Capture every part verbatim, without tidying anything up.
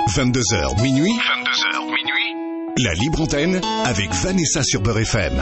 vingt-deux heures minuit. vingt-deux heures minuit. La libre antenne avec Vanessa sur Beurre F M.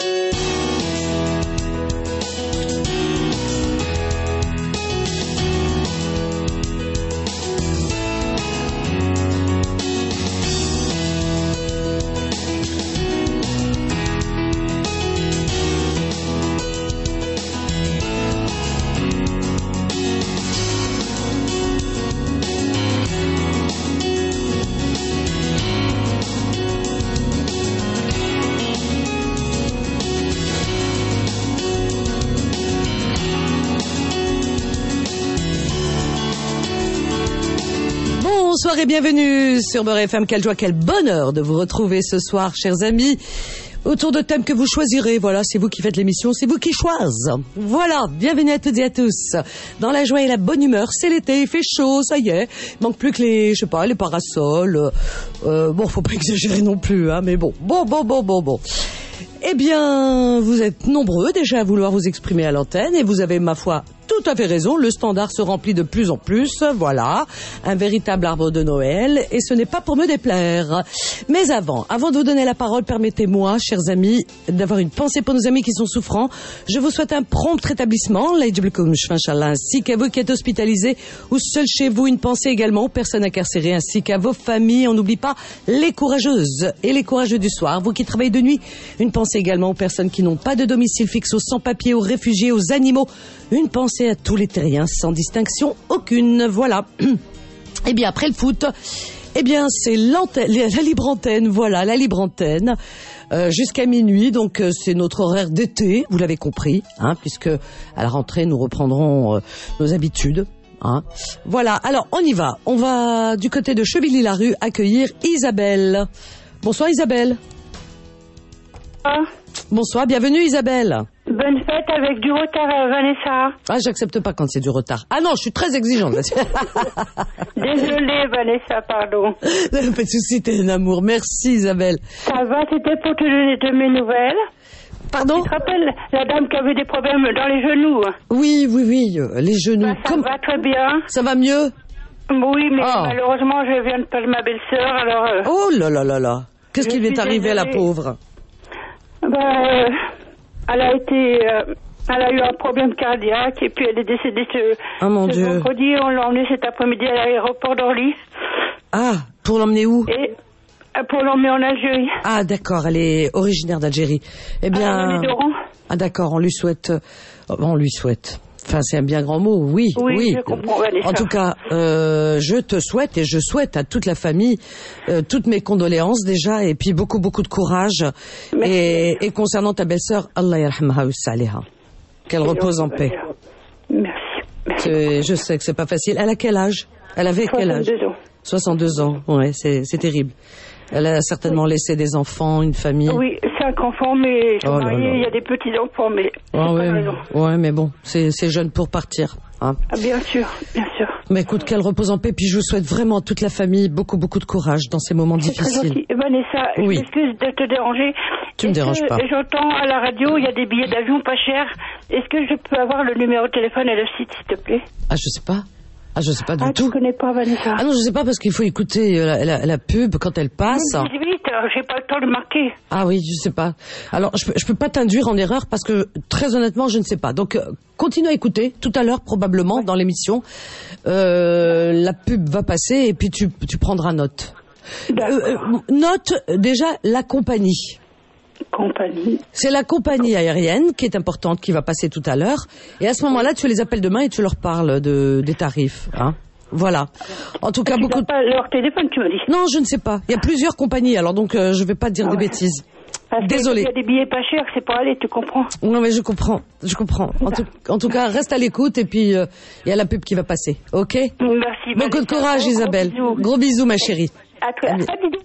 Bonsoir et bienvenue sur Beurre F M. Quelle joie, quel bonheur de vous retrouver ce soir, chers amis, autour de thèmes que vous choisirez. Voilà, c'est vous qui faites l'émission, c'est vous qui choisissez. Voilà, bienvenue à toutes et à tous. Dans la joie et la bonne humeur, c'est l'été, il fait chaud, ça y est. Il manque plus que les, je sais pas, les parasols. Euh, bon, faut pas exagérer non plus, hein, mais bon, bon, bon, bon, bon, bon. Eh bien, vous êtes nombreux déjà à vouloir vous exprimer à l'antenne et vous avez, ma foi, tout à fait raison. Le standard se remplit de plus en plus. Voilà, un véritable arbre de Noël et ce n'est pas pour me déplaire. Mais avant, avant de vous donner la parole, permettez-moi, chers amis, d'avoir une pensée pour nos amis qui sont souffrants. Je vous souhaite un prompt rétablissement, ainsi qu'à vous qui êtes hospitalisés ou seuls chez vous. Une pensée également aux personnes incarcérées ainsi qu'à vos familles. On n'oublie pas les courageuses et les courageux du soir. Vous qui travaillez de nuit, une pensée également aux personnes qui n'ont pas de domicile fixe, aux sans-papiers, aux réfugiés, aux animaux. Une pensée à tous les terriens sans distinction aucune. Voilà. Et bien après le foot, eh bien c'est l'antenne, la libre antenne. Voilà, la libre antenne euh, jusqu'à minuit. Donc euh, c'est notre horaire d'été, vous l'avez compris, hein, puisque à la rentrée nous reprendrons euh, nos habitudes. Hein. Voilà. Alors on y va. On va du côté de Chevilly-la-Rue accueillir Isabelle. Bonsoir Isabelle. Ah. Bonsoir, bienvenue Isabelle. Bonne fête avec du retard, euh, Vanessa. Ah, j'accepte pas quand c'est du retard. Ah non, je suis très exigeante là-dessus. Désolée, Vanessa, pardon. Pas de souci, t'es un amour. Merci Isabelle. Ça va, c'était pour te donner de mes nouvelles. Pardon ? Tu te rappelles la dame qui avait des problèmes dans les genoux ? Oui, oui, oui, euh, les genoux. Bah, ça Comme... va très bien. Ça va mieux ? Oui, mais oh. malheureusement, je viens de perdre ma belle-sœur, alors... Euh... Oh là là là là. Qu'est-ce qui lui est arrivé à la pauvre ? Bah, euh, elle a été... Euh... Elle a eu un problème cardiaque et puis elle est décédée ce, oh mon ce Dieu. vendredi. On l'a emmenée cet après-midi à l'aéroport d'Orly. Ah, pour l'emmener où ? Et pour l'emmener en Algérie. Ah d'accord, elle est originaire d'Algérie. Eh bien, ah d'accord, on lui souhaite, on lui souhaite. Enfin, c'est un bien grand mot, oui, oui. oui. Je comprends, Vanessa. En tout cas, euh, je te souhaite et je souhaite à toute la famille euh, toutes mes condoléances déjà et puis beaucoup beaucoup de courage. Et, et concernant ta belle-sœur, Allah yarhamha wa saliha. Qu'elle repose en paix. Merci. Merci. Je sais que c'est pas facile. Elle a quel âge ? Elle avait quel âge ? soixante-deux ans. soixante-deux ans, ouais, c'est, c'est terrible. Elle a certainement oui. laissé des enfants, une famille. Oui, cinq enfants, mais oh mariée, il y a des petits-enfants, mais oh, c'est ouais, pas raison. Ouais, mais bon, c'est, c'est jeune pour partir. Hein. Ah, bien sûr, bien sûr. Mais écoute, qu'elle repose en paix, puis je vous souhaite vraiment à toute la famille beaucoup, beaucoup de courage dans ces moments c'est difficiles. Très gentil. Vanessa, oui. je m'excuse de te déranger. Tu me déranges pas. J'entends à la radio, il y a des billets d'avion pas chers. Est-ce que je peux avoir le numéro de téléphone et le site, s'il te plaît ? Ah, je sais pas. Ah, je sais pas du ah, tout. Ah, tu connais pas, Vanessa ? Ah non, je sais pas parce qu'il faut écouter la, la, la pub quand elle passe. dix-huit, j'ai pas le temps de marquer. Ah oui, je sais pas. Alors, je peux, je peux pas t'induire en erreur parce que, très honnêtement, je ne sais pas. Donc, euh, continue à écouter. Tout à l'heure, probablement, ouais. dans l'émission, euh, la pub va passer et puis tu, tu prendras note. Euh, note, déjà, la compagnie. Compagnie. C'est la compagnie aérienne qui est importante, qui va passer tout à l'heure. Et à ce moment-là, tu les appelles demain et tu leur parles de, des tarifs. Hein. Voilà. En tout cas, tu beaucoup. Tu pas leur téléphone, tu m'as dit. Non, je ne sais pas. Il y a plusieurs compagnies, alors donc euh, je vais pas te dire ah des ouais. bêtises. Parce Désolée. Il y a des billets pas chers, c'est pas aller, tu comprends ? Non, mais je comprends. Je comprends. En tout, en tout cas, reste à l'écoute et puis il euh, y a la pub qui va passer. Ok ? Merci. Beaucoup de courage, gros, Isabelle. Gros bisous. Gros bisous, ma chérie. À toi. À bisous.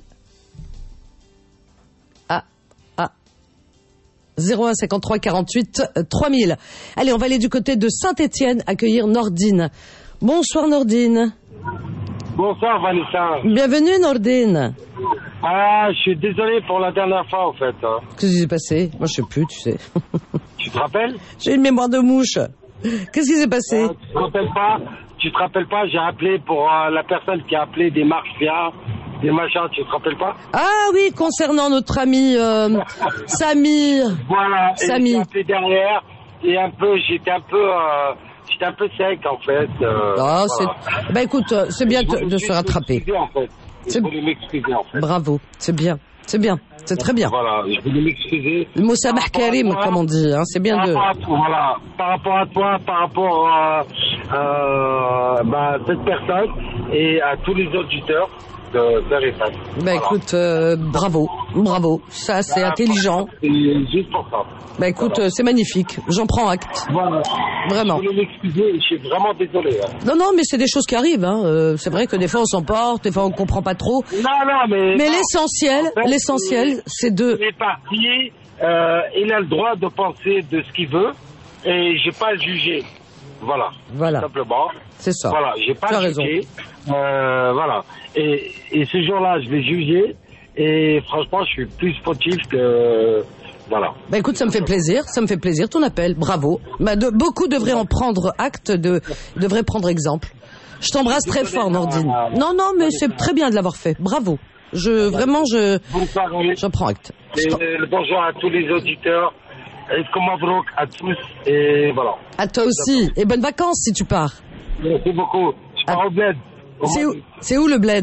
zéro un cinquante-trois quarante-huit trois mille. Allez, on va aller du côté de Saint-Étienne accueillir Nordine. Bonsoir Nordine. Bonsoir Vanessa. Bienvenue Nordine. Ah, je suis désolé pour la dernière fois en fait. Hein. Qu'est-ce qui s'est passé ? Moi je sais plus, tu sais. Tu te rappelles ? J'ai une mémoire de mouche. Qu'est-ce qui s'est passé ? euh, Tu te rappelles pas ? tu te rappelles pas, j'ai appelé pour euh, la personne qui a appelé des marques Fiat, des machins, tu te rappelles pas? Ah oui, concernant notre ami euh, Samir. Voilà, Samir. et j'ai appelé derrière, et un peu, j'étais un peu... Euh, J'étais un peu sec, en fait. Euh, ah, voilà. c'est... Ben écoute, c'est bien de, de se rattraper. En fait. Je C'est... voulais m'excuser, en fait. Bravo, c'est bien, c'est bien, c'est très bien. Voilà, je voulais m'excuser. Le mot Samah Karim, comme on dit, hein, c'est bien par de... Rapport à, voilà, par rapport à toi, par rapport à euh, bah, cette personne et à tous les auditeurs de, de Réfat. Ben voilà. écoute, euh, bravo, bravo, ça c'est bah, intelligent. C'est juste pour ça. Ben écoute, voilà. euh, c'est magnifique, j'en prends acte. Voilà. Vraiment. Je voulais m'excuser, je suis vraiment désolé. Hein. Non, non, mais c'est des choses qui arrivent. Hein. Euh, c'est vrai que des fois on s'emporte, des fois on comprend pas trop. Non, non, mais... Mais non. l'essentiel, En fait, l'essentiel, c'est de... Il est parti, euh, il a le droit de penser de ce qu'il veut, et j'ai pas à le juger. Voilà. Voilà. Simplement. C'est ça. Voilà, j'ai pas tu as à le raison. juger. Euh, voilà. Et, et ce jour-là, je l'ai jugé, et franchement, je suis plus sportif que... Voilà. Bah écoute, ça me fait plaisir, ça me fait plaisir ton appel, bravo. Bah de, beaucoup devraient en prendre acte, de, devraient prendre exemple. Je t'embrasse très fort, Nordine. Non, non, mais c'est très bien de l'avoir fait, bravo. Je, vraiment, je, je prends acte. Et le bonjour à tous les auditeurs, et comment Brook à tous, et voilà. À toi aussi, et bonnes vacances si tu pars. Merci beaucoup. Je pars au bled. C'est où, c'est où le bled?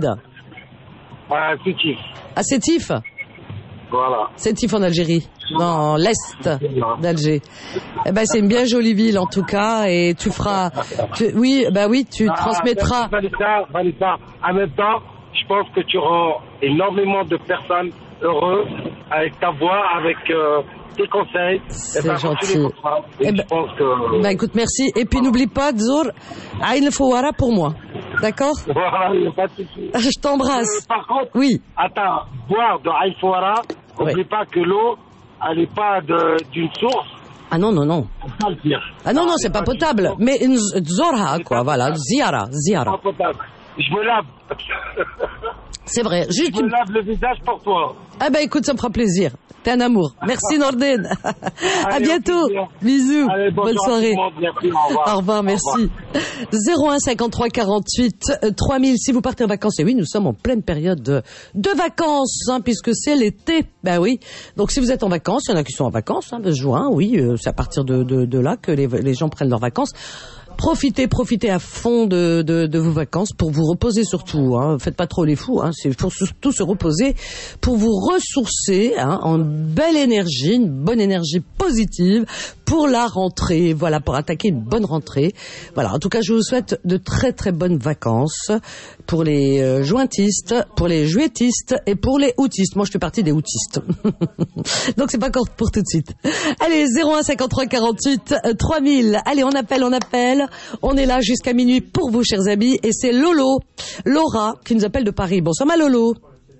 À Sétif. À Sétif? Voilà. Sétif en Algérie, dans l'est d'Alger. Eh ben c'est une bien jolie ville en tout cas, et tu feras, tu, oui, bah oui, tu ah, transmettras. Vanessa, Vanessa, en même temps, je pense que tu rends énormément de personnes heureuses avec ta voix, avec euh, tes conseils. C'est ben, gentil. Et eh ben, je pense que... bah écoute, merci. Et puis n'oublie pas, Dzour, Aïn Fouara pour moi. D'accord? Voilà, il n'y a pas de souci. Je t'embrasse. Euh, par contre, oui. Attends, boire de Aïn Fouara, n'oublie oui. pas que l'eau, elle n'est pas de, d'une source. Ah non, non, non. C'est pas le pire. Ah non, non, c'est pas potable. Mais une Dzorha, quoi, voilà. Ziara, ziara. C'est pas potable. Je me lave. C'est vrai. Juste Je me lave le visage pour toi. Ah ben écoute, ça me fera plaisir. T'es un amour. Merci Nordine. À bientôt. Bisous. Allez, bonne soirée. Merci, au revoir. Au revoir, merci. zéro un cinquante-trois quarante-huit trois mille si vous partez en vacances. Et oui, nous sommes en pleine période de, de vacances, hein, puisque c'est l'été. Ben oui. Donc si vous êtes en vacances, il y en a qui sont en vacances, hein, juin, oui, euh, c'est à partir de, de, de là que les, les gens prennent leurs vacances. Profitez, profitez à fond de, de, de vos vacances pour vous reposer surtout. Hein. Faites pas trop les fous. Hein. C'est pour surtout se reposer, pour vous ressourcer hein, en belle énergie, une bonne énergie positive pour la rentrée. Voilà, pour attaquer une bonne rentrée. Voilà. En tout cas, je vous souhaite de très très bonnes vacances pour les euh, jointistes, pour les juettistes et pour les outistes. Moi, je fais partie des outistes. Donc, c'est pas encore pour tout de suite. Allez, zéro un cinquante-trois quarante-huit trois mille. Allez, on appelle, on appelle. On est là jusqu'à minuit pour vous, chers amis. Et c'est Lolo, Laura, qui nous appelle de Paris. Bonsoir, ma Lolo.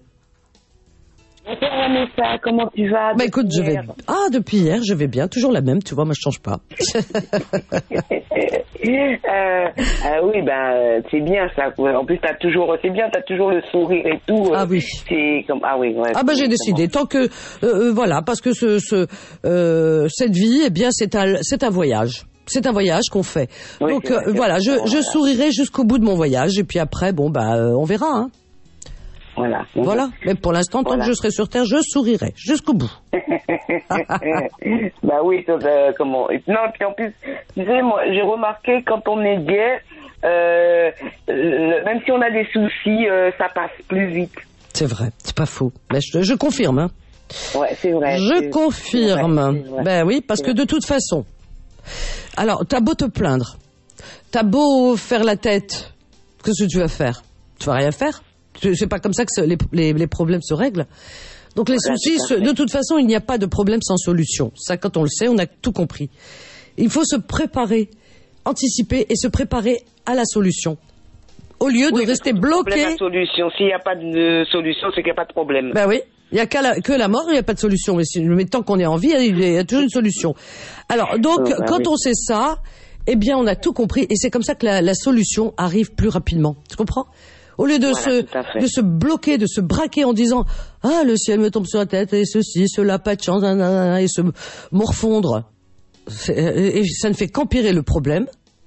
Bonsoir, Vanessa. Comment tu vas? Bah écoute, je vais... Ah, depuis hier, je vais bien. Toujours la même, tu vois, moi, je change pas. euh, euh, oui, ben, c'est bien, ça. En plus, t'as toujours... C'est bien, t'as toujours le sourire et tout. Ah oui. C'est comme... Ah oui, ouais. Ah ben, j'ai décidé. Tant que... Euh, voilà, parce que ce, ce, euh, cette vie, eh bien, c'est un, c'est un voyage. C'est un voyage qu'on fait. Oui, donc vrai, euh, voilà, je, je sourirai jusqu'au bout de mon voyage et puis après, bon bah, euh, on verra. Hein. Voilà. Voilà. Mais pour l'instant, tant voilà. que je serai sur Terre, je sourirai jusqu'au bout. Bah oui, euh, comment. Non, puis en plus, tu sais, moi, j'ai remarqué quand on est gay, euh, le, même si on a des soucis, euh, ça passe plus vite. C'est vrai, c'est pas faux. Mais je, je confirme. Hein. Ouais, c'est vrai. Je c'est, confirme. C'est vrai, c'est vrai. Ben oui, parce que de toute façon. Alors, t'as beau te plaindre, t'as beau faire la tête, qu'est-ce que tu vas faire? Tu vas rien faire? C'est pas comme ça que les, les, les problèmes se règlent. Donc les voilà, soucis, de toute façon, il n'y a pas de problème sans solution. Ça, quand on le sait, on a tout compris. Il faut se préparer, anticiper et se préparer à la solution. Au lieu de oui, rester bloqué. La solution. S'il n'y a pas de solution, c'est qu'il n'y a pas de problème. Ben oui. Il n'y a qu'à la, que la mort, il n'y a pas de solution. Mais, si, mais tant qu'on est en vie, il y a toujours une solution. Alors, donc, oh, ben quand oui. on sait ça, eh bien, on a tout compris. Et c'est comme ça que la, la solution arrive plus rapidement. Tu comprends? Au lieu de, voilà, se, de se bloquer, de se braquer en disant « Ah, le ciel me tombe sur la tête, et ceci, cela, pas de chance, et se morfondre. » Et ça ne fait qu'empirer le problème.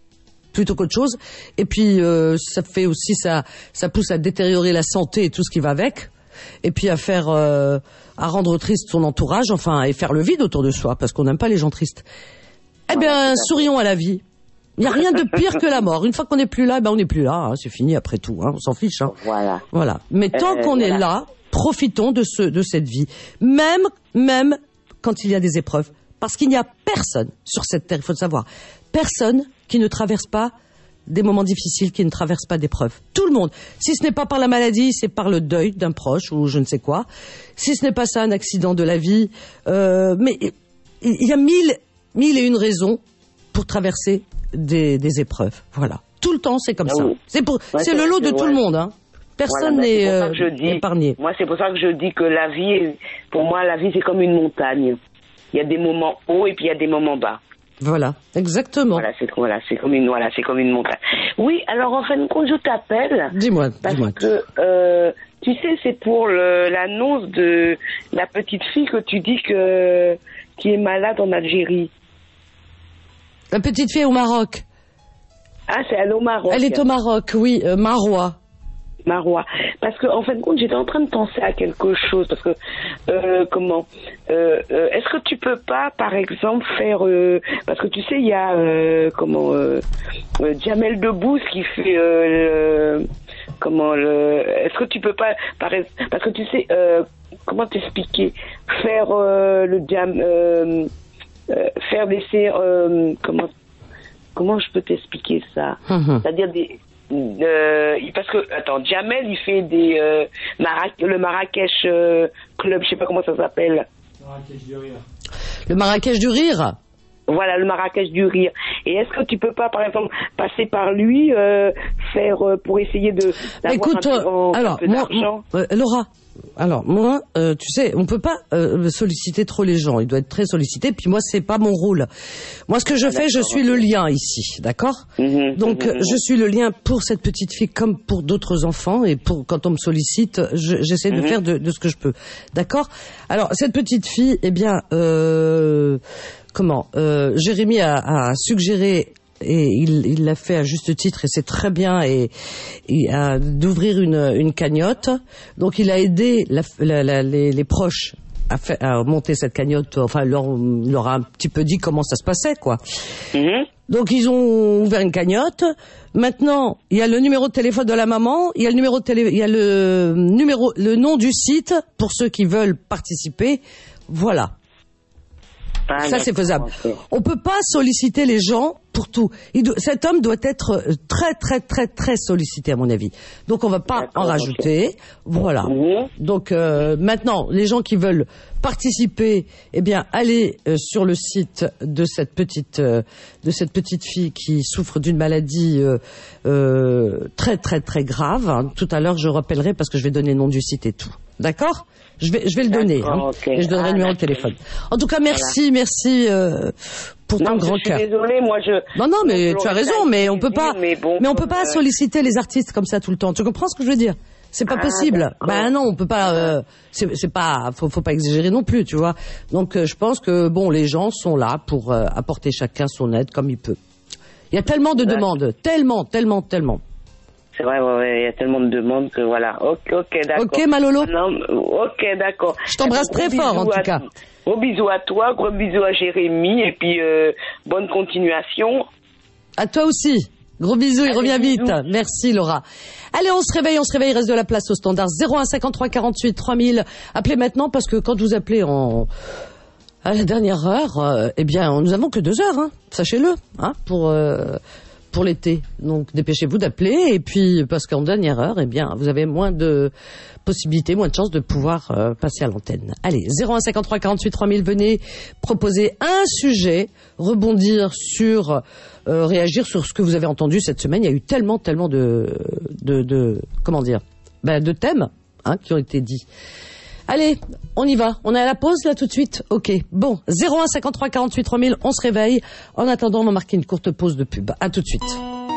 plutôt qu'autre chose. Et puis euh, ça fait aussi ça, ça pousse à détériorer la santé et tout ce qui va avec. Et puis à faire, euh, à rendre triste son entourage, enfin, et faire le vide autour de soi, parce qu'on n'aime pas les gens tristes. Eh bien, sourions à la vie. Il n'y a rien de pire que la mort. Une fois qu'on n'est plus là, ben on n'est plus là. Hein, c'est fini après tout. Hein, on s'en fiche. Hein. Voilà. Voilà. Mais tant euh, qu'on voilà. est là, profitons de ce, de cette vie, même, même quand il y a des épreuves, parce qu'il n'y a personne sur cette terre. Il faut le savoir. Personne qui ne traverse pas des moments difficiles, qui ne traversent pas d'épreuves. Tout le monde. Si ce n'est pas par la maladie, c'est par le deuil d'un proche ou je ne sais quoi. Si ce n'est pas ça, un accident de la vie. Euh, mais il y a mille, mille et une raisons pour traverser des, des épreuves. Voilà. Tout le temps, c'est comme ah ça. Oui. C'est, pour, ouais, c'est, c'est le lot de ouais. tout le monde. Hein. Personne voilà, n'est euh, épargné. Moi, c'est pour ça que je dis que la vie, pour moi, la vie, c'est comme une montagne. Il y a des moments hauts et puis il y a des moments bas. Voilà, exactement. Voilà, c'est voilà, c'est comme une voilà, c'est comme une montagne. Oui, alors en fin de compte, je t'appelle. Dis-moi, parce dis-moi. que euh, tu sais, c'est pour le, l'annonce de la petite fille que tu dis que qui est malade en Algérie. La petite fille au Maroc. Ah, c'est elle au Maroc. Elle est au Maroc, oui, euh, Marois. Marois. Parce que en fin de compte, j'étais en train de penser à quelque chose. Parce que euh, comment euh, euh, est-ce que tu peux pas, par exemple, faire euh, parce que tu sais, il y a euh, comment euh, euh, Jamel Debbouze qui fait euh, le, comment le. Est-ce que tu peux pas, par parce que tu sais euh, comment t'expliquer, faire euh, le jam, euh, euh, faire des euh, comment comment je peux t'expliquer ça, mm-hmm. C'est-à-dire des Euh, parce que attends, Jamel il fait des euh, Mara- le Marrakech euh, Club, je sais pas comment ça s'appelle. Marrakech du rire. Le Marrakech du rire. Voilà, le Marrakech du rire. Et est-ce que tu peux pas, par exemple, passer par lui, euh, faire euh, pour essayer de d'avoir Écoute, un peu, euh, alors, un peu moi, d'argent. Euh, Laura. Alors moi, euh, tu sais, on peut pas euh, solliciter trop les gens. Il doit être très sollicité. Puis moi, c'est pas mon rôle. Moi, ce que je ah, fais, je suis le lien ici, d'accord. Mmh, Donc, mmh, je suis le lien pour cette petite fille comme pour d'autres enfants. Et pour quand on me sollicite, je, j'essaie de mmh. faire de, de ce que je peux, d'accord. Alors, cette petite fille, eh bien, euh, comment euh, Jérémy a, a suggéré. Et il, il l'a fait à juste titre et c'est très bien et, et euh, d'ouvrir une, une cagnotte. Donc il a aidé la, la, la, les, les proches à, fait, à monter cette cagnotte. Enfin, leur, leur a un petit peu dit comment ça se passait, quoi. Mm-hmm. Donc ils ont ouvert une cagnotte. Maintenant, il y a le numéro de téléphone de la maman, il y a le numéro de télé, il y a le numéro, le nom du site pour ceux qui veulent participer. Voilà. Ah, ça, c'est faisable. On peut pas solliciter les gens pour tout. Il do... Cet homme doit être très, très, très, très sollicité, à mon avis. Donc, on va pas D'accord, en rajouter. Okay. Voilà. Mmh. Donc, euh, maintenant, les gens qui veulent participer, eh bien, allez euh, sur le site de cette petite, euh, de cette petite fille qui souffre d'une maladie euh, euh, très, très, très grave. Hein. Tout à l'heure, je rappellerai parce que je vais donner le nom du site et tout. D'accord ? Je vais, je vais le donner, hein, okay. Et je donnerai ah, le numéro de téléphone. En tout cas, merci, voilà. merci euh, pour ton non, grand cœur. Je suis désolée, moi je. Non, non, mais tu as raison, mais on peut pas, mais, bon, mais on peut pas euh... solliciter les artistes comme ça tout le temps. Tu comprends ce que je veux dire ? C'est pas ah, possible. Ben non, on peut pas. Euh, c'est, c'est pas. Faut, faut pas exagérer non plus, tu vois. Donc, euh, je pense que bon, les gens sont là pour euh, apporter chacun son aide comme il peut. Il y a tellement de D'accord. demandes, tellement, tellement, tellement. C'est vrai, ouais, ouais, il y a tellement de demandes que voilà. Ok, ok, d'accord. Ok, Malolo. Non, ok, d'accord. Je t'embrasse très fort, en tout cas. Gros bisous à toi, gros bisous à Jérémy, et puis euh, bonne continuation. À toi aussi. Gros bisous, il revient vite. Bisous. Merci, Laura. Allez, on se réveille, on se réveille, il reste de la place au standard. zéro un cinquante-trois quarante-huit trois mille. Appelez maintenant, parce que quand vous appelez en... à la dernière heure, euh, eh bien, nous avons que deux heures, hein. Sachez-le, hein, pour... Euh... pour l'été. Donc, dépêchez-vous d'appeler. Et puis, parce qu'en dernière heure, eh bien, vous avez moins de possibilités, moins de chances de pouvoir euh, passer à l'antenne. Allez, zéro un cinquante-trois quarante-huit trois mille, venez proposer un sujet, rebondir sur, euh, réagir sur ce que vous avez entendu cette semaine. Il y a eu tellement, tellement de, de, de comment dire, ben, de thèmes, hein, qui ont été dits. Allez, on y va. On est à la pause, là, tout de suite? Ok. Bon, zéro un cinquante-trois quarante-huit trois mille, on se réveille. En attendant, on va marquer une courte pause de pub. À tout de suite.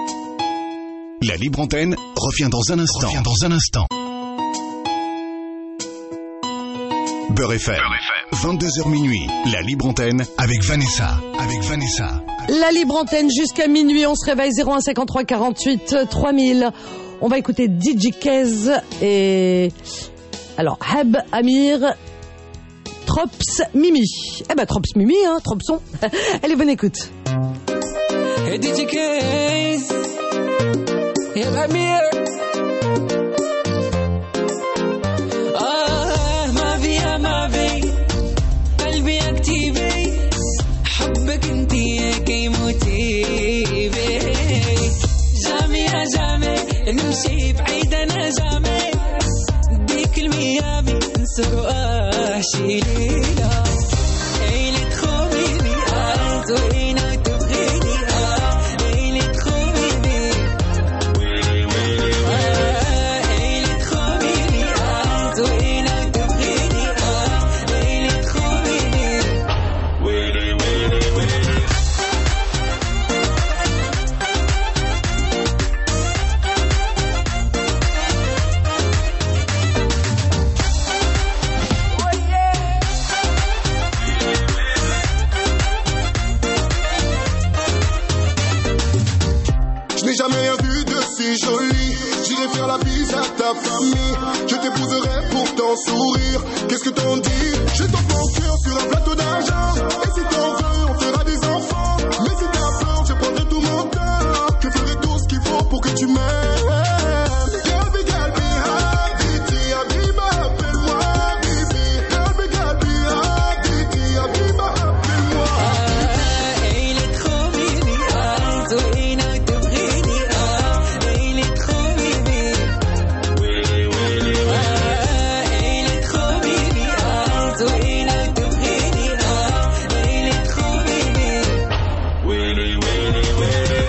La libre antenne revient dans un instant. Revient dans un instant. Beurre F M. Beurre F M. vingt-deux heures minuit, la libre antenne avec Vanessa. Avec Vanessa. La libre antenne jusqu'à minuit, on se réveille zéro un cinquante-trois quarante-huit trois mille. On va écouter D J Kez et... Alors, Heb, Amir, Trops, Mimi. Eh ben, Trops, Mimi, hein, Tropson. Allez, bonne écoute. Hey, D J Kez, et Amir. Ah, ma vie, ah, ma vie. قلبي activé. حبك انتي كي موتيفي. جامي يا جامي. نمشي بعيد انا جامي. ديك الميامي نسوق احشي ليلة. عيني تخوني عايز وعينك تبغيني. عيني تخوني ويلي ويلي ويلي. عيني تخوني عايز وعينك تبغيني. عيني تخوني ويلي ويلي ويلي. Je n'ai jamais rien vu de si joli. J'irai faire la bise à ta famille. Je t'épouserai pour ton sourire. Qu'est-ce que t'en dis? Je t'offre mon cœur sur un plateau d'argent. Et si t'en veux, on fera des enfants. Mais si t'as peur, je prendrai tout mon temps. Je ferai tout ce qu'il faut pour que tu m'aimes. Galbi, galbi, habiti, habiba, appelle-moi Bibi. Galbi, galbi, habiti, habiba, appelle-moi. عيني تخوني عايز وعينك تبغيني. عيني تخوني ويلي ويلي ويلي. عيني تخوني عايز وعينك تبغيني. عيني تخوني ويلي ويلي ويلي.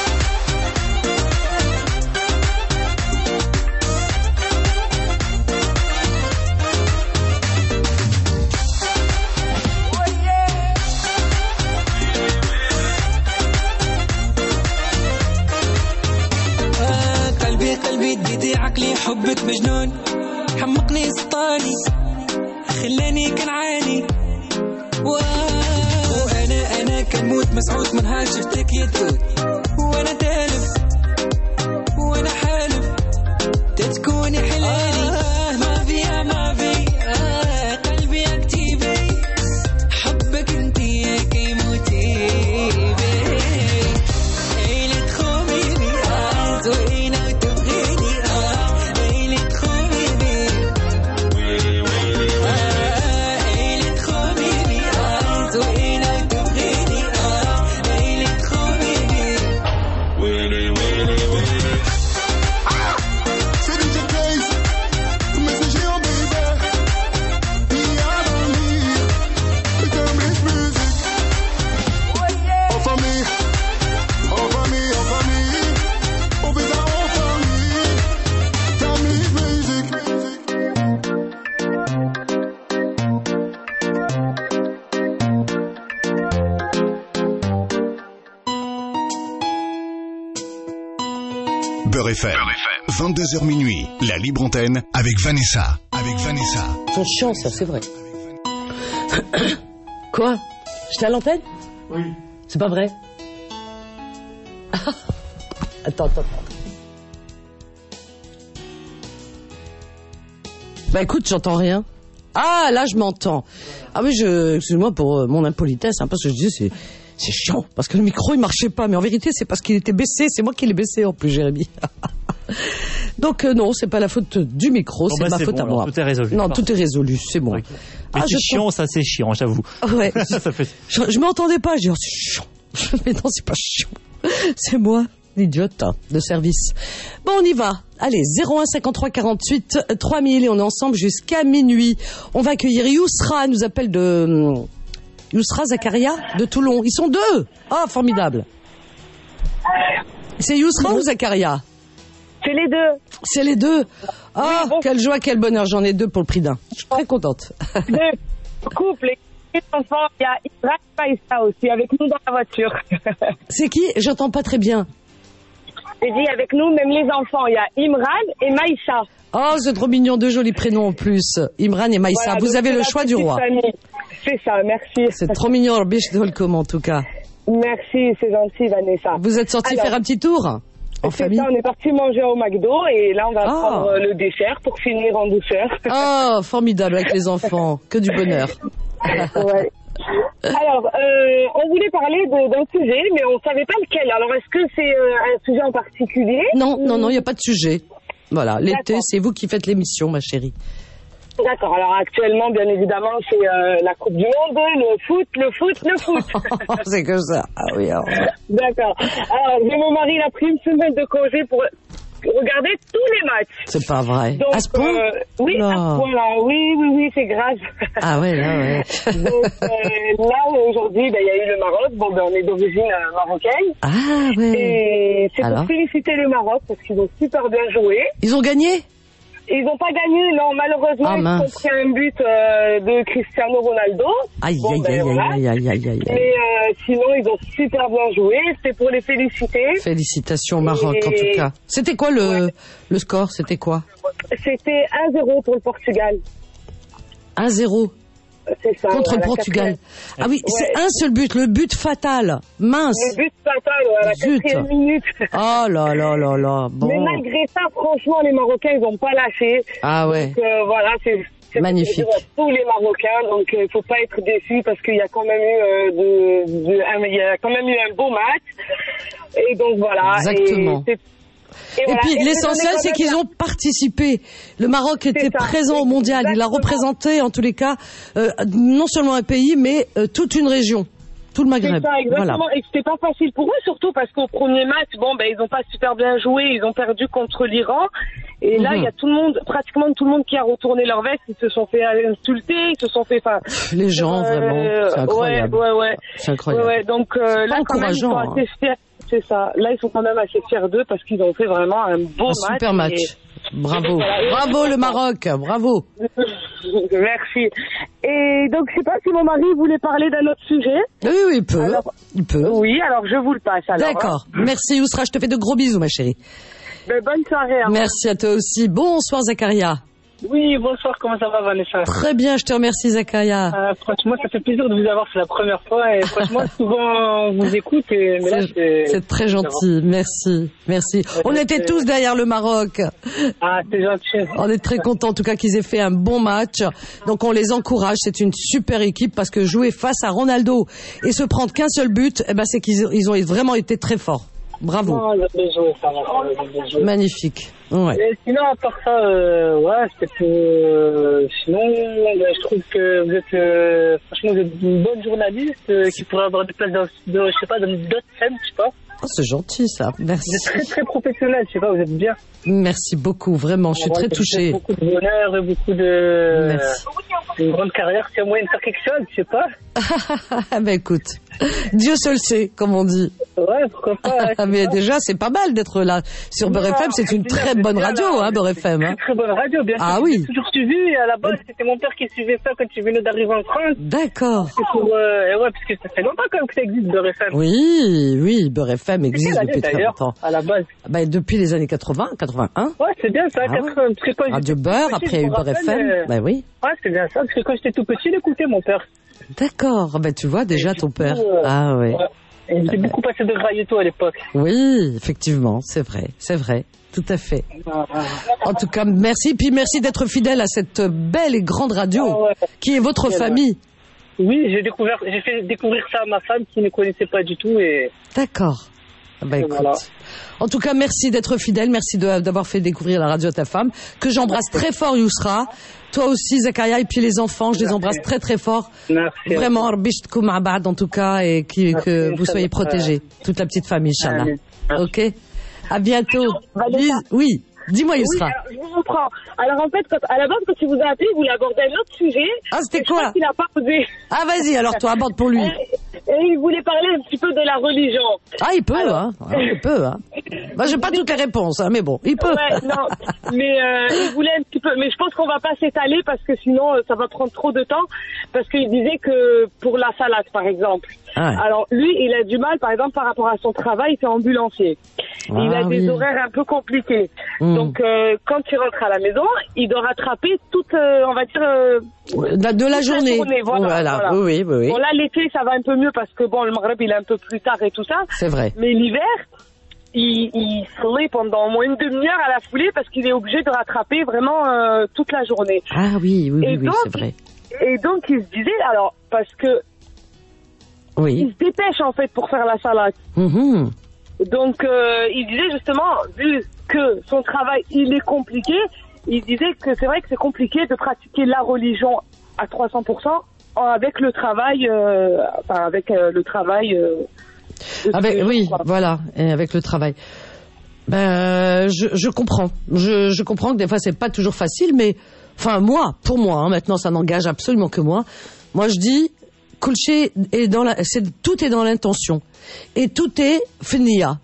آه، قلبي قلبي اديتي عقلي حبك مجنون. حمقني سطاني خلاني كنعاني. واو، وانا انا كنموت مسعود من نهار شفتك يدود. وانا تالف وانا حالف تتكوني حلالي. آه ما في آه ما في. آه قلبي اكتيفي. حبك انتي كي موتيفي. عيني تخوني عايز وعينك تبغيني. عيني تخوني ويلي ويلي ويلي. عيني تخوني عايز وعينك تبغيني. عيني تخوني ويلي ويلي ويلي. C'est D J Kez, mais c'est géant baby. Bienvenue, comme les musiques. En famille, en famille, en famille. On fait ça en famille. Comme les musiques. Beurre F M. vingt-deux heures minuit, la libre antenne avec Vanessa. Avec Vanessa. Ils sont chiants, ça, c'est vrai. Quoi? J'étais à l'antenne? Oui. C'est pas vrai? Attends, attends, attends. Bah écoute, j'entends rien. Ah, là, je m'entends. Ah oui, je, excuse-moi pour euh, mon impolitesse, hein, parce que je disais, c'est, c'est chiant, parce que le micro, il marchait pas. Mais en vérité, c'est parce qu'il était baissé. C'est moi qui l'ai baissé, en plus, Jérémy. Donc, euh, non, c'est pas la faute du micro, Bon, c'est bah, ma c'est faute bon, à alors, moi. tout est résolu. Non, Parfait. tout est résolu, c'est bon. Okay. Mais Ah, c'est je chiant, ça c'est chiant, j'avoue. Ouais. Ça fait... Je, je m'entendais pas, je dis, oh, c'est chiant. Mais non, c'est pas chiant. C'est moi, l'idiote hein, de service. Bon, on y va. Allez, zéro un cinquante-trois quarante-huit trois mille et on est ensemble jusqu'à minuit. On va accueillir Yousra, elle nous appelle de... Yousra Zakaria de Toulon. Ils sont deux. Ah, formidable. C'est Yousra ou Zakaria? C'est les deux. C'est les deux. Ah, Oui, bon. quelle joie, quel bonheur. J'en ai deux pour le prix d'un. Je suis très contente. Deux couples et les enfants. Il y a Isra et Maïssa aussi avec nous dans la voiture. C'est qui? J'entends pas très bien. J'ai dit avec nous, même les enfants. Il y a Imran et Maïssa. Oh, c'est trop mignon, deux jolis prénoms en plus. Imran et Maïssa. Voilà, vous donc avez c'est le la choix du petite roi. famille. C'est ça, merci. C'est trop mignon, Biche Dolcom, en tout cas. Merci, c'est gentil, Vanessa. Vous êtes sortis faire un petit tour en famille? Ça, on est parti manger au McDo et là, on va oh. prendre le dessert pour finir en douceur. Oh, formidable avec les enfants. Que du bonheur. Ouais. Alors, euh, on voulait parler de, d'un sujet, mais on savait pas lequel. Alors, est-ce que c'est euh, un sujet en particulier? Non, non, non, il n'y a pas de sujet. Voilà, l'été, D'accord. c'est vous qui faites l'émission, ma chérie. D'accord, alors actuellement, bien évidemment, c'est euh, la Coupe du Monde, le foot, le foot, le foot. C'est que ça, ah oui. Alors... D'accord. Alors, j'ai mon mari, il a pris une semaine de congé pour regarder tous les matchs. C'est pas vrai. Donc, à ce point euh, Oui, non. à ce point-là, oui, oui, oui, c'est grave. Ah ouais, là, ouais. Donc euh, là, aujourd'hui, ben, il y a eu le Maroc, bon, ben, on est d'origine euh, marocaine. Ah ouais. Et c'est alors pour féliciter le Maroc, parce qu'ils ont super bien joué. Ils ont gagné? Ils n'ont pas gagné, non, malheureusement, ah, ils mince. ont pris un but euh, de Cristiano Ronaldo. Aïe, bon, aïe, ben, aïe, voilà. aïe, aïe, aïe, aïe, Mais euh, sinon, ils ont super bien joué, c'était pour les féliciter. Félicitations au Maroc, Et... en tout cas. C'était quoi le, ouais. le score? C'était quoi? C'était un zéro pour le Portugal. un zéro C'est ça. contre ouais, le Portugal. quatrième. Ah oui, ouais. c'est un seul but, le but fatal. Mince. Le but fatal, ouais, à la Zut. quatrième minute. Oh là là là là. Bon. Mais malgré ça, franchement, les Marocains, ils n'ont pas lâché. Ah ouais. Donc euh, voilà, c'est, c'est magnifique. Tous les Marocains, donc il euh, faut pas être déçus parce qu'il y a quand même eu euh, de, de, un, il y a quand même eu un beau match. Et donc voilà. Exactement. Et, Et, et, voilà. puis et l'essentiel, c'est qu'ils la... ont participé. Le Maroc était ça, présent au mondial. exactement. Il a représenté, en tous les cas, euh, non seulement un pays, mais euh, toute une région. Tout le Maghreb. C'est ça, exactement. Voilà. Et c'était pas facile pour eux, surtout parce qu'au premier match, bon, ben, ils ont pas super bien joué, ils ont perdu contre l'Iran. Et là, il mm-hmm. y a tout le monde, pratiquement tout le monde qui a retourné leur veste, ils se sont fait insulter, ils se sont fait, enfin. Les gens, euh, vraiment, c'est incroyable. Ouais, ouais, ouais. C'est incroyable. Ouais, ouais. Donc, euh, là, quand même, ils sont assez fiers. C'est ça. Là, ils sont quand même assez fiers d'eux parce qu'ils ont fait vraiment un beau un match. Super match. Et... Bravo. Voilà. Bravo le Maroc. Bravo. Merci. Et donc, je sais pas si mon mari voulait parler d'un autre sujet. Oui, oui, il peut. Alors, il peut. Oui, alors je vous le passe. Alors, d'accord. Hein. Merci, Yousra. Je te fais de gros bisous, ma chérie. Ben, bonne soirée. Hein. Merci à toi aussi. Bonsoir, Zakaria. Oui, bonsoir, comment ça va, Vanessa? Très bien, je te remercie, Zakaria. Euh, franchement, ça fait plaisir de vous avoir, c'est la première fois, et franchement, souvent, on vous écoute, et, mais là, c'est... C'est très gentil, merci, merci. Ouais, on était c'est... tous derrière le Maroc. Ah, c'est gentil. On est très contents, en tout cas, qu'ils aient fait un bon match. Donc, on les encourage, c'est une super équipe, parce que jouer face à Ronaldo et se prendre qu'un seul but, eh ben, c'est qu'ils ils ont vraiment été très forts. Bravo. Non, bien joué, ça va, bien joué. Magnifique. Ouais. Et sinon, à part ça, euh, ouais, c'était pour... Euh, sinon, bah, je trouve que vous êtes... Euh, franchement, vous êtes une bonne journaliste euh, qui pourrait avoir des places dans, de, je sais pas, dans d'autres scènes, je sais pas. Oh, c'est gentil, ça. Merci. Vous êtes très, très professionnel, je sais pas, vous êtes bien. Merci beaucoup, vraiment, je suis très touchée. Beaucoup de bonheur et beaucoup de... Merci. Une grande carrière, s'il y a moyen de faire quelque chose, je sais pas. Ben écoute, Dieu seul sait, comme on dit. Ouais, pourquoi pas. Hein, mais déjà, c'est pas mal d'être là. Sur Beurre F M, c'est une très bonne radio, hein, Beurre F M. Hein. Très bonne radio, bien sûr. Ah oui. J'ai toujours suivi, et à la base, c'était mon père qui suivait ça quand tu venais d'arriver en France. D'accord. Pour, euh, et ouais, parce que ça fait longtemps quand même que ça existe, Beurre F M. Oui, oui, Beurre F M existe depuis très longtemps. À la base. Ben, depuis les années quatre-vingts, quatre-vingt-un. Ouais, c'est bien ça, ah, quatre-vingts. Ouais. Quand Radio Beurre, après il y a eu Beurre F M. Euh... Ben oui. Ouais, c'est bien ça, parce que quand j'étais tout petit, il écoutait mon père. D'accord, ben tu vois déjà ton père. Coup, euh, ah ouais. ouais. Et il était beaucoup passé de Railleto à l'époque. Oui, effectivement, c'est vrai, c'est vrai, tout à fait. Ah, ah. En tout cas, merci, puis merci d'être fidèle à cette belle et grande radio ah, ouais. qui est votre c'est famille. Vrai. Oui, j'ai découvert, j'ai fait découvrir ça à ma femme qui ne connaissait pas du tout et. D'accord. Bah, écoute. Voilà. En tout cas, merci d'être fidèle, merci de, d'avoir fait découvrir la radio à ta femme, que j'embrasse très fort, Yousra. Toi aussi, Zakaria, et puis les enfants, je les merci. embrasse très très fort. Merci. Vraiment, Arbishtkoum Abad en tout cas, et qui, que vous soyez protégés, toute la petite famille, Inch'Allah. Ok. À bientôt. Dis, oui. Dis-moi, Yousra. Oui, alors, je vous reprends. Alors, en fait, quand, à la base, quand il vous a appelé, il voulait aborder un autre sujet. Ah, c'était quoi? Il a pas osé. Ah, vas-y, alors toi, aborde pour lui. Et, et il voulait parler un petit peu de la religion. Ah, il peut, alors, hein. Ah, il peut, hein. Bah, j'ai pas toutes les réponses, hein, mais bon, il peut. Ouais, non. Mais, euh, il voulait un petit peu, mais je pense qu'on va pas s'étaler parce que sinon, ça va prendre trop de temps. Parce qu'il disait que pour la salade, par exemple. Ah ouais. Alors lui, il a du mal, par exemple, par rapport à son travail, il fait ambulancier. Ah, il a oui. des horaires un peu compliqués. Mm. Donc euh, quand il rentre à la maison, il doit rattraper toute, euh, on va dire, euh, De la, de la toute journée. voilà, voilà. voilà. Oui, oui, oui. Bon là, l'été, ça va un peu mieux parce que bon, le Maghreb, il est un peu plus tard et tout ça. C'est vrai. Mais l'hiver, il, il se lève pendant au moins une demi-heure à la foulée parce qu'il est obligé de rattraper vraiment euh, toute la journée. Ah oui, oui, Et oui, oui, donc, c'est vrai. Et donc, il se disait, alors, parce que Oui. il se dépêche en fait pour faire la salade. Mhm. Donc, euh, il disait justement, vu que son travail, il est compliqué, il disait que c'est vrai que c'est compliqué de pratiquer la religion à trois cents pour cent avec le travail, euh, enfin, avec euh, le travail. Euh, de tous Avec, les jours, oui, quoi. voilà, et avec le travail. Ben, je, je comprends. Je, je comprends que des fois c'est pas toujours facile, mais enfin moi, pour moi, hein, maintenant ça n'engage absolument que moi. Moi je dis, Kulché est dans la, c'est, tout est dans l'intention et tout est fnia.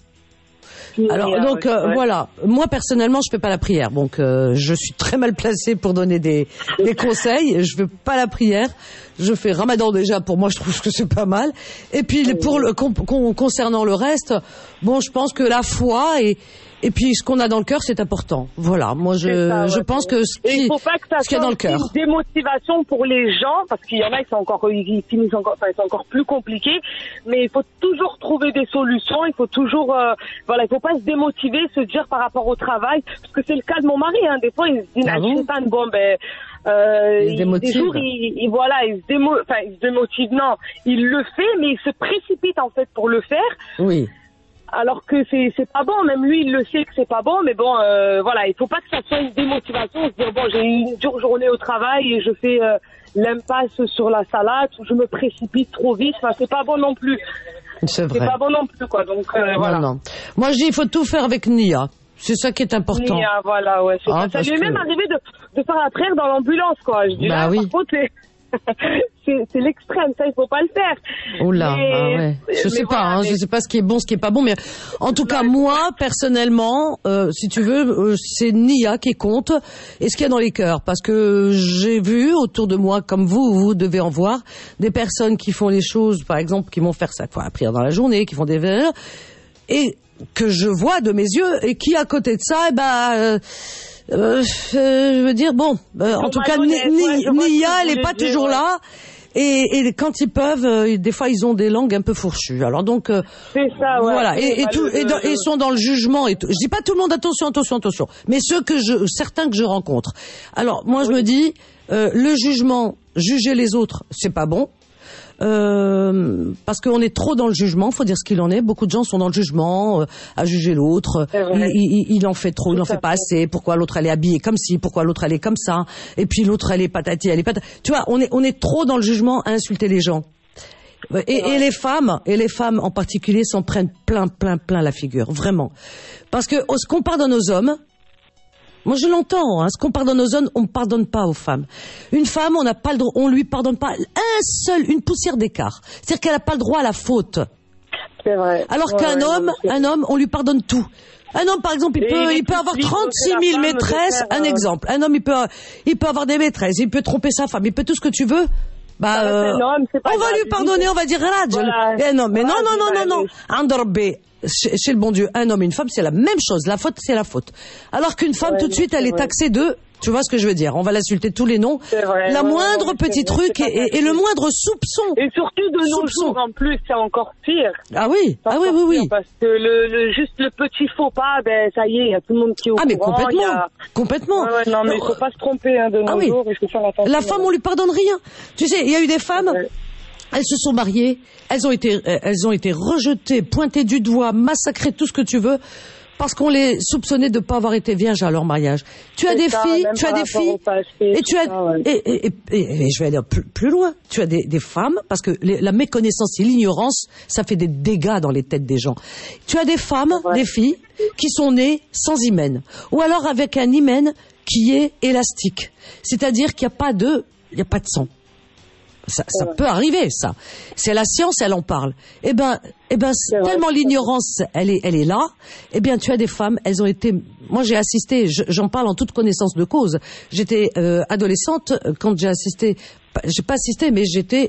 Alors donc euh, ouais. voilà, moi personnellement je fais pas la prière, donc euh, je suis très mal placée pour donner des, des conseils. Je fais pas la prière, je fais Ramadan déjà, pour moi je trouve que c'est pas mal. Et puis pour le con, con, concernant le reste, bon je pense que la foi et et puis ce qu'on a dans le cœur c'est important. Voilà, moi je Ça, ouais, je pense que ce Et qui il faut pas que ça ce qu'il y a soit dans le cœur. une démotivation pour les gens, parce qu'il y en a qui sont encore, ils finissent encore, enfin, c'est encore plus compliqué. Mais il faut toujours trouver des solutions. Il faut toujours, euh, voilà, il faut pas se démotiver, se dire par rapport au travail, parce que c'est le cas de mon mari. Hein, des fois, il se dit, Ah bon Nathan, bon ben, euh, Il se démotive. des jours, il, il- voilà, il se démo, enfin, il se démotive. Non, il le fait, mais il se précipite en fait pour le faire. Oui. Alors que c'est c'est pas bon, même lui il le sait que c'est pas bon, mais bon euh, voilà, il faut pas que ça soit une démotivation, se dire bon j'ai eu une dure journée au travail et je fais euh, l'impasse sur la salade ou je me précipite trop vite, enfin c'est pas bon non plus. C'est vrai. C'est pas bon non plus quoi, donc euh, voilà. Non non. Moi je dis il faut tout faire avec Nia. C'est ça qui est important. Nia, voilà, ouais, c'est Ah, ça. Ça parce lui est que- même arrivé de, de faire la prière dans l'ambulance quoi. Je dis Bah là, oui. par contre c'est c'est c'est l'extrême, ça il faut pas le faire. Oh là, Mais- ah ouais. Je mais sais pas, voilà, hein, mais- je sais pas ce qui est bon, ce qui est pas bon, mais en tout cas moi personnellement, euh, si tu veux, euh, c'est Nia qui compte et ce qu'il y a dans les cœurs, parce que j'ai vu autour de moi, comme vous, vous devez en voir, des personnes qui font les choses, par exemple, qui vont faire ça, quoi, la prière dans la journée, qui font des verres, et que je vois de mes yeux, et qui à côté de ça, eh ben. Euh, euh, euh, je veux dire, bon, euh, en sont tout cas, malhonnêtes, Ni- ouais, Ni- je vois ce que Nia, vous elle est voulez pas dire, toujours ouais. là. Et, et quand ils peuvent, euh, des fois ils ont des langues un peu fourchues. Alors donc euh, C'est ça, ouais. voilà. Et, et, tout, et, dans- Euh, et ils sont dans le jugement. Et tout. Je dis pas tout le monde attention, attention, attention. Mais ceux que je, certains que je rencontre. Alors moi je me dis, euh, le jugement, juger les autres, c'est pas bon. Euh, parce qu'on est trop dans le jugement, faut dire ce qu'il en est. Beaucoup de gens sont dans le jugement, euh, à juger l'autre. C'est Il, vrai. il, il en fait trop, il Tout en fait à pas fait. assez. Pourquoi l'autre elle est habillée comme ci, pourquoi l'autre elle est comme ça. Et puis l'autre elle est patati, elle est patati. Tu vois, on est on est trop dans le jugement à insulter les gens. Et, et les femmes, et les femmes en particulier, s'en prennent plein, plein, plein la figure, vraiment. Parce que ce qu'on pardonne aux hommes, moi je l'entends, hein, ce qu'on pardonne aux hommes, on ne pardonne pas aux femmes. Une femme, on n'a pas le droit, on lui pardonne pas un seul, une poussière d'écart. C'est-à-dire qu'elle n'a pas le droit à la faute. C'est vrai. Alors Ouais, qu'un ouais, homme, non, c'est- un homme, on lui pardonne tout. Un homme, par exemple, il Et peut, il est il peut tout avoir libre trente-six que la mille femme de maîtresses. faire, Un euh, exemple. Un homme, il peut, il peut avoir des maîtresses, il peut tromper sa femme, il peut tout ce que tu veux. Bah, Ça reste euh, un homme, c'est pas on va grave. lui pardonner, on va dire Rajal. Voilà. Eh non, mais non, Voilà, non, non, non, non. voilà. Andarbe, chez, chez le bon Dieu, un homme et une femme, c'est la même chose. La faute, c'est la faute. Alors qu'une femme, Ouais, tout de non, suite, elle c'est est vrai. taxée de, tu vois ce que je veux dire. On va l'insulter tous les noms. C'est vrai, La ouais, moindre ouais, petit c'est vrai, truc c'est et, pas et- et le moindre soupçon. Et surtout de nos Soupçon. jours en plus, c'est encore pire. Ah oui, C'est ah oui, encore oui, pire oui. Parce que le, le juste le petit faux pas, ben ça y est, il y a tout le monde qui est au Ah mais courant. complètement, il y a- complètement. Ouais, ouais, non mais il faut pas se tromper hein, de nos Ah oui. jours. Il faut faire attention. La femme, on lui pardonne rien. Tu sais, il y a eu des femmes, Ouais. elles se sont mariées, elles ont été, euh, elles ont été rejetées, pointées du doigt, massacrées, tout ce que tu veux, parce qu'on les soupçonnait de pas avoir été vierges à leur mariage. Tu as C'est des ça, filles, même tu as par des rapport filles, au passé, et tout tu as, ça, ouais. et, et, et, et- et je vais aller plus, plus loin. Tu as des, des femmes, parce que les- la méconnaissance et l'ignorance, ça fait des dégâts dans les têtes des gens. Tu as des femmes, vrai. des filles, qui sont nées sans hymen, ou alors avec un hymen qui est élastique, c'est-à-dire qu'il n'y a pas de, il n'y a pas de sang. Ça, ça peut arriver, ça. C'est la science, elle en parle. Eh ben, eh ben, vrai, tellement c'est l'ignorance, elle est, elle est là. Eh bien, tu as des femmes, elles ont été. Moi, j'ai assisté. je- J'en parle en toute connaissance de cause. J'étais euh, adolescente euh, quand j'ai assisté. pas- J'ai pas assisté, mais j'étais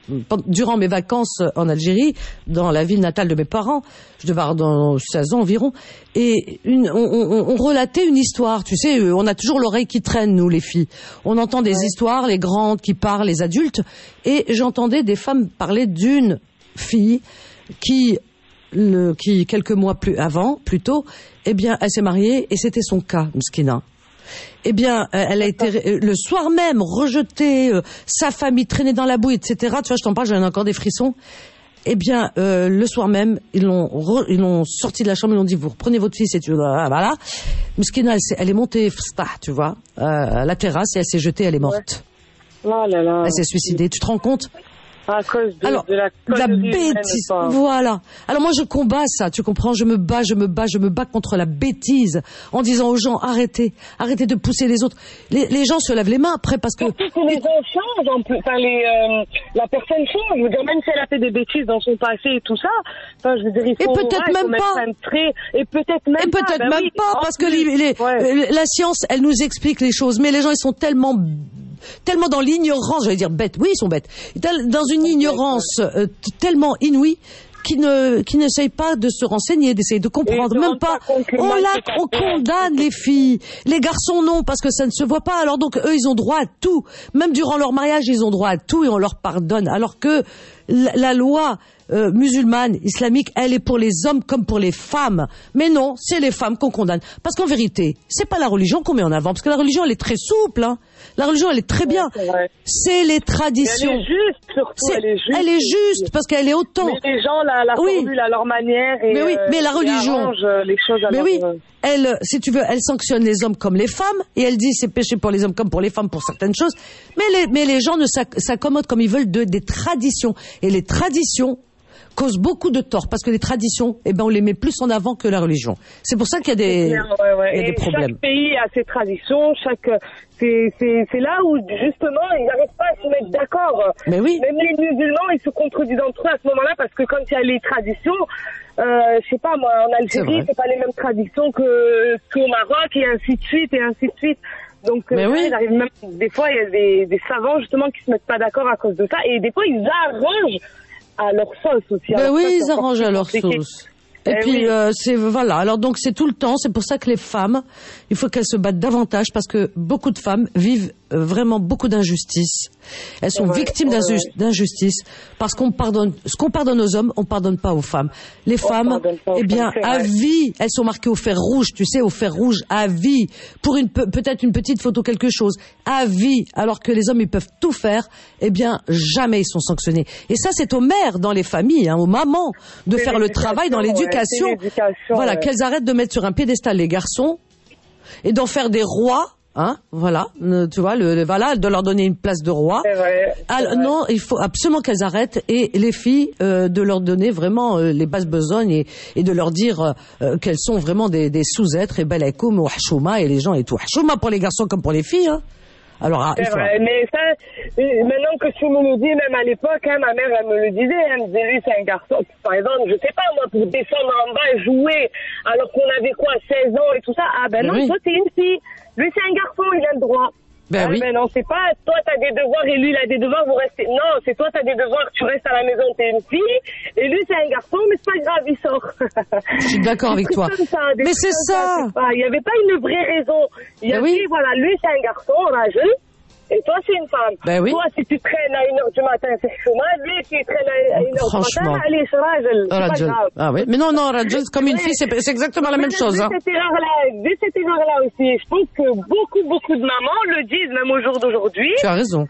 durant mes vacances en Algérie, dans la ville natale de mes parents, je devais avoir dans seize ans environ, et une, on, on, on relatait une histoire. Tu sais, on a toujours l'oreille qui traîne, nous les filles. On entend des ouais. histoires, les grandes qui parlent, les adultes, et j'entendais des femmes parler d'une fille qui, le, qui quelques mois plus avant, plus tôt, eh bien, elle s'est mariée et c'était son cas, Mskina. Eh bien, elle a été le soir même rejetée, euh, sa famille traînée dans la boue, et cetera. Tu vois, je t'en parle, j'en ai encore des frissons. Eh bien, euh, le soir même, ils l'ont, re, ils l'ont sorti de la chambre, ils l'ont dit, vous reprenez votre fils et tu voilà, voilà. Mskina, elle, elle est montée, tu vois, euh, à la terrasse et elle s'est jetée, elle est morte. Ouais. Oh là là. Elle s'est suicidée. Tu te rends compte? À cause de, Alors, de la, la bêtise. Voilà. Alors moi je combats ça, tu comprends, je me bats, je me bats, je me bats contre la bêtise en disant aux gens arrêtez, arrêtez de pousser les autres. Les, les gens se lavent les mains après parce que surtout que les gens changent en plus, enfin les euh, la personne change, je veux dire même si elle a fait des bêtises dans son passé et tout ça, enfin je veux dire il faut et peut-être ouais, même pas un trait, et peut-être même et peut-être pas, ben même oui, pas parce plus, que les, les, ouais. la science elle nous explique les choses, mais les gens ils sont tellement tellement dans l'ignorance, j'allais dire bête, oui ils sont bêtes, dans une ignorance euh, tellement inouïe qui ne qui n'essayent pas de se renseigner, d'essayer de comprendre, même pas. pas on là, on condamne les filles, les garçons non parce que ça ne se voit pas. Alors donc eux ils ont droit à tout, même durant leur mariage ils ont droit à tout et on leur pardonne. Alors que la, la loi euh, musulmane, islamique, elle est pour les hommes comme pour les femmes. Mais non, c'est les femmes qu'on condamne. Parce qu'en vérité, c'est pas la religion qu'on met en avant, parce que la religion elle est très souple, hein. La religion, elle est très bien. Ouais, c'est, c'est les traditions. Elle est juste, surtout. C'est, elle est juste. Elle est juste, parce qu'elle est autant. Mais les gens la, la oui. formulent à leur manière. Et, mais oui, mais la religion. Euh, les choses à mais leur... oui, elle, si tu veux, elle sanctionne les hommes comme les femmes, et elle dit c'est péché pour les hommes comme pour les femmes pour certaines choses. Mais les, mais les gens ne s'accommodent comme ils veulent de, des traditions. Et les traditions cause beaucoup de tort parce que les traditions, eh ben on les met plus en avant que la religion. C'est pour ça qu'il y a des, clair, ouais, ouais. il y a des et problèmes. Chaque pays a ses traditions, chaque c'est c'est c'est là où justement ils n'arrivent pas à se mettre d'accord. Mais oui. Même les musulmans ils se contredisent entre eux à ce moment-là parce que quand il y a les traditions, euh, je sais pas moi en Algérie c'est, c'est pas les mêmes traditions que qu'au Maroc et ainsi de suite et ainsi de suite. Donc mais euh, oui. ils arrivent même des fois il y a des des savants justement qui se mettent pas d'accord à cause de ça et des fois ils arrangent à leur sauce aussi. Ben oui, ça, ils arrangent à leur sauce. Et eh puis oui. euh, c'est voilà. Alors donc c'est tout le temps. C'est pour ça que les femmes, il faut qu'elles se battent davantage parce que beaucoup de femmes vivent euh, vraiment beaucoup d'injustices. Elles sont ouais, victimes ouais, d'injustice, ouais. d'injustice parce qu'on pardonne. Ce qu'on pardonne aux hommes, on pardonne pas aux femmes. Les on femmes, eh bien, femmes, à vie, elles sont marquées au fer rouge. Tu sais, au fer rouge, à vie. Pour une peut-être une petite faute ou quelque chose, à vie. Alors que les hommes, ils peuvent tout faire. Eh bien, jamais ils sont sanctionnés. Et ça, c'est aux mères dans les familles, hein, aux mamans, de c'est faire le travail dans l'éducation. Voilà, ouais. Qu'elles arrêtent de mettre sur un piédestal les garçons et d'en faire des rois, hein, voilà, tu vois, le, le voilà, de leur donner une place de roi. C'est vrai, c'est Alors, vrai. Non, il faut absolument qu'elles arrêtent et les filles euh, de leur donner vraiment euh, les basses besognes et, et de leur dire euh, qu'elles sont vraiment des, des sous-êtres et balakoum ou hchouma et les gens et tout. Hchouma pour les garçons comme pour les filles, hein. Alors, c'est vrai, mais ça, maintenant que tu me le dis, même à l'époque, hein, ma mère, elle me le disait, elle me disait, lui, c'est un garçon, par exemple, je sais pas, moi, pour descendre en bas et jouer, alors qu'on avait quoi, seize ans et tout ça, ah ben non, oui. Toi, t'es une fille, lui, c'est un garçon, il a le droit. Ben ah, oui. Mais non, c'est pas, toi, t'as des devoirs et lui, il a des devoirs, vous restez, non, c'est toi, t'as des devoirs, tu restes à la maison, t'es une fille, et lui, c'est un garçon, mais c'est pas grave, il sort. Je suis d'accord avec toi. Ça, mais c'est ça. Il y avait pas une vraie raison. Il y a oui. dit, voilà, lui, c'est un garçon, rageux. Et toi, c'est une femme. Ben oui. Toi, si tu traînes à une heure du matin, c'est chômage. Lui, si tu traînes à une heure du matin, allez, c'est rajel. C'est pas grave. Ah oui. Mais non, non, rajel, comme une fille, c'est, c'est exactement la même chose. Vu hein. cette erreur-là, vu cette erreur-là aussi, je pense que beaucoup, beaucoup de mamans le disent, même au jour d'aujourd'hui. Tu as raison.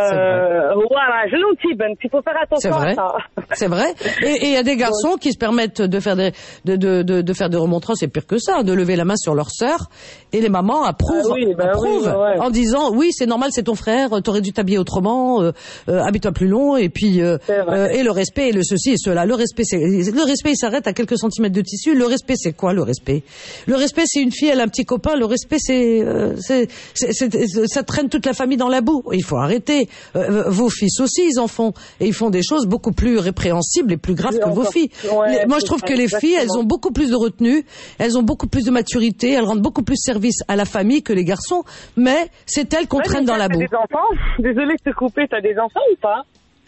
Euh, voilà, je l'outil, ben, il faut faire attention c'est vrai. à ça. C'est vrai. Et il y a des garçons qui se permettent de faire des, de, de, de, de faire des remontrances, c'est pire que ça, de lever la main sur leur sœur. Et les mamans approuvent, ah oui, ben approuvent oui, ouais. en disant, oui, c'est normal, c'est ton frère, t'aurais dû t'habiller autrement, euh, euh, habille-toi plus long, et puis, euh, euh, et le respect, et le ceci, et cela. Le respect, c'est, le respect, il s'arrête à quelques centimètres de tissu. Le respect, c'est quoi, le respect? Le respect, c'est une fille, elle a un petit copain. Le respect, c'est, euh, c'est, c'est, c'est, ça traîne toute la famille dans la boue. Il faut arrêter. Euh, vos fils aussi, ils en font. Et ils font des choses beaucoup plus répréhensibles et plus graves que vos filles. Ouais, les, moi, je trouve que les filles, elles ont beaucoup plus de retenue, elles ont beaucoup plus de maturité, elles rendent beaucoup plus service à la famille que les garçons, mais c'est elles qu'on ouais, traîne dans la boue. T'as des enfants? Désolée de te couper, t'as des enfants ou pas?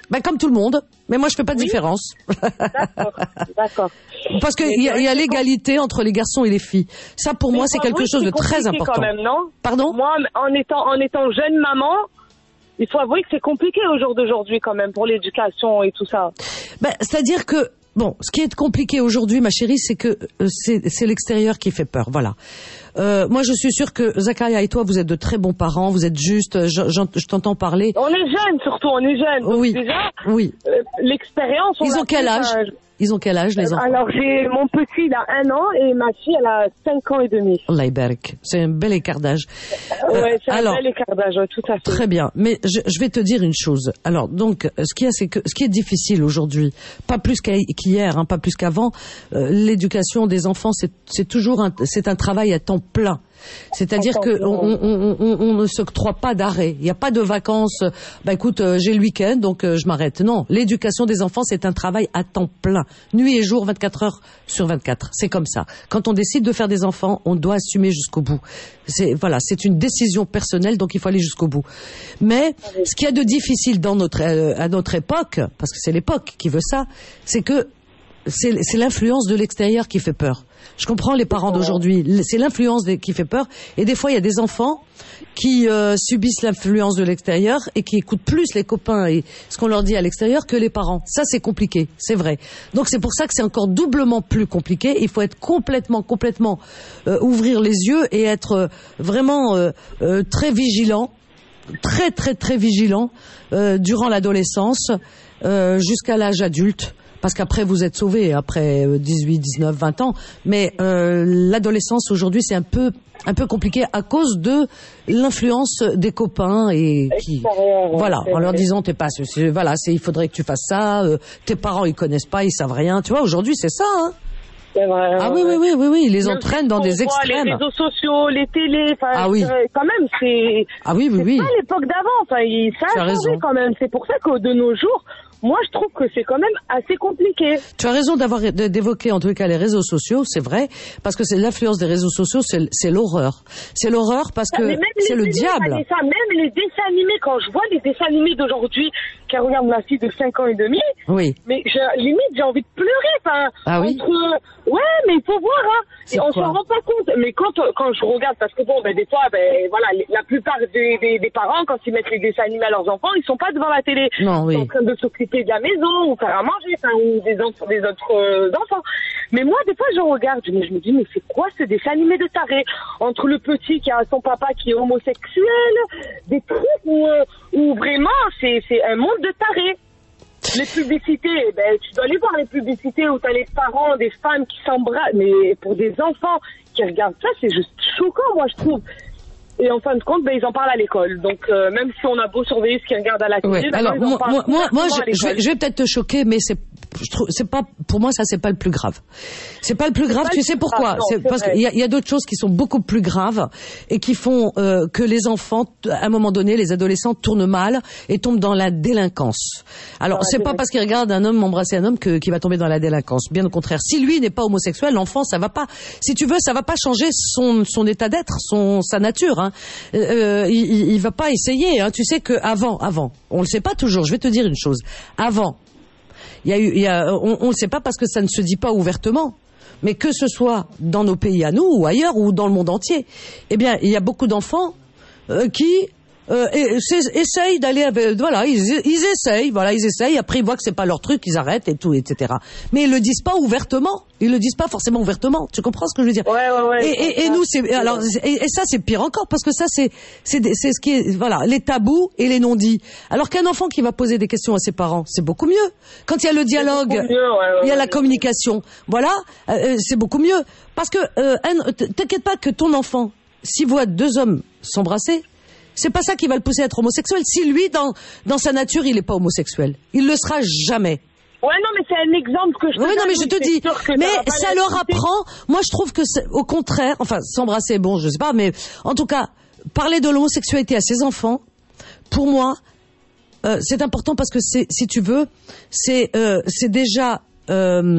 Ben, comme tout le monde. Mais moi, je fais pas de Oui. différence. D'accord, d'accord. Parce qu'il Mais y a, c'est y a vrai que l'égalité entre les garçons et les filles. Ça, pour Mais moi, c'est faut quelque avouer chose que de c'est très compliqué important. quand même, non? Pardon? Moi, en étant, en étant jeune maman, il faut avouer que c'est compliqué au jour d'aujourd'hui quand même pour l'éducation et tout ça. Ben, c'est-à-dire que, bon, ce qui est compliqué aujourd'hui, ma chérie, c'est que euh, c'est, c'est l'extérieur qui fait peur. Voilà. Euh, moi, je suis sûre que Zakaria et toi, vous êtes de très bons parents, vous êtes justes, je, j'en- je t'entends parler. On est jeunes surtout, on est jeunes. Donc Oui. déjà, Oui. euh, l'expérience... on Ils l'a ont quel fait, âge? enfin, Ils ont quel âge, les enfants? Alors, j'ai mon petit, il a un an et ma fille, elle a cinq ans et demi. Allah barak. C'est un bel écart d'âge. Ouais, Euh, c'est alors, un bel écart d'âge, ouais, tout à fait. très bien. Mais je, je vais te dire une chose. Alors, donc, ce qu'il y a, c'est que ce qui est difficile aujourd'hui, pas plus qu'à- qu'hier, hein, pas plus qu'avant, euh, l'éducation des enfants, c'est, c'est toujours un, c'est un travail à temps plein. C'est-à-dire que on, on, on, on, on ne s'octroie pas d'arrêt. Il n'y a pas de vacances. Bah écoute, euh, j'ai le week-end, donc euh, je m'arrête. Non, l'éducation des enfants, c'est un travail à temps plein, nuit et jour, vingt-quatre heures sur vingt-quatre. C'est comme ça. Quand on décide de faire des enfants, on doit assumer jusqu'au bout. C'est voilà, c'est une décision personnelle, donc il faut aller jusqu'au bout. Mais ce qu'il y a de difficile dans notre euh, à notre époque, parce que c'est l'époque qui veut ça, c'est que c'est, c'est l'influence de l'extérieur qui fait peur. Je comprends les parents d'aujourd'hui, c'est l'influence des- qui fait peur. Et des fois, il y a des enfants qui euh, subissent l'influence de l'extérieur et qui écoutent plus les copains et ce qu'on leur dit à l'extérieur que les parents. Ça, c'est compliqué, c'est vrai. Donc c'est pour ça que c'est encore doublement plus compliqué. Il faut être complètement, complètement euh, ouvrir les yeux et être euh, vraiment euh, euh, très vigilant, très, très, très vigilant euh, durant l'adolescence euh, jusqu'à l'âge adulte. Parce qu'après, vous êtes sauvés, après dix-huit, dix-neuf, vingt ans. Mais euh, l'adolescence, aujourd'hui, c'est un peu un peu compliqué à cause de l'influence des copains et qui... Extérieur, ouais, Voilà, c'est en leur vrai. disant, t'es pas... c'est- Voilà, c'est, il faudrait que tu fasses ça, euh, tes parents, ils connaissent pas, ils savent rien. Tu vois, aujourd'hui, c'est ça, hein. C'est vrai, Ah ouais, oui, oui, oui, oui, oui, ils les Même entraînent dans on des voit extrêmes. Les réseaux sociaux, les télés, enfin, Ah oui. euh, quand même, c'est... Ah oui, oui, c'est oui. pas l'époque d'avant, enfin, il- ça Tu as a changé raison. quand même. C'est pour ça que de nos jours, moi, je trouve que c'est quand même assez compliqué. Tu as raison d'avoir de- d'évoquer en tout cas les réseaux sociaux, c'est vrai, parce que c'est l'influence des réseaux sociaux, c'est, c'est l'horreur. C'est l'horreur parce que Mais même c'est les le télés, diable. Vanessa, même les dessins animés, quand je vois les dessins animés d'aujourd'hui, qui regarde ma fille de cinq ans et demi, Oui. mais je- limite, j'ai envie de pleurer. Enfin, Ah oui? entre... Ouais, mais il faut voir, hein. C'est Et on quoi? s'en rend pas compte. Mais quand, quand je regarde, parce que bon, ben, des fois, ben, voilà, les- la plupart des, des, des parents, quand ils mettent les dessins animés à leurs enfants, ils sont pas devant la télé. Non, Ils sont oui. en train de s'occuper de la maison, ou faire à manger, enfin, ou des, enfants, des autres euh, enfants. Mais moi, des fois, je regarde, je me, je me dis, mais c'est quoi ce dessin animé de taré? Entre le petit qui a son papa qui est homosexuel, des trucs où, euh, où vraiment, c'est, c'est un monde de taré. Les publicités, ben, tu dois aller voir les publicités où t'as les parents, des femmes qui s'embrassent, mais pour des enfants qui regardent ça, c'est juste choquant, moi, je trouve. Et en fin de compte, ben, ils en parlent à l'école. Donc, euh, même si on a beau surveiller ce qu'ils regardent à la télé, Ouais. ben, Alors ils en moi, parlent moi, moi, moi, ouvertement à je, je vais, l'école. je vais peut-être te choquer, mais c'est, je trouve, c'est pas, pour moi, ça c'est pas le plus grave. C'est pas le plus grave. pas Tu le sais plus pourquoi grave, non, C'est c'est parce vrai. qu'il y a, il y a d'autres choses qui sont beaucoup plus graves et qui font euh, que les enfants, à un moment donné, les adolescents tournent mal et tombent dans la délinquance. Alors Dans la c'est pas parce qu'ils regardent un homme embrasser un homme que qu'il va tomber dans la délinquance. Bien au contraire. Si lui n'est pas homosexuel, l'enfant, ça va pas. Si tu veux, ça va pas changer son son état d'être, son sa nature. Hein. Euh, il, il il va pas essayer. Hein. Tu sais que avant, avant, on le sait pas toujours. Je vais te dire une chose. Avant, il y a eu, il y a, on, on le sait pas parce que ça ne se dit pas ouvertement. Mais que ce soit dans nos pays à nous ou ailleurs ou dans le monde entier, eh bien, il y a beaucoup d'enfants euh, qui euh, et- c'est- essayent d'aller avec, voilà, ils, ils essayent, voilà, ils essayent. Après, ils voient que c'est pas leur truc, ils arrêtent et tout, et cetera. Mais ils le disent pas ouvertement. Ils le disent pas forcément ouvertement. Tu comprends ce que je veux dire? Ouais, ouais, ouais. Et, et, et nous, c'est alors, et, et ça, c'est pire encore parce que ça, c'est, c'est, des- c'est ce qui est, voilà, les tabous et les non-dits. Alors qu'un enfant qui va poser des questions à ses parents, c'est beaucoup mieux. Quand il y a le dialogue, beaucoup mieux, ouais, ouais, il y a ouais. la communication. Voilà, euh, c'est beaucoup mieux. Parce que euh, un- t'inquiète pas que ton enfant, s'il voit deux hommes s'embrasser, c'est pas ça qui va le pousser à être homosexuel. Si lui, dans dans sa nature, il est pas homosexuel, il le sera jamais. Ouais, non, mais c'est un exemple que je te Oui, non, donne, mais je te c'est dis, sûr que mais va pas ça la leur discuter. apprend. Moi, je trouve que, c'est, au contraire, enfin, s'embrasser, bon, je sais pas, mais en tout cas, parler de l'homosexualité à ses enfants, pour moi, euh, c'est important parce que c'est, si tu veux, c'est, euh, c'est déjà euh,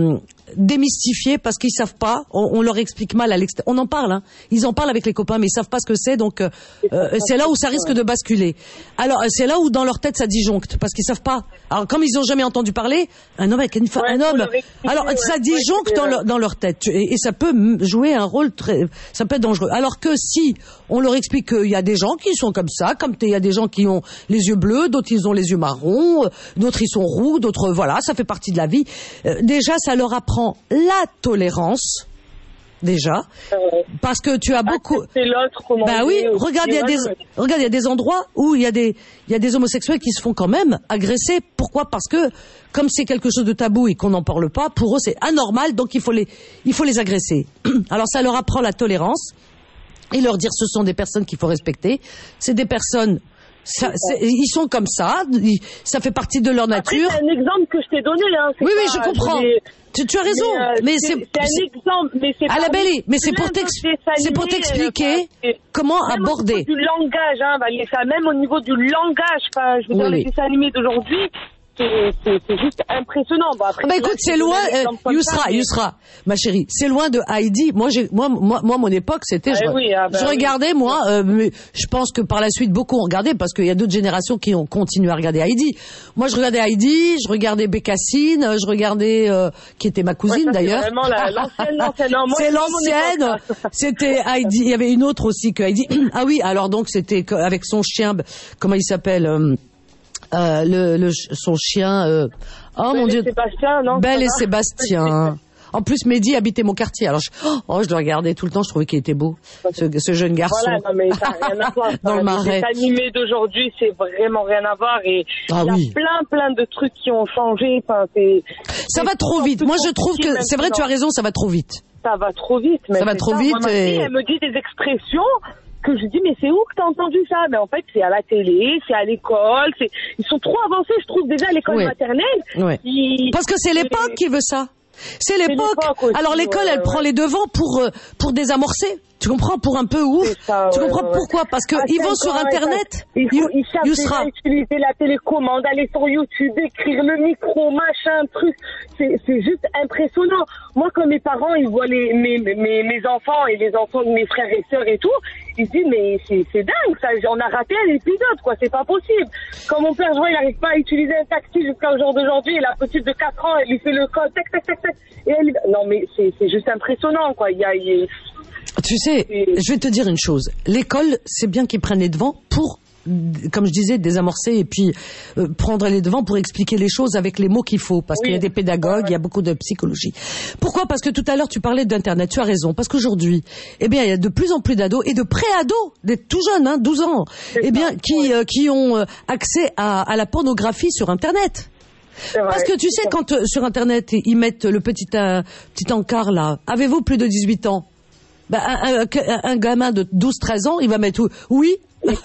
démystifier parce qu'ils savent pas. On, on leur explique mal à l'extérieur. On en parle, hein. Ils en parlent avec les copains, mais ils savent pas ce que c'est. Donc euh, euh, c'est là où ça risque de basculer. Alors c'est là où dans leur tête ça disjoncte parce qu'ils savent pas. Alors comme ils ont jamais entendu parler, un homme avec une femme, Ouais, un homme. Alors ouais, ça ouais, disjoncte ouais, dans leur dans leur tête et, et ça peut jouer un rôle très, ça peut être dangereux. Alors que si on leur explique qu'il y a des gens qui sont comme ça, comme il y a des gens qui ont les yeux bleus, d'autres ils ont les yeux marrons, d'autres ils sont roux, d'autres voilà, ça fait partie de la vie. Euh, déjà ça leur apprend la tolérance. Déjà, parce que tu as beaucoup. C'est l'autre. Comment bah oui, regarde, il y a des, regarde, il y a des endroits où il y a des, il y a des homosexuels qui se font quand même agresser. Pourquoi ? Parce que comme c'est quelque chose de tabou et qu'on n'en parle pas, pour eux c'est anormal, donc il faut les, il faut les agresser. Alors ça leur apprend la tolérance et leur dire ce sont des personnes qu'il faut respecter. C'est des personnes. Ça, ils sont comme ça, ils, ça fait partie de leur nature. Après, c'est un exemple que je t'ai donné. Hein, oui, oui, pas, je comprends. Je tu, tu as raison, mais, euh, mais c'est, c'est, c'est un exemple, mais c'est à la belle, mais c'est pour, c'est pour t'expliquer euh, comment même aborder. Au niveau du langage, hein, Vanessa, même au niveau du langage, enfin, je veux dire, oui, les dessins animés d'aujourd'hui. C'est, c'est, c'est juste impressionnant. Bon, après, bah écoute, là, c'est loin, euh, Yousra, ça, mais... Yousra, ma chérie, c'est loin de Heidi. Moi, j'ai, moi, moi, moi, mon époque, c'était, ah, je, oui, ah, bah, je regardais, oui. moi, euh, mais je pense que par la suite, beaucoup ont regardé parce qu'il y a d'autres générations qui ont continué à regarder Heidi. Moi, je regardais Heidi, je regardais Bécassine, je regardais, euh, qui était ma cousine ouais, ça, d'ailleurs. C'est vraiment la, l'ancienne, l'ancienne. Non, moi, c'est l'ancienne. C'était Heidi. Il y avait une autre aussi que Heidi. Ah oui, alors donc c'était avec son chien, comment il s'appelle? Euh, Euh, le, le, son chien, euh... oh Belle mon Dieu, Sébastien, non, Belle et Sébastien. En plus, Mehdi habitait mon quartier. Alors, je, oh, je le regardais tout le temps. Je trouvais qu'il était beau, ce, ce jeune garçon. Voilà, non, mais ça n'a rien à voir. Dans le Marais. Les animés d'aujourd'hui, c'est vraiment rien à voir. Et ah, il y a oui. plein, plein de trucs qui ont changé. Enfin, c'est, ça c'est va trop vite. Moi, je trouve que c'est vrai. Tu as raison. Ça va trop vite. Ça va trop vite. Mais ça va trop ça. vite. Moi, et... Elle me dit des expressions que je dis, mais c'est où que t'as entendu ça? Mais en fait, c'est à la télé, c'est à l'école, c'est, ils sont trop avancés, je trouve, déjà à l'école ouais. maternelle. Ouais. Ils... Parce que c'est l'époque qui veut ça. C'est l'époque. C'est l'époque aussi, alors l'école, ouais, elle ouais. prend les devants pour, pour désamorcer. Tu comprends? Pour un peu ouf. Ça, tu ouais, comprends ouais. pourquoi? Parce que ils vont sur Internet. Ils, ils, ils savent déjà utiliser la télécommande, aller sur YouTube, écrire le micro, machin, truc. C'est, c'est juste impressionnant. Moi, comme mes parents, ils voient les, mes, mes, mes enfants et les enfants de mes frères et sœurs et tout, ils se disent, mais c'est, c'est dingue, ça, on a raté un épisode, quoi, c'est pas possible. Quand mon père, je vois, il n'arrive pas à utiliser un taxi jusqu'au jour d'aujourd'hui, et la petite de quatre ans, elle lui fait le code, tac, tac, tac, tac, et elle, non, mais c'est, c'est juste impressionnant, quoi, il y a, il y a... Tu sais, je vais te dire une chose. L'école, c'est bien qu'ils prennent les devants pour, comme je disais, désamorcer et puis euh, prendre les devants pour expliquer les choses avec les mots qu'il faut. Parce oui. qu'il y a des pédagogues, ouais. il y a beaucoup de psychologie. Pourquoi? Parce que tout à l'heure, tu parlais d'Internet. Tu as raison. Parce qu'aujourd'hui, eh bien, il y a de plus en plus d'ados et de pré-ados, des tout jeunes, hein, douze ans, c'est eh bien, ça. qui, euh, qui ont accès à, à la pornographie sur Internet. Parce que tu sais, quand euh, sur Internet, ils mettent le petit, euh, petit encart là, avez-vous plus de dix-huit ans? Ben, un, un, un gamin de douze treize ans, il va mettre oui.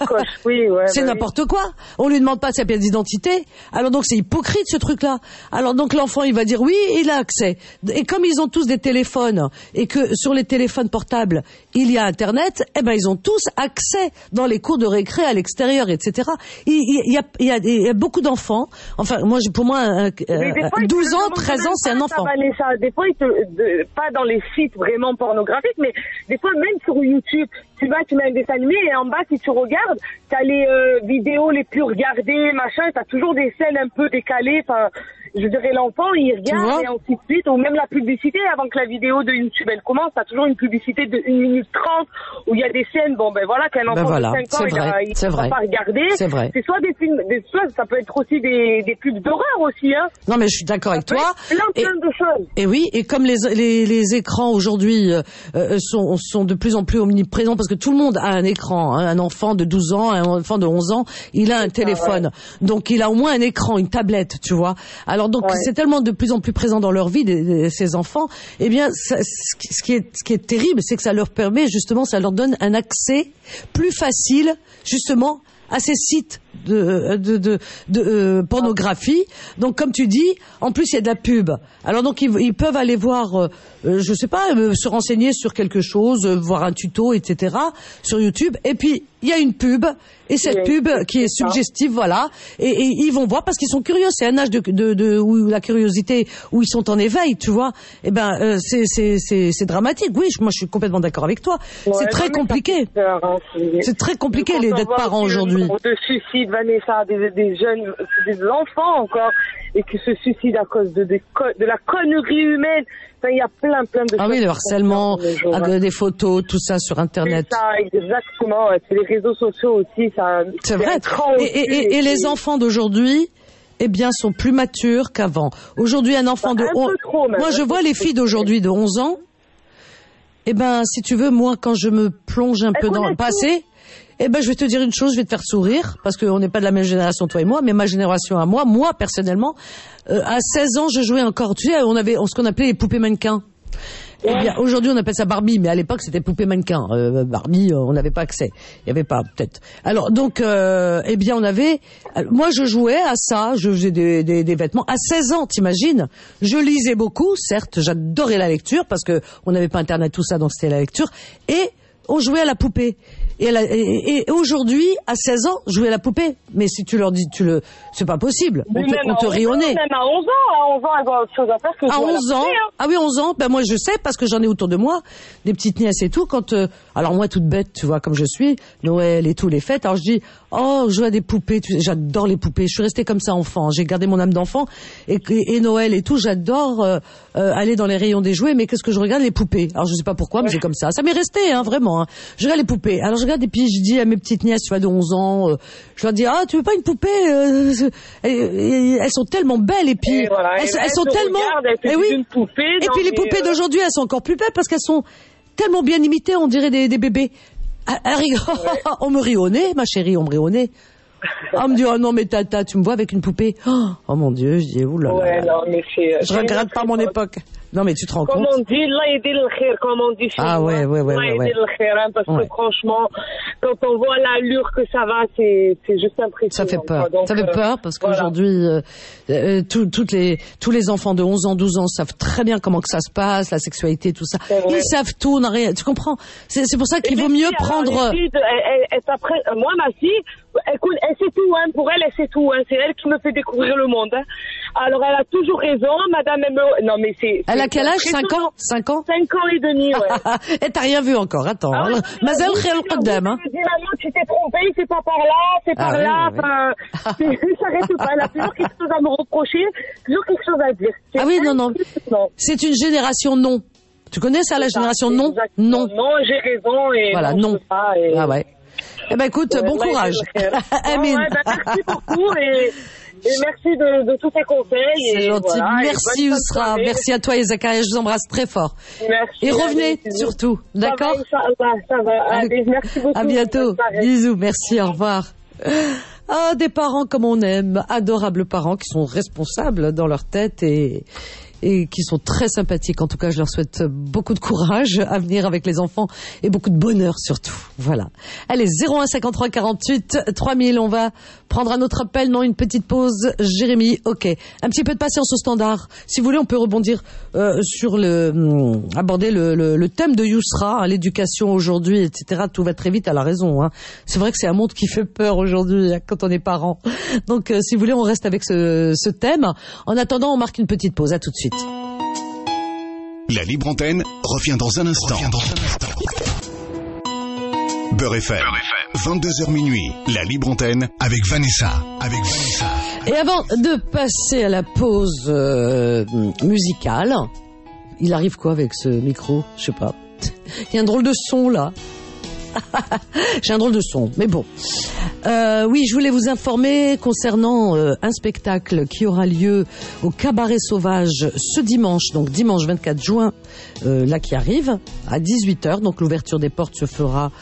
oui ouais, c'est bah n'importe oui. quoi. On lui demande pas sa pièce d'identité. Alors donc c'est hypocrite ce truc-là. Alors donc l'enfant il va dire oui, il a accès. Et comme ils ont tous des téléphones et que sur les téléphones portables il y a Internet, eh ben ils ont tous accès dans les cours de récré à l'extérieur, et cetera. Il, il, y a, il, y a, il y a beaucoup d'enfants. Enfin moi pour moi un, euh, douze ans, treize ans c'est un enfant. Ça, des fois ils te, de, pas dans les sites vraiment pornographiques, mais des fois même sur YouTube. Tu vas, tu mets un dessin animé et en bas, si tu regardes, t'as les euh, vidéos les plus regardées, machin, t'as toujours des scènes un peu décalées, enfin, je dirais l'enfant, il regarde et ainsi de suite, ou même la publicité, avant que la vidéo de YouTube, elle commence, t'as toujours une publicité de une minute trente, où il y a des scènes, bon ben voilà, qu'un enfant ben voilà, de cinq ans, il, a, il ne va pas regarder. C'est vrai. C'est soit des films, des, soit ça peut être aussi des, des pubs d'horreur aussi, hein. Non mais je suis d'accord ça avec toi. Plein, et, plein de choses. Et oui, et comme les, les, les écrans aujourd'hui euh, sont, sont de plus en plus omniprésents, parce que tout le monde a un écran, hein, un enfant de douze ans, un enfant de onze ans, il a un c'est téléphone. Ça, ouais. Donc il a au moins un écran, une tablette, tu vois. Alors donc ouais. c'est tellement de plus en plus présent dans leur vie, des, des, ces enfants, eh bien, ça, ce, qui est, ce qui est terrible, c'est que ça leur permet, justement, ça leur donne un accès plus facile, justement, à ces sites de de de, de euh, pornographie. Donc comme tu dis, en plus il y a de la pub. Alors donc ils, ils peuvent aller voir, euh, je sais pas, euh, se renseigner sur quelque chose, euh, voir un tuto, et cetera sur YouTube. Et puis il y a une pub, et cette pub qui est suggestive, voilà. Et, et ils vont voir parce qu'ils sont curieux. C'est un âge de, de, de où la curiosité, où ils sont en éveil, tu vois. Et ben euh, c'est c'est c'est c'est dramatique. Oui, moi je suis complètement d'accord avec toi. Ouais, c'est très compliqué. Peur, hein, c'est... c'est très compliqué les d'être parents aujourd'hui. De suicide, Vanessa, des, des jeunes, des enfants encore, et qui se suicident à cause de, de, de la connerie humaine. Enfin, il y a plein, plein de ah choses. Ah oui, le harcèlement, avec des photos, tout ça sur Internet. C'est ça, exactement. C'est les réseaux sociaux aussi. Ça, c'est vrai. Et, et, et, et les enfants d'aujourd'hui, eh bien, sont plus matures qu'avant. Aujourd'hui, un enfant bah, de... Un peu trop, même. Moi, je vois les filles d'aujourd'hui de onze ans. Eh ben, si tu veux, moi, quand je me plonge un peu dans le passé... Eh ben, je vais te dire une chose, je vais te faire sourire, parce qu'on n'est pas de la même génération, toi et moi, mais ma génération à moi, moi, personnellement, euh, à seize ans, je jouais encore, tu sais, on avait ce qu'on appelait les poupées mannequins. Eh bien, aujourd'hui, on appelle ça Barbie, mais à l'époque, c'était poupée mannequin. Euh, Barbie, on n'avait pas accès. Il n'y avait pas, peut-être. Alors, donc, euh, eh bien, on avait... Moi, je jouais à ça, je faisais des, des, des vêtements. À seize ans, t'imagines? Je lisais beaucoup, certes, j'adorais la lecture, parce que on n'avait pas Internet, tout ça, donc c'était la lecture. Et on jouait à la poupée. Et, la, et, et aujourd'hui, à seize ans, jouer à la poupée. Mais si tu leur dis, tu le, c'est pas possible. On te, on te rit au nez. Même à onze ans, à onze ans, elle a autre chose à faire que jouer à onze ans. Hein. Ah oui, onze ans. Ben moi, je sais parce que j'en ai autour de moi des petites nièces et tout. Quand, euh, alors moi, toute bête, tu vois, comme je suis, Noël et tout, les fêtes. Alors je dis, oh, jouer à des poupées. Tu, j'adore les poupées. Je suis restée comme ça enfant. J'ai gardé mon âme d'enfant et, et, et Noël et tout. J'adore euh, euh, aller dans les rayons des jouets. Mais qu'est-ce que je regarde? Les poupées. Alors je sais pas pourquoi, mais ouais. C'est comme ça. Ça m'est resté, hein, vraiment. Hein. Je regarde les poupées. Alors je regarde et puis je dis à mes petites nièces, tu vois, de onze ans, euh, je leur dis, ah, tu veux pas une poupée? euh, elles, elles sont tellement belles et puis et voilà, elles, et elles sont tellement regarde, elles et oui. Une poupée et puis les poupées euh... d'aujourd'hui, elles sont encore plus belles parce qu'elles sont tellement bien imitées, on dirait des, des bébés. Elle, elle rigole. Ouais. On me rit au nez, ma chérie, on me rit au nez. On me dit, oh non, mais tata, tu me vois avec une poupée. Oh mon Dieu, je dis, oulala. Ouais, non, mais c'est, je regrette pas mon époque. Non, mais tu te rends comme compte. Comme on dit, là, il le khair, comme on dit chez ah, ouais, ouais, ouais, ouais, ouais. le khair, hein, parce ouais. que franchement, quand on voit l'allure que ça va, c'est, c'est juste impressionnant. Ça fait peur. Donc, ça fait peur parce qu'aujourd'hui, voilà. euh, tout, toutes les, tous les enfants de onze ans, douze ans savent très bien comment que ça se passe, la sexualité, tout ça. Ils savent tout, on n'a rien, tu comprends? C'est, c'est pour ça qu'il et vaut mieux filles, prendre... Alors, filles, elle, elle, elle, après, moi, ma fille, écoute, elle sait tout, hein. Pour elle, elle sait tout, hein. C'est elle qui me fait découvrir le monde, hein. Alors, elle a toujours raison, madame, elle me... Non, mais c'est... Elle a quel âge? cinq ans? cinq ans? cinq ans et demi, ouais. Et t'as rien vu encore, attends. Ah, Mazel khayr al-qaddam, hein. Je dis, maman, tu t'es trompée, c'est pas par là, c'est par ah, là, oui, enfin... Oui. Ça reste pas, elle a toujours quelque chose à me reprocher, toujours quelque chose à dire. C'est ah oui, non, non. non. C'est une génération non. Tu connais ça, la ça, génération non? Non. Non, j'ai raison et... Voilà, non. Pas, et... Ah ouais. Eh ben écoute, ouais, bon courage. Amin. Ouais, ben, merci beaucoup et, et merci de, de tous tes conseils. C'est et gentil. Voilà, merci Yousra. Merci à toi et Zakaria. Je vous embrasse très fort. Merci. Et revenez allez, surtout. D'accord? Ça va, ça va. Allez, merci beaucoup. À bientôt. Bisous. Merci. Au revoir. Ah, des parents comme on aime, adorables parents qui sont responsables dans leur tête et et qui sont très sympathiques. En tout cas, je leur souhaite beaucoup de courage à venir avec les enfants et beaucoup de bonheur surtout. Voilà. Allez, zéro un cinquante-trois quarante-huit trois mille, on va prendre un autre appel, non, une petite pause. Jérémy, ok. Un petit peu de patience au standard. Si vous voulez, on peut rebondir euh, sur le... Hum, aborder le, le, le thème de Yousra, hein, l'éducation aujourd'hui, et cetera. Tout va très vite, elle a raison. Hein. C'est vrai que c'est un monde qui fait peur aujourd'hui hein, quand on est parent. Donc, euh, si vous voulez, on reste avec ce, ce thème. En attendant, on marque une petite pause. À tout de suite. La libre antenne revient dans un instant. Revient dans un instant. Beurre F M, vingt-deux heures minuit, la libre antenne avec Vanessa. Avec Vanessa. Et avant de passer à la pause euh, musicale, il arrive quoi avec ce micro? Je sais pas. Il y a un drôle de son là. J'ai un drôle de son, mais bon. Euh, oui, je voulais vous informer concernant euh, un spectacle qui aura lieu au Cabaret Sauvage ce dimanche, donc dimanche vingt-quatre juin, euh, là qui arrive, à dix-huit heures. Donc l'ouverture des portes se fera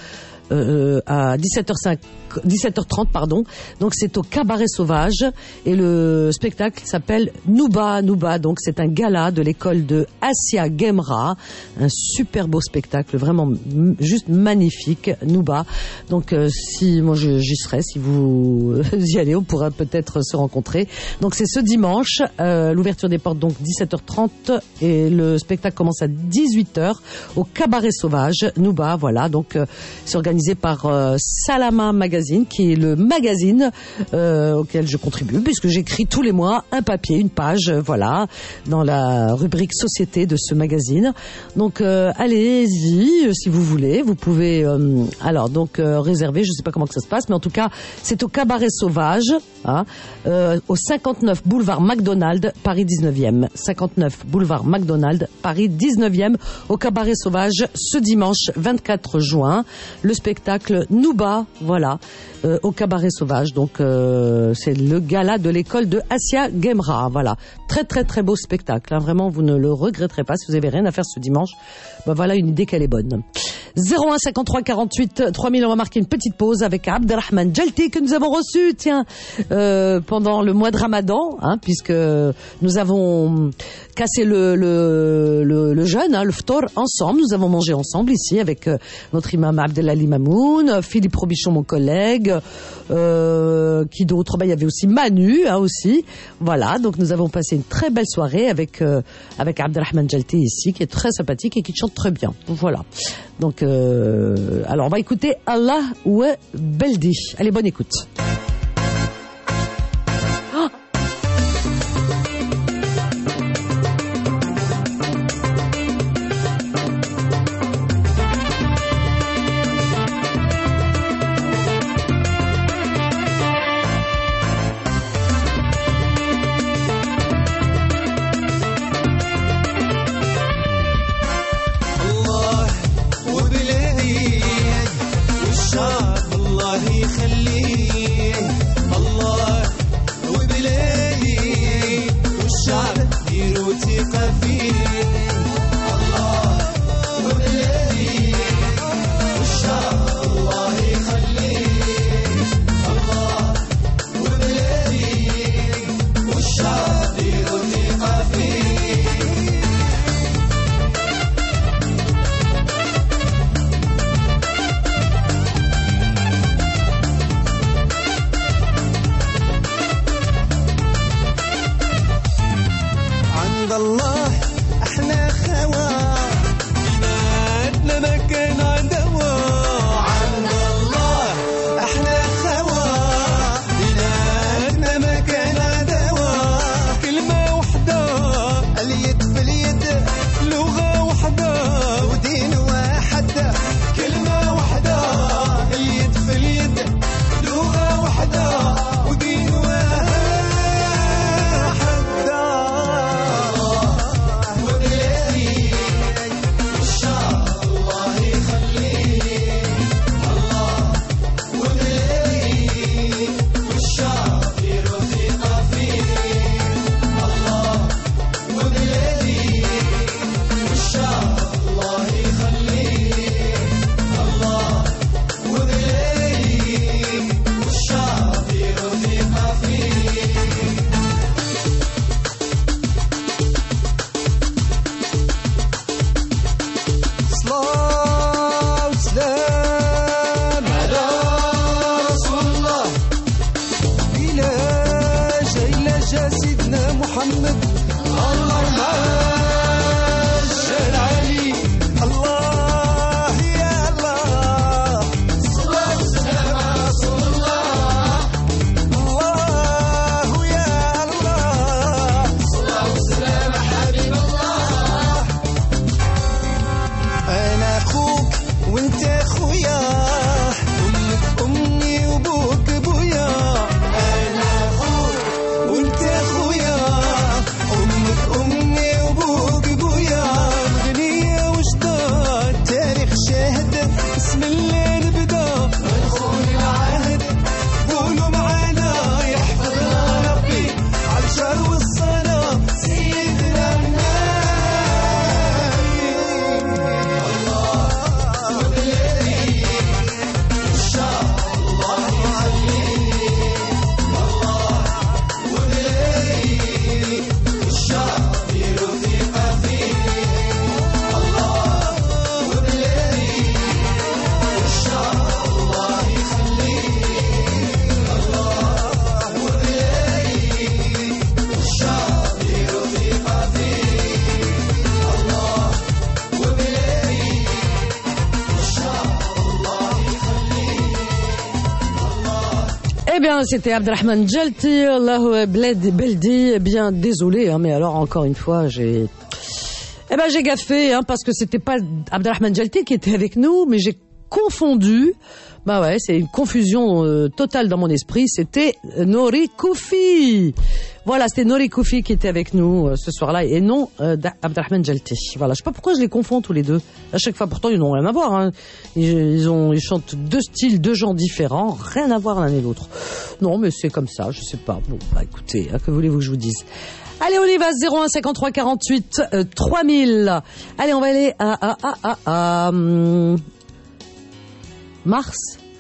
euh, à dix-sept heures cinq, dix-sept heures trente, pardon. Donc c'est au Cabaret Sauvage et le spectacle s'appelle Nouba Nouba. Donc c'est un gala de l'école de Assia Gemra, un super beau spectacle, vraiment m- juste magnifique, Nouba. Donc euh, si moi je, j'y serai, si vous y allez, on pourra peut-être se rencontrer. Donc c'est ce dimanche, euh, l'ouverture des portes donc dix-sept heures trente et le spectacle commence à dix-huit heures au Cabaret Sauvage, Nouba. Voilà, donc euh, c'est organisé par euh, Salama Magazine, qui est le magazine euh, auquel je contribue, puisque j'écris tous les mois un papier, une page, euh, voilà, dans la rubrique société de ce magazine. Donc euh, allez-y, euh, si vous voulez, vous pouvez euh, alors donc euh, réserver, je sais pas comment que ça se passe, mais en tout cas c'est au Cabaret Sauvage, hein, euh, au cinquante-neuf boulevard McDonald, Paris dix-neuvième, cinquante-neuf boulevard McDonald, Paris dix-neuvième, au Cabaret Sauvage, ce dimanche vingt-quatre juin, le spectacle Nouba, voilà, euh, au Cabaret Sauvage. Donc euh, c'est le gala de l'école de Assia Gemra, voilà, très très très beau spectacle, hein. Vraiment vous ne le regretterez pas si vous avez rien à faire ce dimanche. Ben voilà une idée qu'elle est bonne. zéro un cinquante-trois quarante-huit trois mille, on va marquer une petite pause avec Abdelrahman Jalti que nous avons reçu, tiens, euh, pendant le mois de Ramadan, hein, puisque nous avons cassé le le le, le jeûne, hein, le ftor ensemble. Nous avons mangé ensemble ici avec euh, notre imam Abdelali Mamoun, Philippe Robichon, mon collègue, euh, qui d'autre, ben il y avait aussi Manu, hein, aussi. Voilà, donc nous avons passé une très belle soirée avec euh, avec Abdelrahman Jalti ici, qui est très sympathique et qui chante très bien. Voilà. Donc, euh, alors on va écouter Allah ou Beldi. Allez, bonne écoute. Eh bien, c'était Abdelrahman Jalti, Allahu Beldi. Eh bien, désolé, hein, mais alors, encore une fois, j'ai... Eh ben, j'ai gaffé, hein, parce que c'était pas Abdelrahman Jalti qui était avec nous, mais j'ai confondu. Bah ouais, c'est une confusion euh, totale dans mon esprit. C'était Nori Koufi. Voilà, c'était Nori Koufi qui était avec nous euh, ce soir-là, et non euh, Abdelrahman Jalti. Voilà, je sais pas pourquoi je les confonds tous les deux. À chaque fois, pourtant, ils n'ont rien à voir. Hein. Ils, ils ont, ils chantent deux styles, deux genres différents, rien à voir l'un et l'autre. Non, mais c'est comme ça, je sais pas. Bon, bah écoutez, hein, que voulez-vous que je vous dise? Allez, on y va, zéro un cinquante-trois quarante-huit euh, trois mille. Allez, on va aller à, à, à, à, à hum, Mars.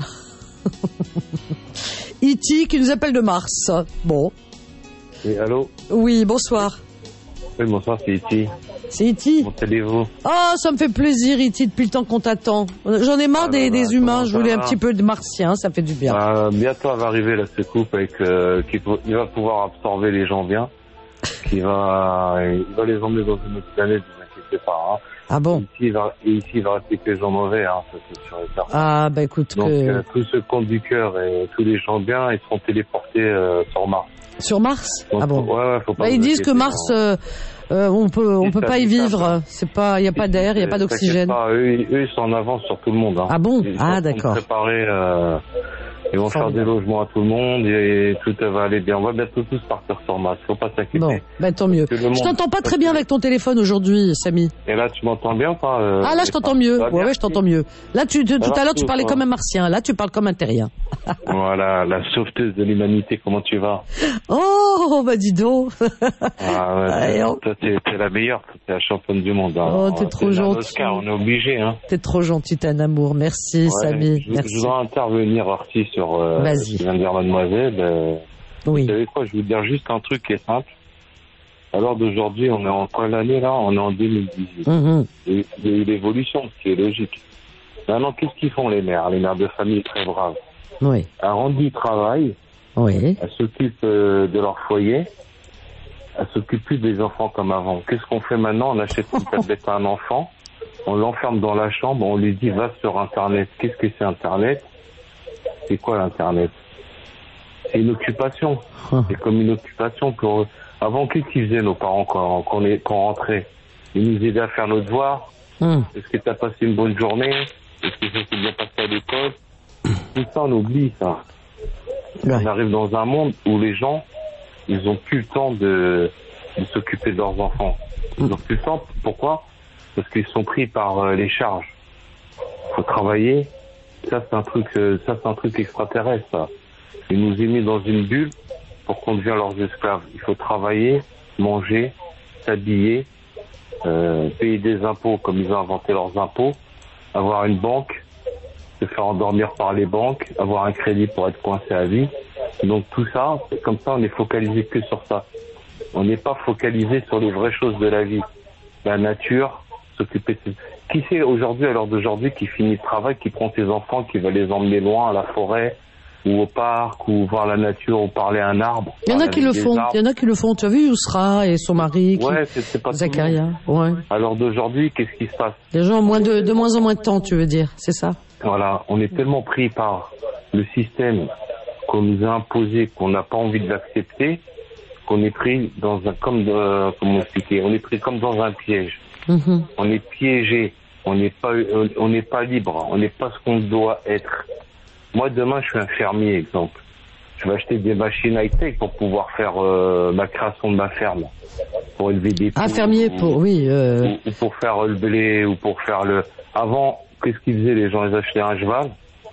E T qui nous appelle de Mars. Bon. Oui, allô? Oui, bonsoir. Oui, bonsoir, c'est E T. C'est E T? Comment allez-vous? Oh, ça me fait plaisir, E T, depuis le temps qu'on t'attend. J'en ai marre ah, des, des humains, je voulais un petit peu de martiens, ça fait du bien. Euh, bientôt, elle va arriver la secoupe avec, euh, qui, il va pouvoir absorber les gens bien. Qui va, il va les emmener dans une autre planète, ne vous inquiétez pas. Hein. Ah bon? Et ici, il va, et ici, il va rester que les gens mauvais, hein, ça c'est sûr et certain. Ah, bah écoute. Donc, que... euh, tous ceux qui ont du cœur et tous les gens bien, ils seront téléportés euh, sur Mars. Sur Mars? Donc, ah bon? Ouais, ouais, faut pas bah, ils disent que Mars, euh, euh, on peut, on peut pas y vivre. C'est pas, il y a pas d'air, il y a pas d'oxygène. Pas, eux, eux, ils sont en avance sur tout le monde. Hein. Ah bon? Ils ah sont d'accord. Préparés. Euh, Ils vont faire des logements à tout le monde et tout va aller bien. On va bientôt tous partir sur Mars. Faut pas s'inquiéter. Bon, ben tant mieux. Je t'entends pas très bien avec ton téléphone aujourd'hui, Samy. Et là, tu m'entends bien ou pas euh, Ah là, je t'entends mieux. Ouais, ouais, je t'entends mieux. Là, tu, tu tout à l'heure, tu parlais comme un martien. Là, tu parles comme un terrien. Voilà, la sauveteuse de l'humanité. Comment tu vas? Oh, bah dis donc. Ah ouais. Allez, on... Toi, t'es, t'es la meilleure. T'es la championne du monde. Hein. Oh, t'es trop t'es gentil. Oscar, on est obligé. Hein. T'es trop gentil, t'es un amour. Merci, ouais, Samy. Je, Merci. Je dois intervenir aussi sur. Euh, Vas-y. Je viens de dire mademoiselle. Euh, oui. Vous savez quoi, je vais vous dire juste un truc qui est simple. À l'heure d'aujourd'hui, on est en quelle année là? On est en deux mille dix-huit. Mm-hmm. Il y a eu l'évolution, ce qui est logique. Maintenant, qu'est-ce qu'ils font les mères? Les mères de famille très braves. Oui. Elles rendent du travail. Oui. Elles s'occupent euh, de leur foyer. Elles s'occupent plus des enfants comme avant. Qu'est-ce qu'on fait maintenant? On achète une tablette à un enfant. On l'enferme dans la chambre. On lui dit va sur Internet. Qu'est-ce que c'est Internet? C'est quoi l'Internet? C'est une occupation. Hum. C'est comme une occupation pour eux. Avant, qu'est-ce qu'ils faisaient nos parents quand, quand, on, est, quand on rentrait? Ils nous aidaient à faire nos devoirs. Hum. Est-ce que tu as passé une bonne journée? Est-ce que ça s'est bien passé à l'école? Tout ça, on oublie ça. Ouais. On arrive dans un monde où les gens, ils ont plus le temps de, de s'occuper de leurs enfants. Ils ont plus le temps. Pourquoi? Parce qu'ils sont pris par euh, les charges. Il faut travailler. Ça, c'est un truc, euh, ça, c'est un truc extraterrestre, ça. Ils nous ont mis dans une bulle pour qu'on devienne leurs esclaves. Il faut travailler, manger, s'habiller, euh, payer des impôts comme ils ont inventé leurs impôts, avoir une banque, se faire endormir par les banques, avoir un crédit pour être coincé à vie. Donc tout ça, comme ça, on est focalisé que sur ça. On n'est pas focalisé sur les vraies choses de la vie. La nature, s'occuper de... Qui c'est aujourd'hui, à l'heure d'aujourd'hui, qui finit le travail, qui prend ses enfants, qui va les emmener loin à la forêt, ou au parc, ou voir la nature, ou parler à un arbre? Il y en a qui le font, il y en a qui le font. Tu as vu Yousra et son mari, qui... ouais, c'est, c'est pas Zakaria. Ouais. À l'heure d'aujourd'hui, qu'est-ce qui se passe? Les gens ont moins de, de moins en moins de temps, tu veux dire, c'est ça? Voilà, on est tellement pris par le système qu'on nous a imposé, qu'on n'a pas envie de l'accepter, qu'on est pris dans un, comme, de, comment expliquer, on est pris comme dans un piège. Mm-hmm. On est piégé, on n'est pas, on n'est pas libre, on n'est pas ce qu'on doit être. Moi, demain, je suis un fermier, exemple. Je vais acheter des machines high-tech pour pouvoir faire euh, ma création de ma ferme, pour élever des poules. Un fermier, ou, pour, oui. Euh... Ou, ou pour faire le blé, ou pour faire le... Avant, qu'est-ce qu'ils faisaient les gens? Ils achetaient un cheval,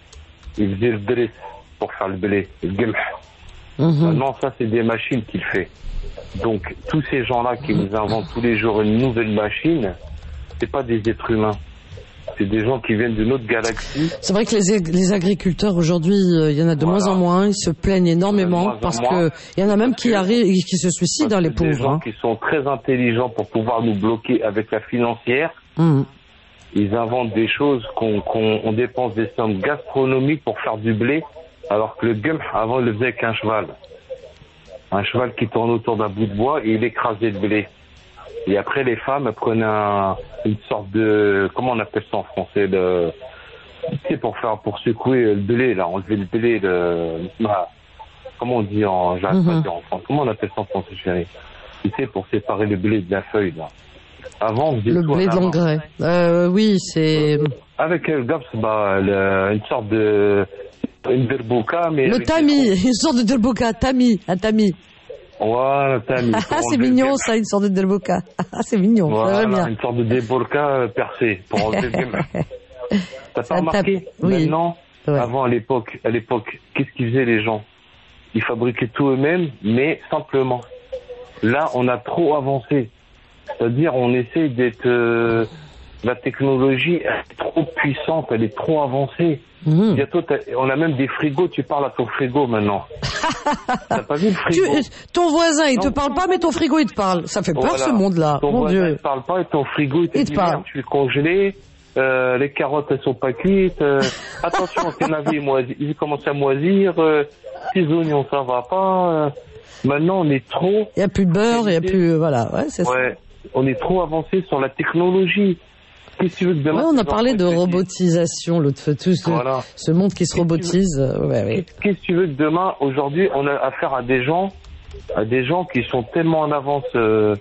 ils faisaient le blé pour faire le blé, le gueule. Mm-hmm. Maintenant, ça, c'est des machines qu'il fait. Donc, tous ces gens-là qui nous inventent tous les jours une nouvelle machine, c'est pas des êtres humains. C'est des gens qui viennent d'une autre galaxie. C'est vrai que les, les agriculteurs aujourd'hui, il euh, y en a de voilà. moins en moins. Ils se plaignent énormément parce que il y en a même qui arrivent, qui se suicident dans les pauvres. Des gens hein. qui sont très intelligents pour pouvoir nous bloquer avec la financière. Mmh. Ils inventent des choses qu'on, qu'on on dépense des sommes gastronomiques pour faire du blé, alors que le gum avant il le faisait avec un cheval. Un cheval qui tourne autour d'un bout de bois et il écrasait le blé. Et après, les femmes prenaient un, une sorte de... Comment on appelle ça en français? de, Tu sais, pour faire, pour secouer le blé, là, enlever le blé, le, bah, comment on dit en, j'arrive pas à Mhm. dire en France, comment on appelle ça en français, chérie? Tu sais, pour séparer le blé de la feuille, là. Avant, on faisait Le tout blé en de avant. l'engrais. Euh, oui, c'est... Avec le gabs, bah, le- une sorte de, une derbouka, mais Le avec tamis, une sorte de delboka, tamis, un tamis. voilà, tamis. Ah, pour c'est enlever le mignon gamin. ça, une sorte de delboka. Ah, c'est mignon, ça va Voilà, bien. une sorte de débolka euh, percé pour enlever le gamin. T'as Ça pas remarqué? tape, oui. Maintenant, Ouais. avant, à l'époque, à l'époque, qu'est-ce qu'ils faisaient les gens? Ils fabriquaient tout eux-mêmes, mais simplement. Là, on a trop avancé. C'est-à-dire, on essaye d'être... euh, la technologie elle est trop puissante, elle est trop avancée. Mhm. Bientôt, t'as- on a même des frigos, tu parles à ton frigo maintenant. T'as pas vu le Tu, frigo? ton voisin, il te Non. parle pas, mais ton frigo, il te parle. Ça fait peur, Voilà. ce monde-là. Ton Mon voisin, Dieu. il te parle pas et ton frigo, il te Il te dit, parle. merde, je suis congelé, euh, les carottes, elles sont pas cuites, euh, attention, tes navires, moisi- ils commencent à moisir, euh, tes oignons, ça va pas, euh, maintenant, on est trop, Il n'y a plus de beurre, il n'y a plus... Voilà, ouais, c'est ça. ouais, on est trop avancé sur la technologie. Qu'est-ce que tu veux que demain, Ouais, on a tes parlé enfants, de ils te disent robotisation l'autre fois, tout ce, Voilà. ce monde qui se robotise. euh, ouais, ouais. Qu'est-ce que tu veux que demain, aujourd'hui, on a affaire à des gens, à des gens qui sont tellement en avance euh,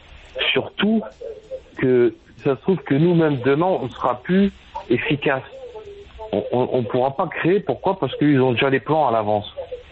sur tout que ça se trouve que nous-mêmes demain, on sera plus efficace. On, on, on pourra pas créer. Pourquoi? Parce qu'ils ont déjà les plans à l'avance.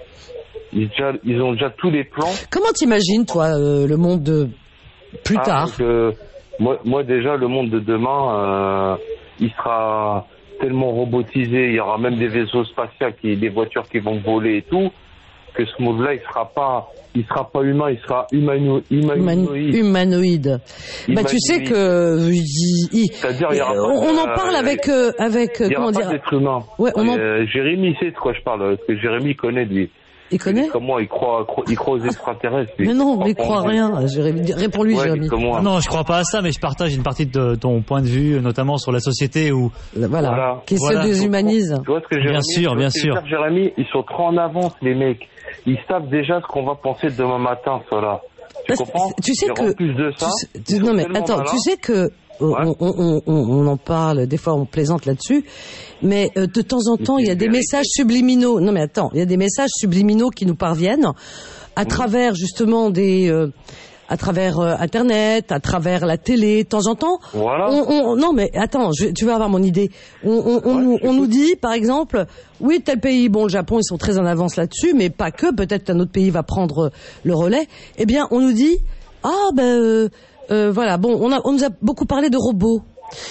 Ils, déjà, ils ont déjà tous les plans. Comment t'imagines, toi, euh, le monde de plus Ah, tard donc, euh, moi, moi déjà, le monde de demain, euh, il sera tellement robotisé. Il y aura même des vaisseaux spatiaux, qui, des voitures qui vont voler et tout, que ce monde-là, il sera pas, il sera pas humain, il sera humano, Human- humanoïde. humanoïde. Bah, tu sais que euh, il- il- C'est-à-dire, il y aura on, pas on de- en parle avec euh, avec euh, Il y aura comment pas dire. d'être humain. Ouais, on en- Euh, Jérémy sait de quoi je parle, parce que Jérémy connaît lui. Il connaît? Comment il croit, cro- il croit aux extraterrestres. lui. Mais non, mais il Par croit contre, rien. Jérémy. Réponds-lui, Ouais, Jérémy. comme moi. Non, je crois pas à ça, mais je partage une partie de ton point de vue, notamment sur la société où... Voilà. Voilà. Qui Voilà. se déshumanise. Tu vois ce que Jérémy, Bien sûr, tu vois bien ce que je veux sûr. dire, Jérémy, ils sont trop en avance, les mecs. Ils savent déjà ce qu'on va penser demain matin, cela. Tu Parce- comprends? tu sais Et que- en plus de ça, Tu sais- ils tu- sont non mais tellement attends, malins. tu sais que on, on, on, on- on en parle, des fois on plaisante là-dessus, mais euh, de temps en temps il y a des messages subliminaux. Non mais attends, il y a des messages subliminaux qui nous parviennent à travers justement des, euh, à travers euh, Internet, à travers la télé, de temps en temps. Voilà. On, on- non mais attends, je- tu vas avoir mon idée. On, on, on, nous, on nous dit par exemple, oui tel pays, bon le Japon ils sont très en avance là-dessus, mais pas que. Peut-être qu'un autre pays va prendre le relais. Eh bien on nous dit, ah ben euh, euh, voilà, bon on, a, on nous a beaucoup parlé de robots.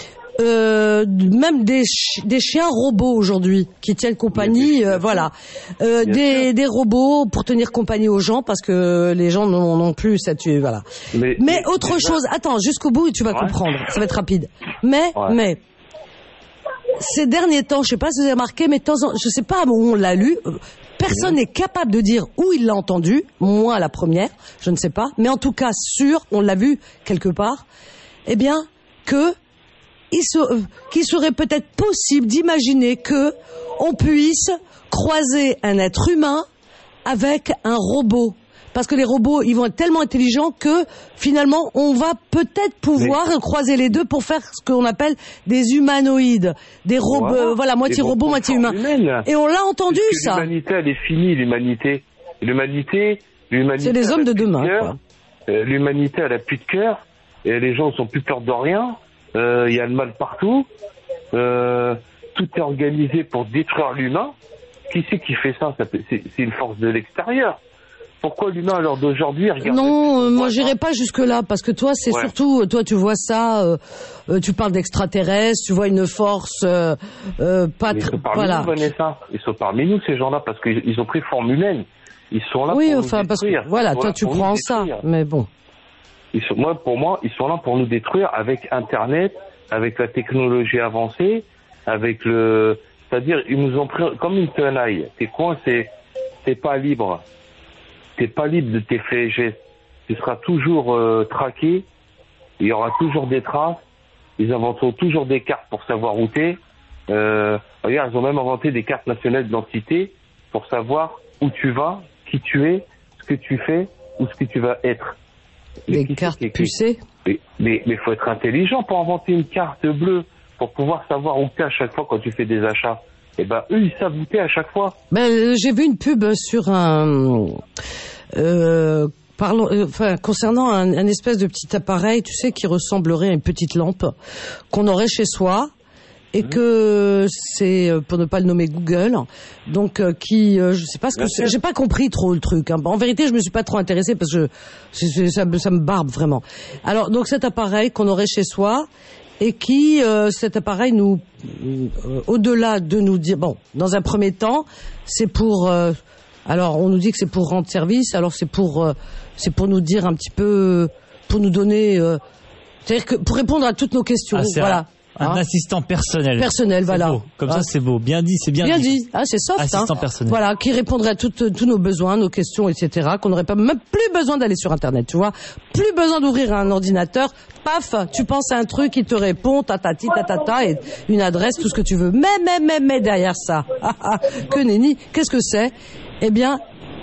Euh, même des, chi- des chiens robots aujourd'hui qui tiennent compagnie, euh, voilà, euh, des, des robots pour tenir compagnie aux gens parce que les gens n'ont non plus ça tue, voilà. Mais, Mais autre déjà- chose, attends, jusqu'au bout et tu vas Ouais. comprendre, ça va être rapide. Mais, Ouais. mais, ces derniers temps, je sais pas si vous avez remarqué, mais de temps en, je sais pas où on l'a lu, euh, personne n'est capable de dire où il l'a entendu, moi la première, je ne sais pas, mais en tout cas sûr, on l'a vu quelque part, eh bien, que il se, euh, qu'il serait peut-être possible d'imaginer que on puisse croiser un être humain avec un robot. Parce que les robots, ils vont être tellement intelligents que finalement, on va peut-être pouvoir croiser les deux pour faire ce qu'on appelle des humanoïdes, des robots, Voilà. euh, voilà, moitié Ils vont robot, prendre moitié forme humain. humaine. Et on l'a entendu Parce que ça. L'humanité, elle est finie, l'humanité. L'humanité, l'humanité. C'est les elle hommes a de plus demain, cœur. quoi. Euh, L'humanité, elle a plus de cœur. Et les gens sont plus peur de rien. Euh, Il y a le mal partout. Euh, tout est organisé pour détruire l'humain. Qui c'est qui fait ça, ça peut- C'est c'est une force de l'extérieur. Pourquoi l'humain, à l'heure d'aujourd'hui, regarde... Non, euh, moi j'irai pas jusque là parce que toi c'est Ouais. surtout, toi tu vois ça, euh, euh, tu parles d'extraterrestres, tu vois une force euh, euh, pas Mais ils tr- sont parmi voilà. nous, Vanessa. Ils sont parmi nous, ces gens-là, parce qu'ils ils ont pris forme humaine. Ils sont là Oui, pour enfin nous parce que détruire. voilà, Ils sont toi là tu pour crois nous en ça, détruire. mais bon. Ils sont, moi, pour moi, ils sont là pour nous détruire avec Internet, avec la technologie avancée, avec le... C'est-à-dire, ils nous ont pris comme une tenaille. T'es coincé, t'es pas libre. T'es pas libre de tes faits et gestes. Tu seras toujours euh, traqué. Il y aura toujours des traces. Ils inventeront toujours des cartes pour savoir où t'es. Euh, regarde, ils ont même inventé des cartes nationales d'identité pour savoir où tu vas, qui tu es, ce que tu fais ou ce que tu vas être. Des Mais cartes qui- qui- pucées. Mais mais mais faut être intelligent pour inventer une carte bleue pour pouvoir savoir où t'es à chaque fois quand tu fais des achats. eh ben, eux, ils s'aboutaient à chaque fois. Ben, j'ai vu une pub sur un... Euh, parlons, euh, enfin, concernant un, un espèce de petit appareil, tu sais, qui ressemblerait à une petite lampe qu'on aurait chez soi. Et que c'est, pour ne pas le nommer, Google, donc euh, qui, euh, je sais pas ce que c'est, j'ai pas compris trop le truc. Hein. En vérité, je me suis pas trop intéressée parce que c'est, c'est, ça, ça me barbe vraiment. Alors, donc cet appareil qu'on aurait chez soi et qui, euh, cet appareil nous, euh, au-delà de nous dire, bon, dans un premier temps, c'est pour, euh, alors on nous dit que c'est pour rendre service, alors c'est pour, euh, c'est pour nous dire un petit peu, pour nous donner, euh, c'est-à-dire que pour répondre à toutes nos questions, ah, voilà. Un... Un hein assistant personnel. Personnel, voilà. Beau. Comme ah. ça, c'est beau. Bien dit, c'est bien, bien dit. dit. Ah, c'est soft. Assistant hein. personnel. Voilà, qui répondrait à toutes, tous nos besoins, nos questions, et cetera. Qu'on n'aurait pas même plus besoin d'aller sur Internet, tu vois. Plus besoin d'ouvrir un ordinateur. Paf, tu penses à un truc, il te répond, tatati, tatata, et une adresse, tout ce que tu veux. Mais, mais, mais, mais derrière ça, que nenni, qu'est-ce que c'est? Eh bien,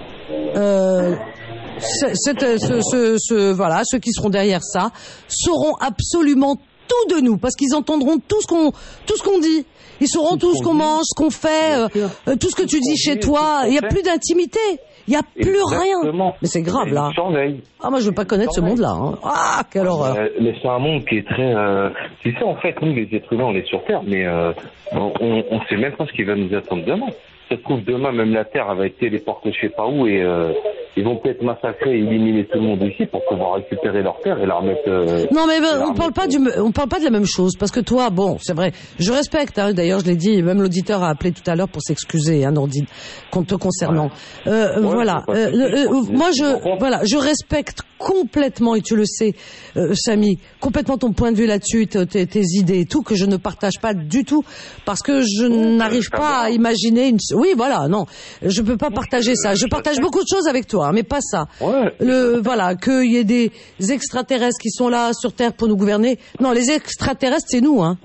euh, c'est, c'est, ce, ce, ce, voilà, ceux qui seront derrière ça sauront absolument tout de nous, parce qu'ils entendront tout ce qu'on, tout ce qu'on dit. Ils sauront tout, tout ce qu'on dit. mange, ce qu'on fait, euh, tout ce que tu dis chez toi. Il n'y a plus d'intimité. Il n'y a plus Exactement. rien. Mais c'est grave, là. Ah, moi, je veux pas connaître ce monde-là. Hein. Ah, quelle horreur. Euh, mais c'est un monde qui est très... Euh... Tu sais, en fait, nous, les êtres humains, on est sur Terre, mais euh, on ne sait même pas ce qui va nous attendre demain. Ça se trouve, demain, même la Terre va être téléportée je sais pas où et euh, ils vont peut-être massacrer et éliminer tout le monde ici pour pouvoir récupérer leur terre et la remettre... Euh, non, mais ben, on parle pas du, on parle pas de la même chose, parce que toi, bon, c'est vrai, je respecte, hein, d'ailleurs, je l'ai dit, même l'auditeur a appelé tout à l'heure pour s'excuser, hein, Nordine, te concernant. Ouais. Euh, ouais, voilà, euh, euh, moi, je, voilà, je respecte complètement, et tu le sais, euh, Samy, complètement ton point de vue là-dessus, tes, tes, tes idées et tout, que je ne partage pas du tout, parce que je ouais, n'arrive pas à imaginer une... Oui, voilà, non, je peux pas partager ça. Je partage beaucoup de choses avec toi, mais pas ça. Ouais. Le, voilà, qu'il y ait des extraterrestres qui sont là sur Terre pour nous gouverner. Non, les extraterrestres, c'est nous, hein.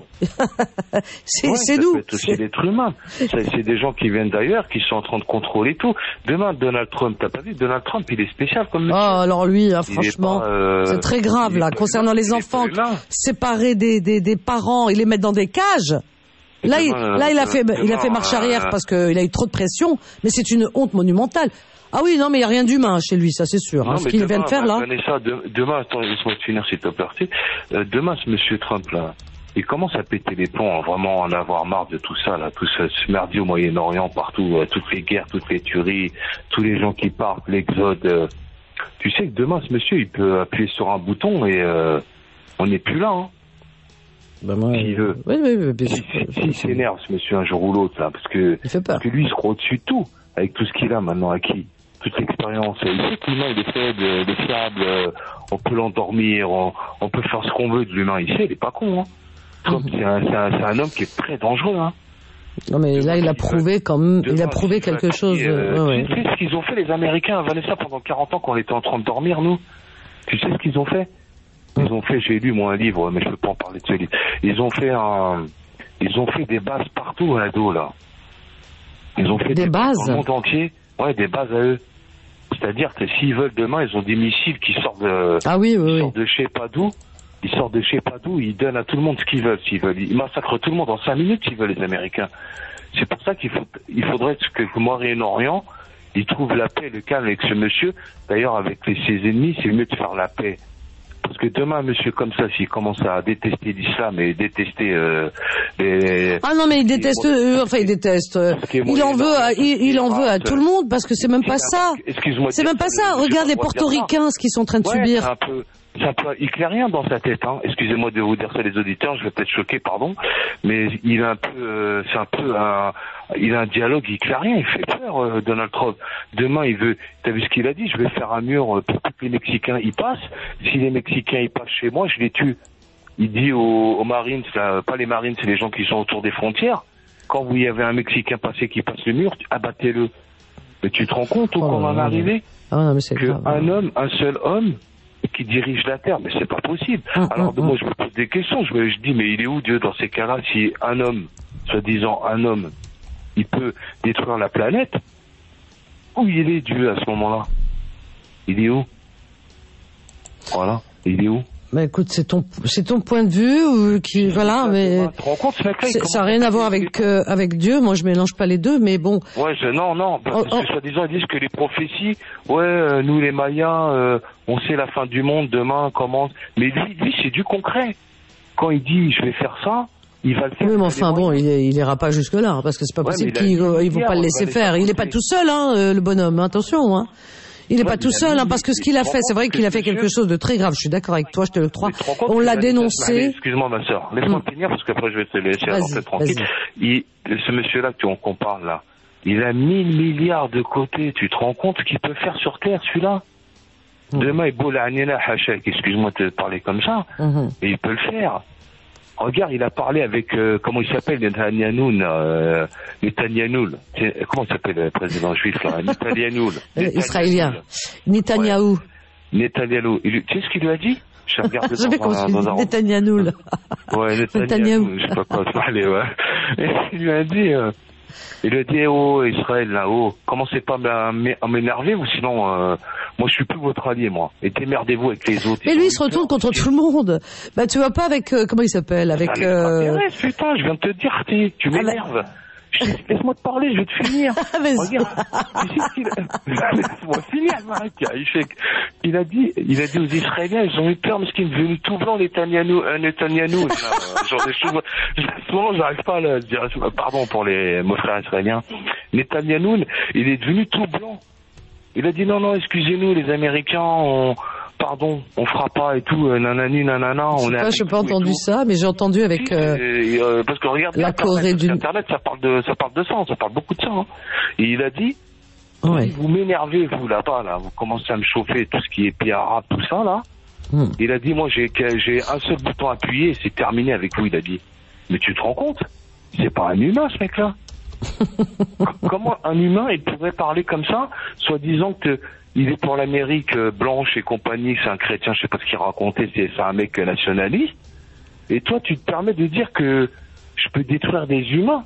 c'est ouais, c'est ça nous. peut être aussi l'être humain. C'est, c'est des gens qui viennent d'ailleurs, qui sont en train de contrôler tout. Demain, Donald Trump, t'as pas vu, Donald Trump, il est spécial comme monsieur. Oh, alors lui, hein, franchement, pas, euh, c'est très grave, là, concernant les enfants, séparés des, des, des parents et les mettre dans des cages. Là, il, là, il a fait, il a fait marche arrière parce qu'il a eu trop de pression, mais c'est une honte monumentale. Ah oui, non, mais il n'y a rien d'humain chez lui, ça c'est sûr. Hein, ce qu'il vient de faire là. Vanessa, de, demain, attends, laisse-moi te finir s'il te plaît. Euh, demain, ce monsieur Trump là, il commence à péter les plombs, hein, vraiment en avoir marre de tout ça là, tout ce, ce merdier au Moyen-Orient, partout, euh, toutes les guerres, toutes les tueries, tous les gens qui partent, l'exode. Euh, tu sais que demain, ce monsieur, il peut appuyer sur un bouton et euh, on n'est plus là. Hein. Ben moi, s'il veut. Oui, oui, oui, bien sûr. S'il si, si s'énerve, ce monsieur, un jour ou l'autre, là, parce que, parce que lui, il se croit au-dessus de tout, avec tout ce qu'il a maintenant acquis, toute l'expérience. Il sait que l'humain, il est fait de, de fiable, euh, on peut l'endormir, on, on peut faire ce qu'on veut de l'humain. Il sait, il est pas con, hein. Trump, c'est un, c'est un, c'est un homme qui est très dangereux, hein. Non, mais là, il a prouvé quand même, il a prouvé quelque chose. Euh, ouais, tu sais ouais. ce qu'ils ont fait, les Américains, Vanessa, pendant quarante ans, quand on était en train de dormir, nous? Tu sais ce qu'ils ont fait? Ils ont fait, j'ai lu moi un livre, mais je peux pas en parler de ce livre. Ils ont fait un, ils ont fait des bases partout à dos là. Ils ont fait des, des bases dans le monde entier, ouais, des bases à eux. C'est-à-dire que s'ils veulent demain, ils ont des missiles qui sortent de, ah oui, oui, ils oui. sortent de je sais pas d'où, ils sortent de je sais pas d'où, ils donnent à tout le monde ce qu'ils veulent, s'ils veulent, ils massacrent tout le monde en cinq minutes s'ils veulent les Américains. C'est pour ça qu'il faut, il faudrait que le Moyen-Orient, ils trouvent la paix, le calme avec ce monsieur. D'ailleurs, avec les, ses ennemis, c'est mieux de faire la paix. Parce que demain, un monsieur comme ça, s'il commence à détester l'islam et détester euh, les... Ah non, mais il déteste, euh, enfin il déteste, euh, il en veut, à, il, il en veut à tout le monde, parce que c'est même pas ça. C'est même pas ça. Regarde les portoricains, ce qu'ils sont en train de ouais, subir. C'est un peu, c'est un peu éclairien dans sa tête, hein. Excusez-moi de vous dire ça, les auditeurs, je vais peut-être choquer, pardon, mais il a un peu, euh, c'est un peu un, il a un dialogue éclairien, il fait peur, euh, Donald Trump. Demain, il veut, t'as vu ce qu'il a dit, je vais faire un mur pour que les Mexicains y passent. Si les Mexicains y passent chez moi, je les tue. Il dit aux, aux Marines, là, pas les Marines, c'est les gens qui sont autour des frontières. Quand vous y avez un Mexicain passé qui passe le mur, abattez-le. Mais tu te rends compte où oh, on en est arrivé? Ah non, mais c'est que grave. Un homme, un seul homme, qui dirige la Terre, mais c'est pas possible. Ah, Alors ah, moi, ah. je me pose des questions, je me je dis, mais il est où Dieu dans ces cas-là? Si un homme, soi-disant un homme, il peut détruire la planète, où il est Dieu à ce moment-là? Il est où? Voilà, il est où? Bah écoute, c'est ton, c'est ton point de vue, ou qui, voilà, mais Tu te rends compte, ce mec-là, il c'est- ça n'a rien à voir avec euh, avec Dieu. Moi, je mélange pas les deux, mais bon. Ouais, je, non, non, parce Oh, que oh. soi-disant, ils disent que les prophéties, ouais, euh, nous les Mayas, euh, on sait la fin du monde, demain commence. Mais lui, lui, c'est du concret. Quand il dit, je vais faire ça, il va le faire. Oui, mais enfin bon, il, il ira pas jusque là, parce que c'est pas Ouais, possible mais il a qu'ils dit ils vont hier, pas le on va laisser les faire. Il est pas tout seul, hein, euh, le bonhomme. Attention, hein. Il est Ouais, pas mais tout il a seul, dit, hein, parce que ce qu'il a fait, c'est vrai qu'il a fait quelque chose de très grave. Je suis d'accord avec toi, je te le crois. Tu te rends compte On qu'il l'a a dit- Allez, dénoncé. excuse-moi, ma sœur. Laisse-moi Mm. finir, parce qu'après, je vais te laisser Vas-y, rentrer tranquille. vas-y. Il, ce monsieur-là que tu- qu'on parle, là, il a mille milliards de côté. Tu te rends compte ce qu'il peut faire sur Terre, celui-là? Mm. Demain, il boule à Anina Hachek, excuse-moi de te parler comme ça, Mhm. mais il peut le faire. Regarde, il a parlé avec, euh, comment il s'appelle, Netanyahou, euh, Netanyahou. C'est- Comment il s'appelle le président juif, là? Netanyahou. Euh, Israélien. Netanyahou. Netanyahou. Il lui- Tu sais ce qu'il lui a dit? Je regarde J'avais dans un- compris, dans un- Netanyahou, là. Ouais, Netanyahou. Netanyahou, je sais pas quoi se parler, ouais. Et il lui a dit, euh, il lui a dit, oh, Israël, là-haut, commencez pas à m'é- à m'énerver, ou sinon, euh, moi, je suis plus votre allié, moi. Et démerdez-vous avec les autres. Mais lui, il se retourne contre tout le monde. Bah, tu vois pas avec, euh, comment il s'appelle, avec, Ça euh... m'intéresse, putain, je viens de te dire, tu, tu m'énerves. Je- Laisse-moi te parler, je vais te finir. Vas-y. Regarde, tu sais qu'il a- laisse-moi finir, Marc. Il fait que- il a dit, il a dit aux Israéliens, ils ont eu peur, parce qu'il est devenu tout blanc, Netanyahou, euh, Netanyahou. Genre, genre des choses, à ce moment, j'arrive pas à le dire, pardon pour les, mes frères israéliens. Netanyahou, il est devenu tout blanc. Il a dit, non, non, excusez-nous, les Américains, on, pardon, on fera pas et tout, euh, nanani, nanana, on est Je avec sais pas vous et entendu tout. ça, mais j'ai entendu avec, euh, Et, euh, parce que regarde, la Internet, Corée parce du- qu'Internet, ça parle de, ça parle de ça, ça parle beaucoup de ça. Hein. Et il a dit, ouais. vous m'énervez, vous là-bas, là, vous commencez à me chauffer, tout ce qui est pays arabe, tout ça, là. Hmm. Il a dit, moi, j'ai, que- j'ai un seul bouton à appuyer, et c'est terminé avec vous, il a dit. Mais tu te rends compte? C'est pas un humain, ce mec-là. Comment un humain, il pourrait parler comme ça, soi-disant que il est pour l'Amérique euh, blanche et compagnie, c'est un chrétien, je sais pas ce qu'il racontait, c'est, c'est un mec euh, nationaliste. Et toi, tu te permets de dire que je peux détruire des humains.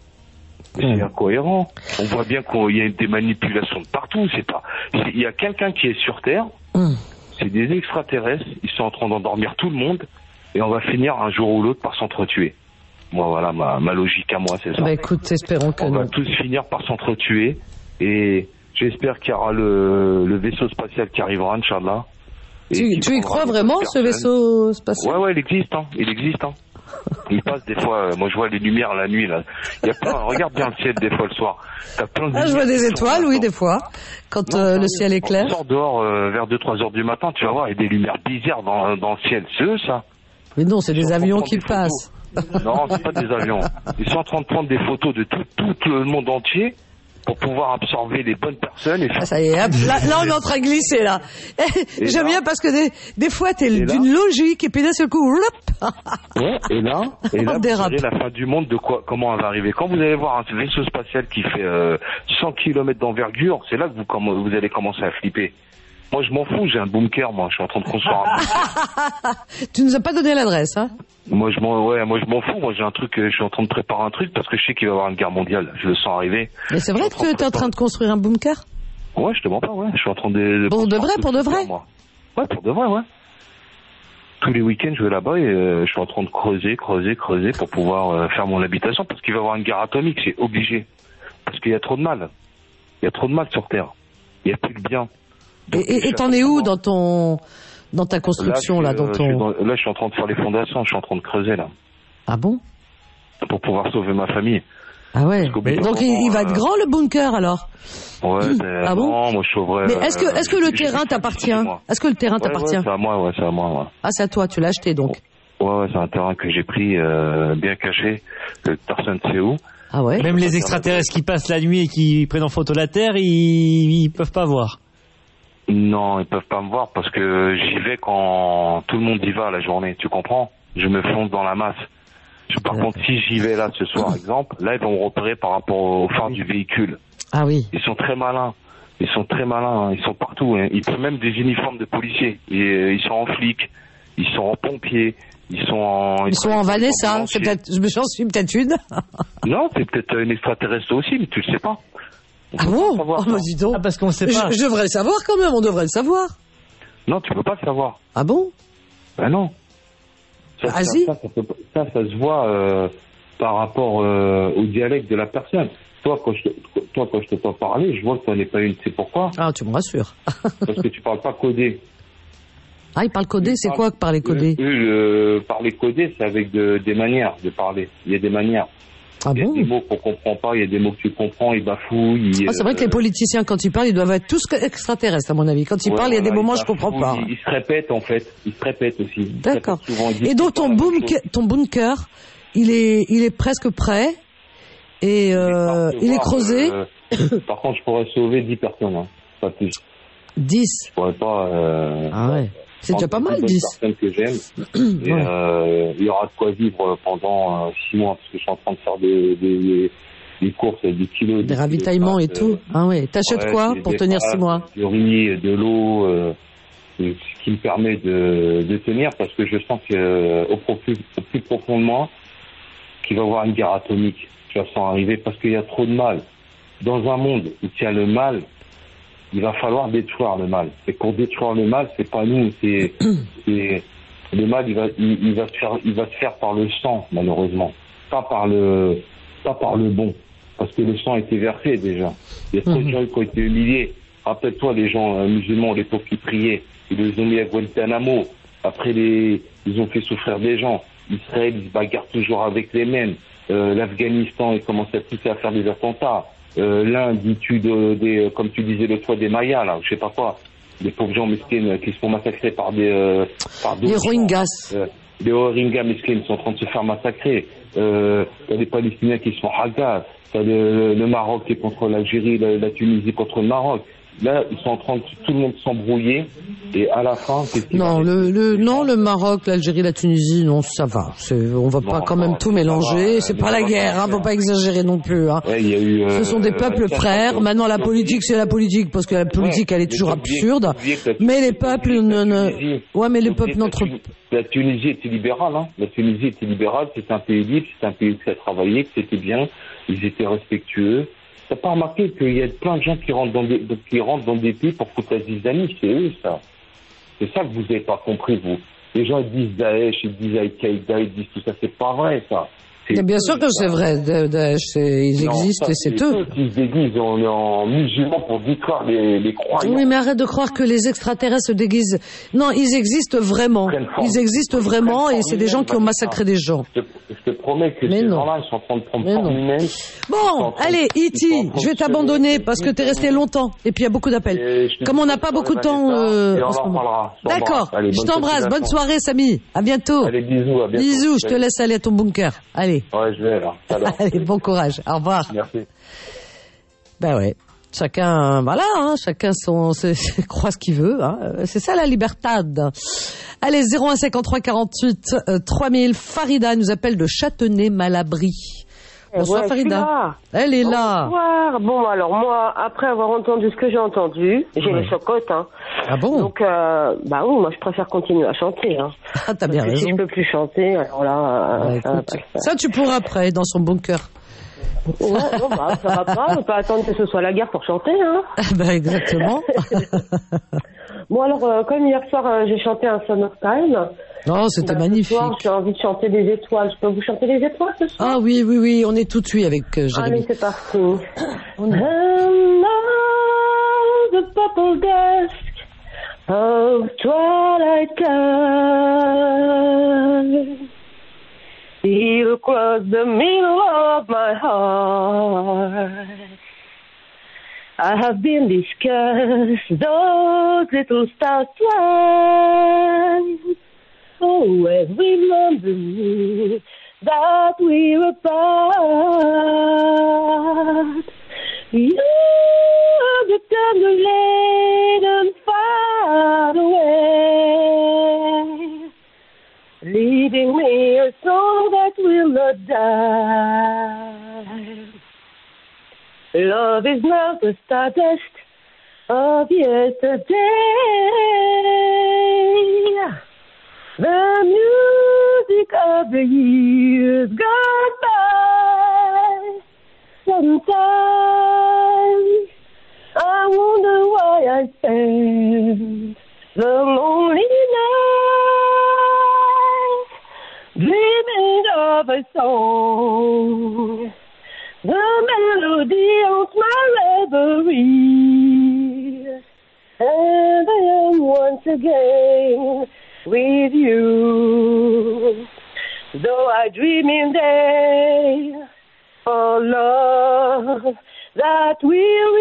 Mais c'est incohérent. On voit bien qu'il y a des manipulations de partout. C'est pas. c'est- Il y a quelqu'un qui est sur Terre. Hmm. C'est des extraterrestres. Ils sont en train d'endormir tout le monde. Et on va finir un jour ou l'autre par s'entretuer. Moi, voilà, ma, ma logique à moi, c'est ça. Bah écoute, espérons que On va non. tous finir par s'entretuer. Et j'espère qu'il y aura le, le vaisseau spatial qui arrivera, Inch'Allah. Et Tu, qui tu y prendra crois les vraiment, bonnes ce personnes. vaisseau spatial? Ouais, ouais, il existe, hein. Il existe, hein. Il passe des fois, euh, moi je vois les lumières la nuit, là. Il y a plein, regarde bien le ciel des fois le soir. T'as plein de Ah, je vois lumières des qui sont étoiles, oui, là-dedans. des fois, quand Non, euh, le sérieux, ciel est clair. On sort dehors euh, vers deux trois heures du matin, tu vas voir, il y a des lumières bizarres dans, dans le ciel. C'est eux, ça? Mais non, c'est Ils des sont en train de avions prendre qui des photos. passent. Non, c'est pas des avions. Ils sont en train de prendre des photos de tout, tout le monde entier pour pouvoir absorber les bonnes personnes et faire... Ah, ça y est, hop, là, là, on est en train de glisser, là. Et J'aime là- bien parce que des, des fois, t'es Et là- d'une logique, et puis d'un seul coup, hop. Ouais, et là, et là On vous dérape. verrez la fin du monde, de quoi, comment elle va arriver. Quand vous allez voir un vaisseau spatial qui fait euh, cent kilomètres d'envergure, c'est là que vous, comm- vous allez commencer à flipper. Moi, je m'en fous, j'ai un bunker, moi, je suis en train de construire un bunker. Tu nous as pas donné l'adresse, hein? Moi, je m'en, ouais, moi, je m'en fous, moi, j'ai un truc, euh, je suis en train de préparer un truc parce que je sais qu'il va y avoir une guerre mondiale. Je le sens arriver. Mais c'est vrai que tu es en train de construire un bunker? Ouais, je te mens pas, ouais. Je suis en train de... Pour de vrai, pour de vrai? Moi. Ouais, pour de vrai, ouais. Tous les week-ends, je vais là-bas et euh, je suis en train de creuser, creuser, creuser pour pouvoir euh, faire mon habitation parce qu'il va y avoir une guerre atomique, c'est obligé. Parce qu'il y a trop de mal. Il y a trop de mal sur Terre. Il n'y a plus de bien. Donc, Et- Et et t'en es où dans ton, dans ta construction, là, je suis, dans euh, je suis ton... dans- là, je suis en train de faire les fondations, je suis en train de creuser, là. Ah bon? Pour pouvoir sauver ma famille. Ah ouais. Parce qu'au bout d'un Donc il, moment, il va être euh, grand, le bunker, alors? Ouais, ben, Ah bon? non, moi, je sauverais... Mais est-ce que, euh, est-ce que le j'ai- terrain j'ai- t'appartient? excuse-moi. Est-ce que le terrain Ouais, t'appartient? ouais, c'est à moi, ouais, c'est à moi, ouais. Ah, c'est à toi, tu l'as acheté, donc. Ouais, ouais, c'est un terrain que j'ai pris euh, bien caché, que personne ne sait où. Ah ouais? Même les extraterrestres qui passent la nuit et qui prennent en photo la Terre, ils, ils peuvent pas voir. Non, ils peuvent pas me voir parce que j'y vais quand tout le monde y va la journée, tu comprends? Je me fonce dans la masse. Je- Par contre, si j'y vais là ce soir, exemple, là ils vont me repérer par rapport au phare du véhicule. Ah oui. Ils sont très malins. Ils sont très malins, hein. Ils sont partout. Hein. Ils prennent même des uniformes de policiers. Et, euh, ils sont en flics, ils sont en pompiers, ils sont en... Ils sont en Vanessa, c'est peut-être, je me j'en suis peut-être une. Non, c'est peut-être une extraterrestre aussi, mais tu le sais pas. On Ah peut bon? pas savoir Oh, ça. bah dis donc. Ah, parce qu'on sait Je, pas. je devrais le savoir quand même, on devrait le savoir. Non, tu peux pas le savoir. Ah bon? Ben non. Ça, Ah, ça, si. ça, ça, peut- ça, ça se voit euh, par rapport euh, au dialecte de la personne. Toi, quand je, te- toi, quand je t'entends parler, je vois que tu n'en es pas une. C'est pourquoi? Ah, tu me rassures. Parce que tu parles pas codé. Ah, il parle codé, c'est quoi que parler codé? Eux, eux, parler codé, c'est avec de- des manières de parler. Il y a des manières. Ah il y a bon? des mots qu'on comprend pas, il y a des mots que tu comprends, ils bafouillent. Ils, Ah, c'est vrai que les politiciens, quand ils parlent, ils doivent être tous extraterrestres, à mon avis. Quand ils Ouais, parlent, il y a des voilà, moments, ils je comprends pas. bafouillent, Ils, ils se répètent, en fait. Ils se répètent aussi. Ils se D'accord. répètent souvent, ils disent Et donc, tout ton, le temps la même bunker, chose. ton bunker, il est, il est presque prêt. Et euh, il est Voir, creusé. euh, par contre, je pourrais sauver dix personnes, hein, pas plus. dix. Je pourrais pas. Euh, Ah ouais. C'est déjà pas mal, dix dix. personnes que j'aime. Et Ouais. euh, il y aura de quoi vivre pendant euh, six mois, parce que je suis en train de faire des, des, des courses, des kilos. Des ravitaillements et tout. Ah ouais. T'achètes Ouais, quoi des- pour des tenir pâtes, six mois? Du riz, de l'eau, euh, ce qui me permet de, de tenir, parce que je sens que euh, au, profil, au plus profond de moi, qu'il va y avoir une guerre atomique. Je la sens arriver parce qu'il y a trop de mal. Dans un monde où il y a le mal, il va falloir détruire le mal. Et pour détruire le mal, c'est pas nous, c'est, c'est le mal, il va, il, il va se faire, il va se faire par le sang, malheureusement, pas par le, pas par le bon, parce que le sang a été versé déjà. Il y a trop de gens qui ont été humiliés. Rappelle-toi les gens euh, musulmans, l'époque qui priaient, ils les ont mis à Guantanamo. Après les, ils ont fait souffrir des gens. Israël, ils se bagarrent toujours avec les mêmes. Euh, L'Afghanistan, ils commencent à pousser à faire des attentats. Euh, L'Inde, ils tuent de- des, comme tu disais le toit des Mayas, là, je sais pas quoi. Des pauvres gens mesquines qui se font massacrer par des, euh, par Les d'autres gens. Rohingyas. Euh, les Rohingyas mesquines sont en train de se faire massacrer. Euh, il y a des Palestiniens qui se font hagas. T'as le, le Maroc qui est contre l'Algérie, la, la Tunisie contre le Maroc. Là, ils sont en train de tout le monde s'embrouiller. Et à la fin, qu'est-ce qui Non, va le, le, non, le Maroc, l'Algérie, la Tunisie, non, ça va. C'est, on va pas Non, quand même non, tout ça mélanger. va, C'est mais pas ça la va guerre, pas hein, faire. faut pas exagérer non plus. Hein. Ouais, il y a eu, euh, Ce sont des peuples vingt-quatre frères. champions. Maintenant, la politique, c'est la politique, parce que la politique, Ouais, elle est mais toujours t'as oublié- absurde. t'as oublié que la- Mais les t'as peuples oublié que la ne, ne... Tunisie- ouais, mais les t'as peuples oublié que n'entre. la Tunisie- La Tunisie était libérale, hein. La Tunisie était libérale, c'était un pays libre, c'était un pays qui a travaillé, que c'était bien, ils étaient respectueux. T'as pas remarqué qu'il y a plein de gens qui rentrent dans des, qui rentrent dans des pays pour foutre la islamisme, c'est eux, ça. C'est ça que vous n'avez pas compris, vous. Les gens ils disent Daesh, ils disent Al-Qaïda, ils disent tout ça, c'est pas vrai, ça. C'est Bien eux, sûr que ça. c'est vrai. De- de- c'est- ils Non, existent ça, et c'est eux. qui se déguisent en, en musulmans pour détruire les, les croyants. Oui, mais arrête de croire que les extraterrestres se déguisent. Non, ils existent vraiment. Ils existent vraiment et c'est des gens qui ont massacré des gens. Je te, je te promets que Mais ces non. gens-là, ils sont en train de prendre Mais forme non. humaine. Bon, allez, E T, je vais t'abandonner parce que t'es resté longtemps et puis il y a beaucoup d'appels. Comme on n'a pas beaucoup de temps euh, en ce moment. D'accord, je t'embrasse. Bonne soirée, Samy. À bientôt. Allez, bisous, à bientôt. Bisous, je te laisse aller à ton bunker. Allez. Ouais, je vais là. Alors. Allez, bon courage. Au revoir. Merci. Ben ouais. Chacun, voilà, hein, chacun son, c'est, c'est, croit ce qu'il veut. Hein. C'est ça la libertad. Allez, zéro un cinquante-trois quarante-huit euh, trois mille. Farida nous appelle de Châtenay-Malabry. Bonsoir Ouais, je suis Farida. là. Elle est là. Bonsoir. Bon, alors moi, après avoir entendu ce que j'ai entendu, j'ai Ouais. les chocottes. Hein. Ah bon? Donc, euh, bah oui, moi je préfère continuer à chanter. Hein. Ah, t'as bien Parce que raison. Si je peux plus chanter, alors là, euh, Ouais, ça va écoute, pas le faire. ça, tu pourras après, dans son bunker. Ouais, non, bah, ça va pas, on peut pas attendre que ce soit la guerre pour chanter. Hein. Ben, exactement. Bon, alors, euh, comme hier soir, euh, j'ai chanté un Summertime. Non, c'était bah, magnifique. Ce soir, j'ai envie de chanter des étoiles. Je peux vous chanter des étoiles ce soir? Ah oui, oui, oui, on est tout de suite avec euh, Jérémy. Allez, c'est parti. And now the purple dusk of twilight time steal across the middle of my heart. I have been discussed those little stars twice. Always remember me that we're apart. You are the tender laden far away, leaving me a soul that will not die. Love is not the stardust of yesterday. The music of the years gone by. Sometimes I wonder why I spend the lonely memory, and I am once again with you. Though I dream in day for love that will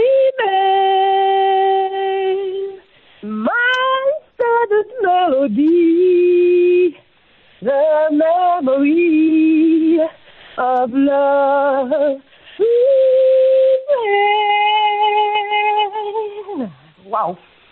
remain, my saddest melody, the memory of love. Wow.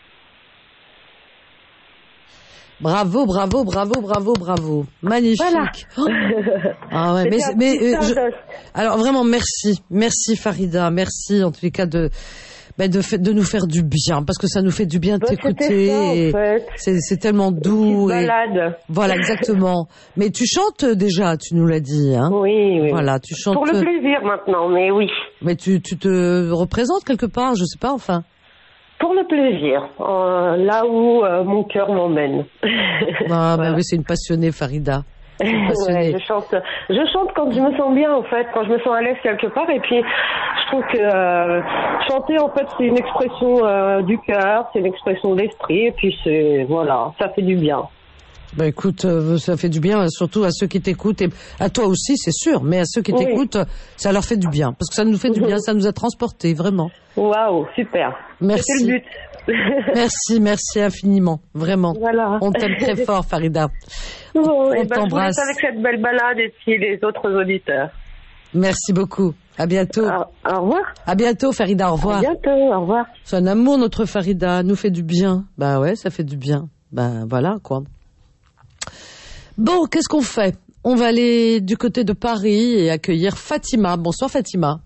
Bravo, bravo, bravo, bravo, bravo. Magnifique. Voilà. Oh. Ah ouais, mais, mais euh, je... alors vraiment merci, merci Farida, merci en tous les cas de ben de, de nous faire du bien, parce que ça nous fait du bien de bah, t'écouter. Ça, en fait. C'est c'est tellement doux. Et... Balade. Voilà, exactement. Mais tu chantes déjà, tu nous l'as dit, hein. Oui, oui. Voilà, tu chantes. Pour le plaisir maintenant, mais oui. Mais tu tu te représentes quelque part, je sais pas, enfin. Pour le plaisir, euh, là où euh, mon cœur m'emmène. Ah, voilà. Ben oui, c'est une passionnée, Farida. Une passionnée. Ouais, je chante, je chante quand je me sens bien, en fait, quand je me sens à l'aise quelque part. Et puis, je trouve que euh, chanter, en fait, c'est une expression euh, du cœur, c'est une expression de l'esprit. Et puis, c'est voilà, ça fait du bien. Bah écoute, euh, ça fait du bien, surtout à ceux qui t'écoutent, et à toi aussi, c'est sûr, mais à ceux qui oui. t'écoutent, ça leur fait du bien, parce que ça nous fait du bien, ça nous a transportés, vraiment. Waouh, super. Merci. C'était le but. Merci, merci infiniment, vraiment. Voilà. On t'aime très fort, Farida. Oh, on et ben, t'embrasse. je vous laisse avec cette belle balade et puis les autres auditeurs. Merci beaucoup. À bientôt. Au, au revoir. À bientôt, Farida. Au revoir. À bientôt. Au revoir. C'est un amour, notre Farida. Nous fait du bien. Bah ouais, ça fait du bien. Bah voilà, quoi. Bon, qu'est-ce qu'on fait? On va aller du côté de Paris et accueillir Fatima. Bonsoir, Fatima.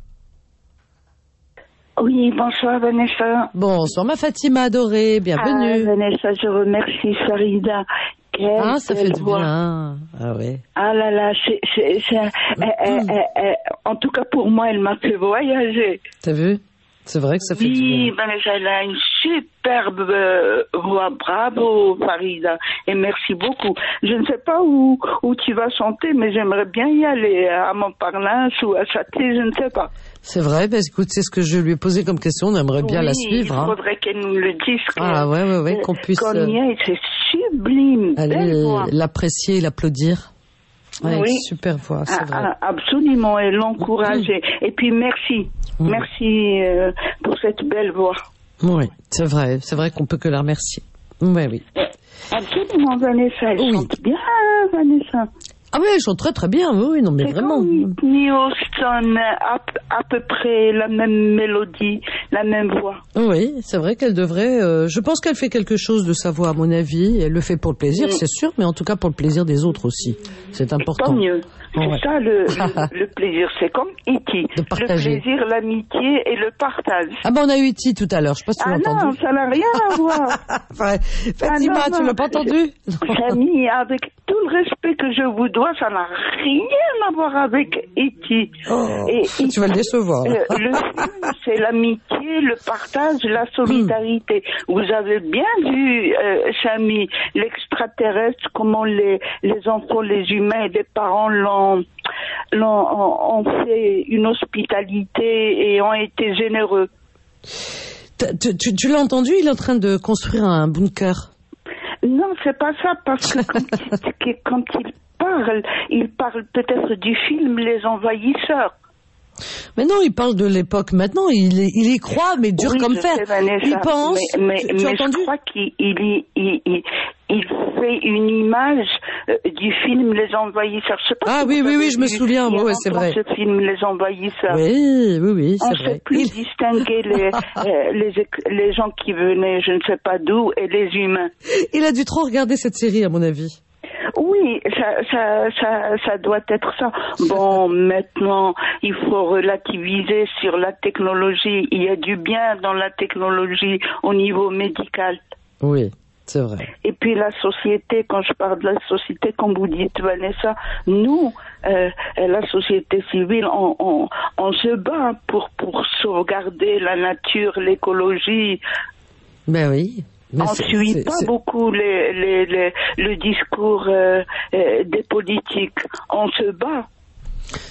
Oui, bonsoir, Vanessa. Bonsoir, ma Fatima adorée. Bienvenue. Ah, Vanessa, je remercie Farida. Quelle ah, ça fait du voix. bien. Ah ouais. Ah là là, c'est, c'est, c'est, euh, euh, euh, en tout cas pour moi, elle m'a fait voyager. T'as vu? C'est vrai que ça fait oui, du bien. Oui, Vanessa, elle a une superbe euh, voix. Bravo, Farida. Et merci beaucoup. Je ne sais pas où, où tu vas chanter, mais j'aimerais bien y aller, à Montparnasse ou à Châtelet, je ne sais pas. C'est vrai, bah, écoute, c'est ce que je lui ai posé comme question. On aimerait bien oui, la suivre. Il faudrait hein. qu'elle nous le dise. Ah ouais, ouais, ouais, qu'on puisse. Qu'on y aille, c'est sublime. Aller l'apprécier et l'applaudir. Ouais, oui. Super voix, c'est vrai. Ah, absolument, et l'encourager. Mmh. Et puis merci, mmh. merci euh, pour cette belle voix. Oui, c'est vrai, c'est vrai qu'on peut que la remercier. Oui, oui. Absolument, Vanessa, elle oui. chante bien, Vanessa. Ah oui, elle chante très très bien, oui, non mais c'est vraiment. Whitney Houston, à, à peu près la même mélodie, la même voix. Oui, c'est vrai qu'elle devrait, euh, je pense qu'elle fait quelque chose de sa voix à mon avis, elle le fait pour le plaisir, mmh. c'est sûr, mais en tout cas pour le plaisir des autres aussi, c'est important. Tant mieux, c'est ouais. ça le, le, le plaisir, c'est comme E T, le plaisir, l'amitié et le partage. Ah ben on a eu E T tout à l'heure, je sais pas si tu ah l'as entendu. Ah non, ça n'a rien à voir. ouais. Fatima, ah non, tu l'as pas entendu? Camille, avec tout le respect que je vous dois, ça n'a rien à voir avec E T. Oh, et, et, tu vas le décevoir. Euh, le film, c'est l'amitié, le partage, la solidarité. Mm. Vous avez bien vu, euh, Chami, l'extraterrestre, comment les, les enfants, les humains et les parents l'ont, l'ont ont fait une hospitalité et ont été généreux. Tu, tu, tu l'as entendu, il est en train de construire un bunker. Non, c'est pas ça, parce que quand, il, quand il parle, il parle peut-être du film Les Envahisseurs. Mais non, il parle de l'époque maintenant, il, il y croit, mais dur oui, comme fer. Il pense, mais, mais, tu, tu mais as entendu? Je crois qu'il il, il, il, il fait une image euh, du film Les Envahisseurs. Je sais pas ah si oui, oui, oui, je me souviens, oui, ouais, c'est vrai. Ce film Les Envahisseurs. Oui, oui, oui, c'est On vrai. ne sait plus il... distinguer les, euh, les, les gens qui venaient je ne sais pas d'où et les humains. Il a dû trop regarder cette série, à mon avis. Oui, ça, ça, ça, ça doit être ça. Bon, maintenant, il faut relativiser sur la technologie. Il y a du bien dans la technologie au niveau médical. Oui, c'est vrai. Et puis la société, quand je parle de la société, comme vous dites, Vanessa, nous, euh, la société civile, on, on, on se bat pour, pour sauvegarder la nature, l'écologie. Ben oui. Mais on ne suit c'est, pas c'est... beaucoup les, les, les, le discours euh, euh, des politiques. On se bat.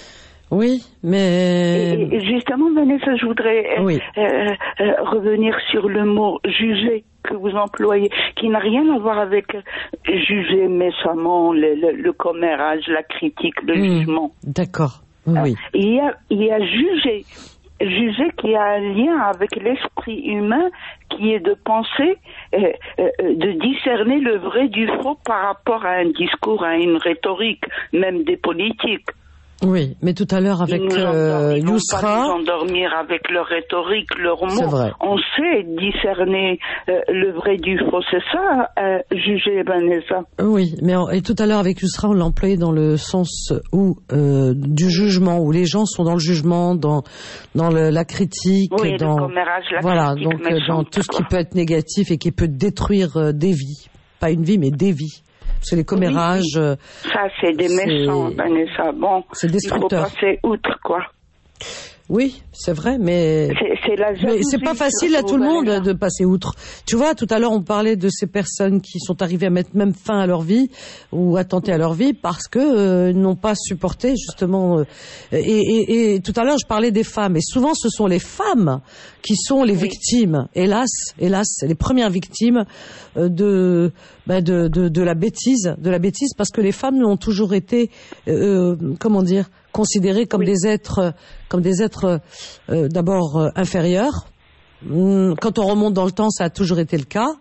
Oui, mais... Et, et justement, Vanessa, je voudrais euh, oui. euh, euh, revenir sur le mot « juger » que vous employez, qui n'a rien à voir avec euh, juger méchamment, le, le, le commérage, la critique, le mmh. jugement. D'accord, oui. Euh, il y a, il y a juger, juger qui a un lien avec l'esprit humain, qui est de penser, euh, euh, de discerner le vrai du faux par rapport à un discours, à une rhétorique, même des politiques. Oui, mais tout à l'heure avec euh, Yousra, Yousra, nous endormir avec leur rhétorique, leurs mots. On sait discerner euh, le vrai du faux. C'est ça, euh, juger Vanessa. Oui, mais on, et tout à l'heure avec Yousra, on l'a employé dans le sens où euh, du jugement, où les gens sont dans le jugement, dans dans le, la critique, oui, dans le commérage, la voilà, critique donc méchante, dans tout ce qui peut être négatif et qui peut détruire euh, des vies, pas une vie, mais des vies. Parce que les commérages... Oui, ça, c'est des méchants, Vanessa. Bon, c'est destructeur. Il faut passer outre, quoi. Oui, c'est vrai, mais c'est, c'est, la mais c'est pas facile à tout le monde de passer outre. Tu vois, tout à l'heure, on parlait de ces personnes qui sont arrivées à mettre même fin à leur vie ou à tenter à leur vie parce que euh, n'ont pas supporté justement. Euh, et, et, et tout à l'heure, je parlais des femmes. Et souvent, ce sont les femmes qui sont les oui. victimes. Hélas, hélas, les premières victimes euh, de, ben de de de la bêtise, de la bêtise, parce que les femmes ont toujours été, euh, comment dire, considérés comme oui. des êtres, comme des êtres euh, d'abord euh, inférieurs. Quand on remonte dans le temps, ça a toujours été le cas,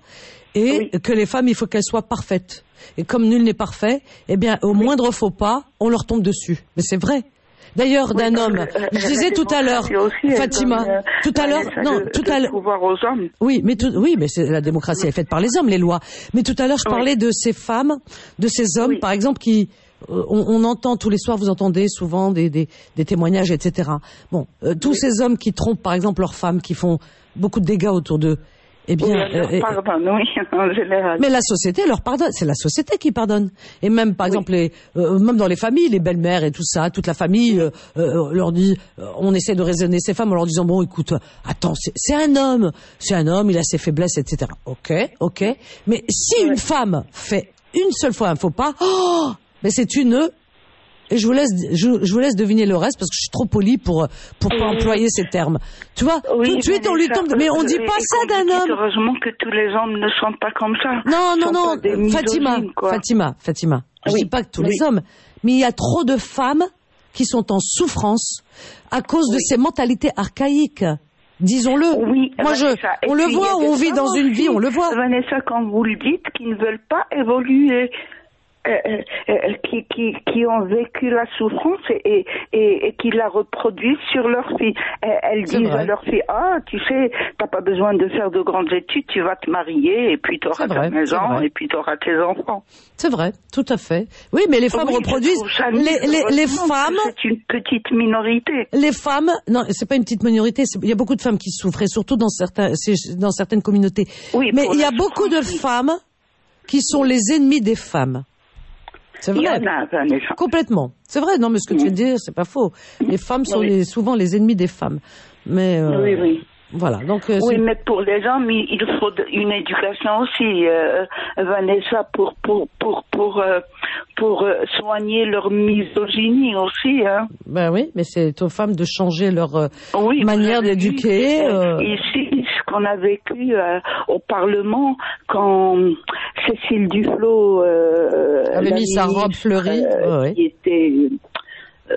et oui. que les femmes, il faut qu'elles soient parfaites. Et comme nul n'est parfait, eh bien, au oui. moindre faux pas, on leur tombe dessus. Mais c'est vrai. D'ailleurs, oui, d'un homme, euh, je disais tout à l'heure, aussi, Fatima, donne, tout à l'heure, non, de, tout à l'heure, pouvoir aux hommes. Oui, mais tout, oui, mais c'est, la démocratie est faite par les hommes, les lois. Mais tout à l'heure, je parlais de ces femmes, de ces hommes, par exemple, qui On, on entend tous les soirs, vous entendez souvent des, des, des témoignages, et cetera. Bon, euh, tous oui. ces hommes qui trompent, par exemple, leurs femmes, qui font beaucoup de dégâts autour d'eux, eh bien, oui, euh, pardonne, oui, en général. Mais la société leur pardonne. C'est la société qui pardonne. Et même, par oui. exemple, les, euh, même dans les familles, les belles-mères et tout ça, toute la famille euh, euh, leur dit, euh, on essaie de raisonner ces femmes en leur disant bon, écoute, attends, c'est, c'est un homme, c'est un homme, il a ses faiblesses, et cetera. Ok, ok. Mais si oui. une femme fait une seule fois un faux pas, oh, mais c'est une... Et je vous laisse, je, je vous laisse deviner le reste parce que je suis trop polie pour pour pas employer ces termes. Tu vois, oui, tout de suite on lui tombe. Mais on dit pas ça d'un homme. Heureusement que tous les hommes ne sont pas comme ça. Non, non, non. Fatima, Fatima, Fatima. Je oui. dis pas que tous oui. les hommes, mais il y a trop de femmes qui sont en souffrance à cause oui. de ces mentalités archaïques. Disons-le. Oui, moi je, on le voit, on vit dans une vie, on le voit. Vanessa, quand vous le dites, qui ne veulent pas évoluer. Euh, euh, qui, qui, qui ont vécu la souffrance et, et, et qui la reproduisent sur leur fille. Elles c'est disent vrai. à leur fille, ah, tu sais, t'as pas besoin de faire de grandes études, tu vas te marier et puis t'auras ta maison et puis t'auras tes enfants. C'est vrai, tout à fait. Oui, mais les femmes oui, reproduisent. Les, les, les femmes. C'est une petite minorité. Les femmes, non, c'est pas une petite minorité. Il y a beaucoup de femmes qui souffrent, et surtout dans certains, dans certaines communautés. Oui, mais il y a beaucoup de femmes qui sont les ennemies des femmes. C'est vrai. Il y en a, Vanessa. Complètement. C'est vrai. Non, mais ce que mmh. tu viens de dire, c'est pas faux. Les femmes sont oui. les, souvent les ennemis des femmes. Mais euh, oui, oui. Voilà. Donc. Euh, oui, c'est... mais pour les hommes, il faut une éducation aussi, euh, Vanessa, pour pour pour pour euh, pour euh, soigner leur misogynie aussi. Hein. Ben oui, mais c'est aux femmes de changer leur euh, oui, manière d'éduquer. Euh... Ici, ce qu'on a vécu euh, au Parlement quand Cécile Duflot euh, avait mis sa robe fleurie, euh, oh, oui. qui était euh,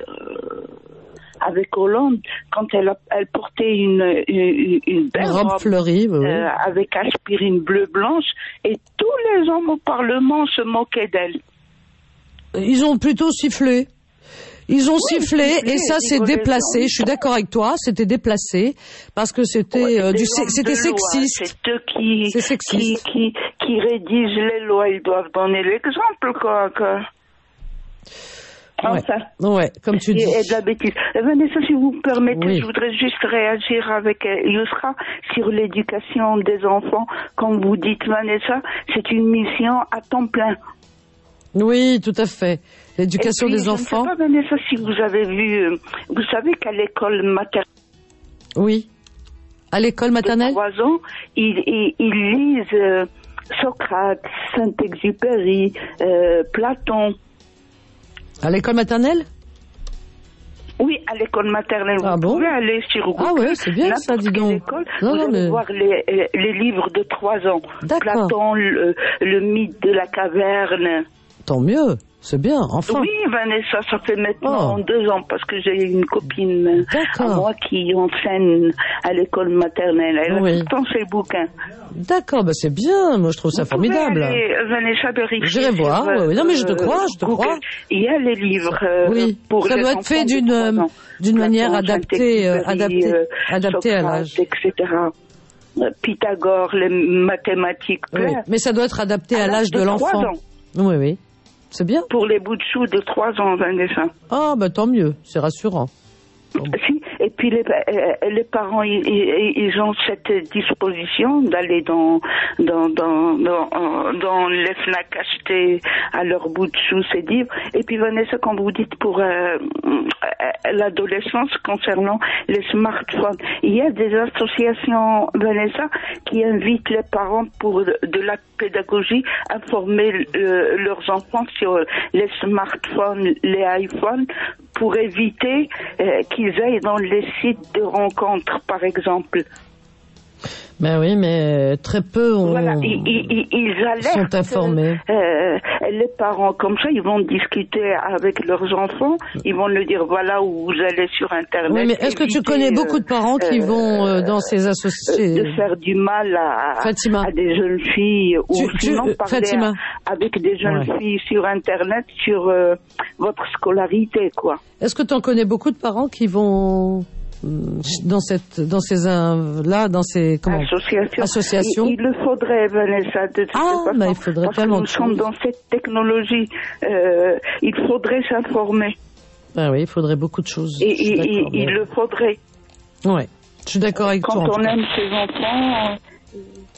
avec Hollande, quand elle, a, elle portait une, une, une belle une robe, robe fleurie, oui, euh, oui. avec aspirine bleu-blanche, et tous les hommes au Parlement se moquaient d'elle. Ils ont plutôt sifflé. Ils ont oui, sifflé, sifflé et ça s'est déplacé. Je suis d'accord avec toi, c'était déplacé parce que c'était ouais, euh, du c'était sexiste. C'est eux qui, C'est sexiste. qui qui qui rédigent les lois, ils doivent donner l'exemple quoi. quoi. Ouais. Enfin, ouais, comme tu dis. Et de la bêtise. Vanessa, si vous me permettez, oui. je voudrais juste réagir avec Yousra sur l'éducation des enfants. Comme vous dites, Vanessa, c'est une mission à temps plein. Oui, tout à fait. L'éducation puis, des enfants. Je ne sais pas, Vanessa, si vous avez vu, vous savez qu'à l'école maternelle. Oui. À l'école maternelle. De trois ans, ils, ils, ils lisent euh, Socrate, Saint-Exupéry, euh, Platon. À l'école maternelle? Oui, à l'école maternelle. Ah vous bon pouvez aller sur Google. Ah ouais, c'est bien ça, dis donc. École, Non, vous non, allez mais... voir les, les livres de trois ans. D'accord. Platon, le, le mythe de la caverne. Tant mieux, c'est bien, enfin. Oui, Vanessa, ça fait maintenant Oh. deux ans parce que j'ai une copine à moi qui enseigne à l'école maternelle. Elle a Oui. tout le temps ses bouquins. D'accord, bah c'est bien, moi je trouve ça Vous pouvez formidable. aller, Vanessa, vérifier J'irai sur, voir, euh, oui, oui. Non mais je te crois, je te Google. crois. Il y a les livres euh, Oui, pour ça les doit être enfants fait de d'une trois euh, ans. d'une manière Platon, adaptée, euh, Saint-Exupéry, adaptée, euh, adaptée à Socrate, l'âge. et cetera. Euh, Pythagore, les mathématiques. Oui, plein. mais ça doit être adapté à, l'âge de, de l'enfant. trois ans. Oui, oui, c'est bien. Pour les bouts de choux de trois ans, Vanessa. Ah, bah tant mieux, c'est rassurant. Si, et puis les, euh, les parents, ils, ils, ils ont cette disposition d'aller dans dans dans dans, euh, dans les Fnac acheter à leur bout de chou ces livres. Et puis Vanessa, quand vous dites pour euh, l'adolescence concernant les smartphones, il y a des associations, Vanessa, qui invitent les parents pour de, de la pédagogie à former euh, leurs enfants sur les smartphones, les iPhones, pour éviter euh, qu'ils aillent dans les sites de rencontres, par exemple. Ben oui, mais très peu ont... Voilà, ils, ils, ils alertent sont informés. euh, les parents comme ça, ils vont discuter avec leurs enfants, ils vont leur dire voilà où vous allez sur Internet. Oui, mais est-ce que tu éviter, connais beaucoup de parents qui euh, vont euh, dans ces associations de faire du mal à, Fatima. à des jeunes filles ou Tu- tu- sinon euh, parler Fatima. à- avec des jeunes Ouais. filles sur Internet sur euh, votre scolarité, quoi. Est-ce que tu en connais beaucoup de parents qui vont hum, dans cette dans ces euh, là dans ces comment Association. associations Il, il le faudrait, Vanessa, de toute Ah, façon, bah, il faudrait parce que tellement nous de sommes choses. dans cette technologie. Euh, il faudrait s'informer. Ah oui, il faudrait beaucoup de choses. Et, Je suis et- d'accord, et- il mais- le faudrait. Ouais, je suis d'accord avec Quand toi. en on tout cas. aime ses enfants, euh,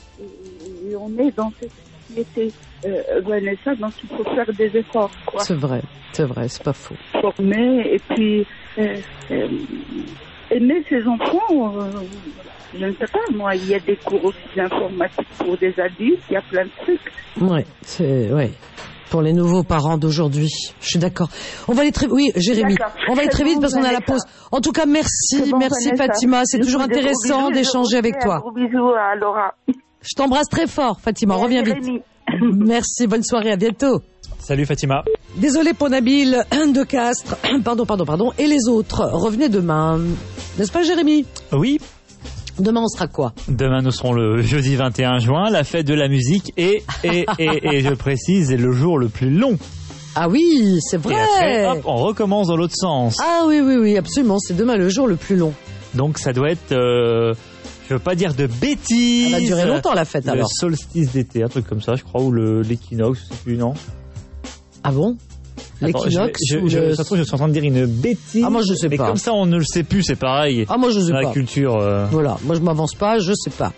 et, et on est dans cette société, euh, Vanessa, donc il faut faire des efforts, quoi. C'est vrai, c'est vrai, c'est pas faux. Former et puis euh, euh, aimer ses enfants. euh, je ne sais pas, moi, il y a des cours aussi d'informatique pour des adultes, il y a plein de trucs. Ouais, c'est ouais. Pour les nouveaux parents d'aujourd'hui, je suis d'accord. On va aller très oui, Jérémy. D'accord. On va aller très C'est vite bon, parce qu'on a la Vanessa. pause. En tout cas, merci, C'est bon, merci Vanessa. Fatima. C'est Je toujours vous fais des gros intéressant bisous, d'échanger je vous avec fais toi. Un gros bisou à Laura. Je t'embrasse très fort, Fatima. Et à Reviens vite. Jérémy. Merci, bonne soirée, à bientôt. Salut Fatima. Désolé pour Nabil de Castres. Pardon, pardon, pardon. Et les autres, revenez demain. N'est-ce pas, Jérémy? Oui. Demain, on sera quoi? Demain, nous serons le jeudi vingt et un juin, la fête de la musique et, et, et, et je précise, c'est le jour le plus long. Ah oui, c'est vrai. Et après, hop, on recommence dans l'autre sens. Ah oui, oui, oui, absolument. C'est demain le jour le plus long. Donc ça doit être, euh, je veux pas dire de bêtises. Ça va durer longtemps, la fête, le alors. solstice d'été, un truc comme ça, je crois, ou le l'équinoxe, je sais plus, non? Ah bon? Attends, L'équinoxe je, ou je, le... je, ça se trouve, je suis en train de dire une bêtise. Ah, moi, je sais mais pas. comme ça, on ne le sait plus, c'est pareil. Ah, moi, je sais Dans pas. la culture. euh, Voilà, moi, je m'avance pas, je sais pas.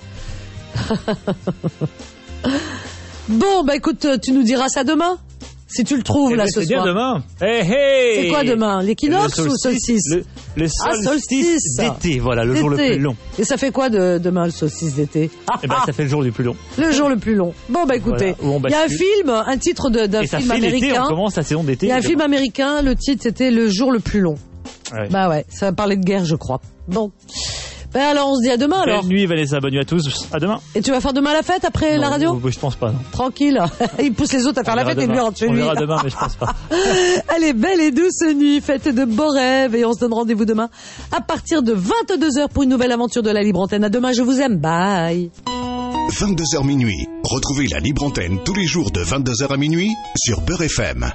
Bon, bah écoute, tu nous diras ça demain? Si tu le trouves, eh là, ben, ce c'est soir. bien demain. Hey, hey C'est quoi demain? L'équinoxe ou le solstice? Le, le Ah, solstice solstice. d'été, voilà, le jour le D'été. plus long. Et ça fait quoi de, demain, le solstice d'été? Ah, Eh ben, ça fait le jour du plus long. le jour le plus long. Bon, bah écoutez, Voilà, où on il y a un bascule. film, un titre de- d'un Et ça film fait l'été, américain. on commence la saison d'été. Il y a un film américain, le titre c'était Le jour le plus long. Ouais. Bah ouais, ça va parler de guerre, je crois. Bon. Ben alors, on se dit à demain alors. Belle nuit, Vanessa, bonne nuit à tous. À demain. Et tu vas faire demain la fête après la Non, radio? Je pense pas. Non. Tranquille. Il pousse les autres à faire On la verra fête et lui demain. rentre chez On lui. verra demain, mais je pense pas. Allez, belle et douce nuit, faites de beaux rêves et on se donne rendez-vous demain à partir de vingt-deux heures pour une nouvelle aventure de la Libre Antenne. À demain, je vous aime. Bye. vingt-deux heures minuit. Retrouvez la Libre Antenne tous les jours de vingt-deux heures à minuit sur Beurre F M.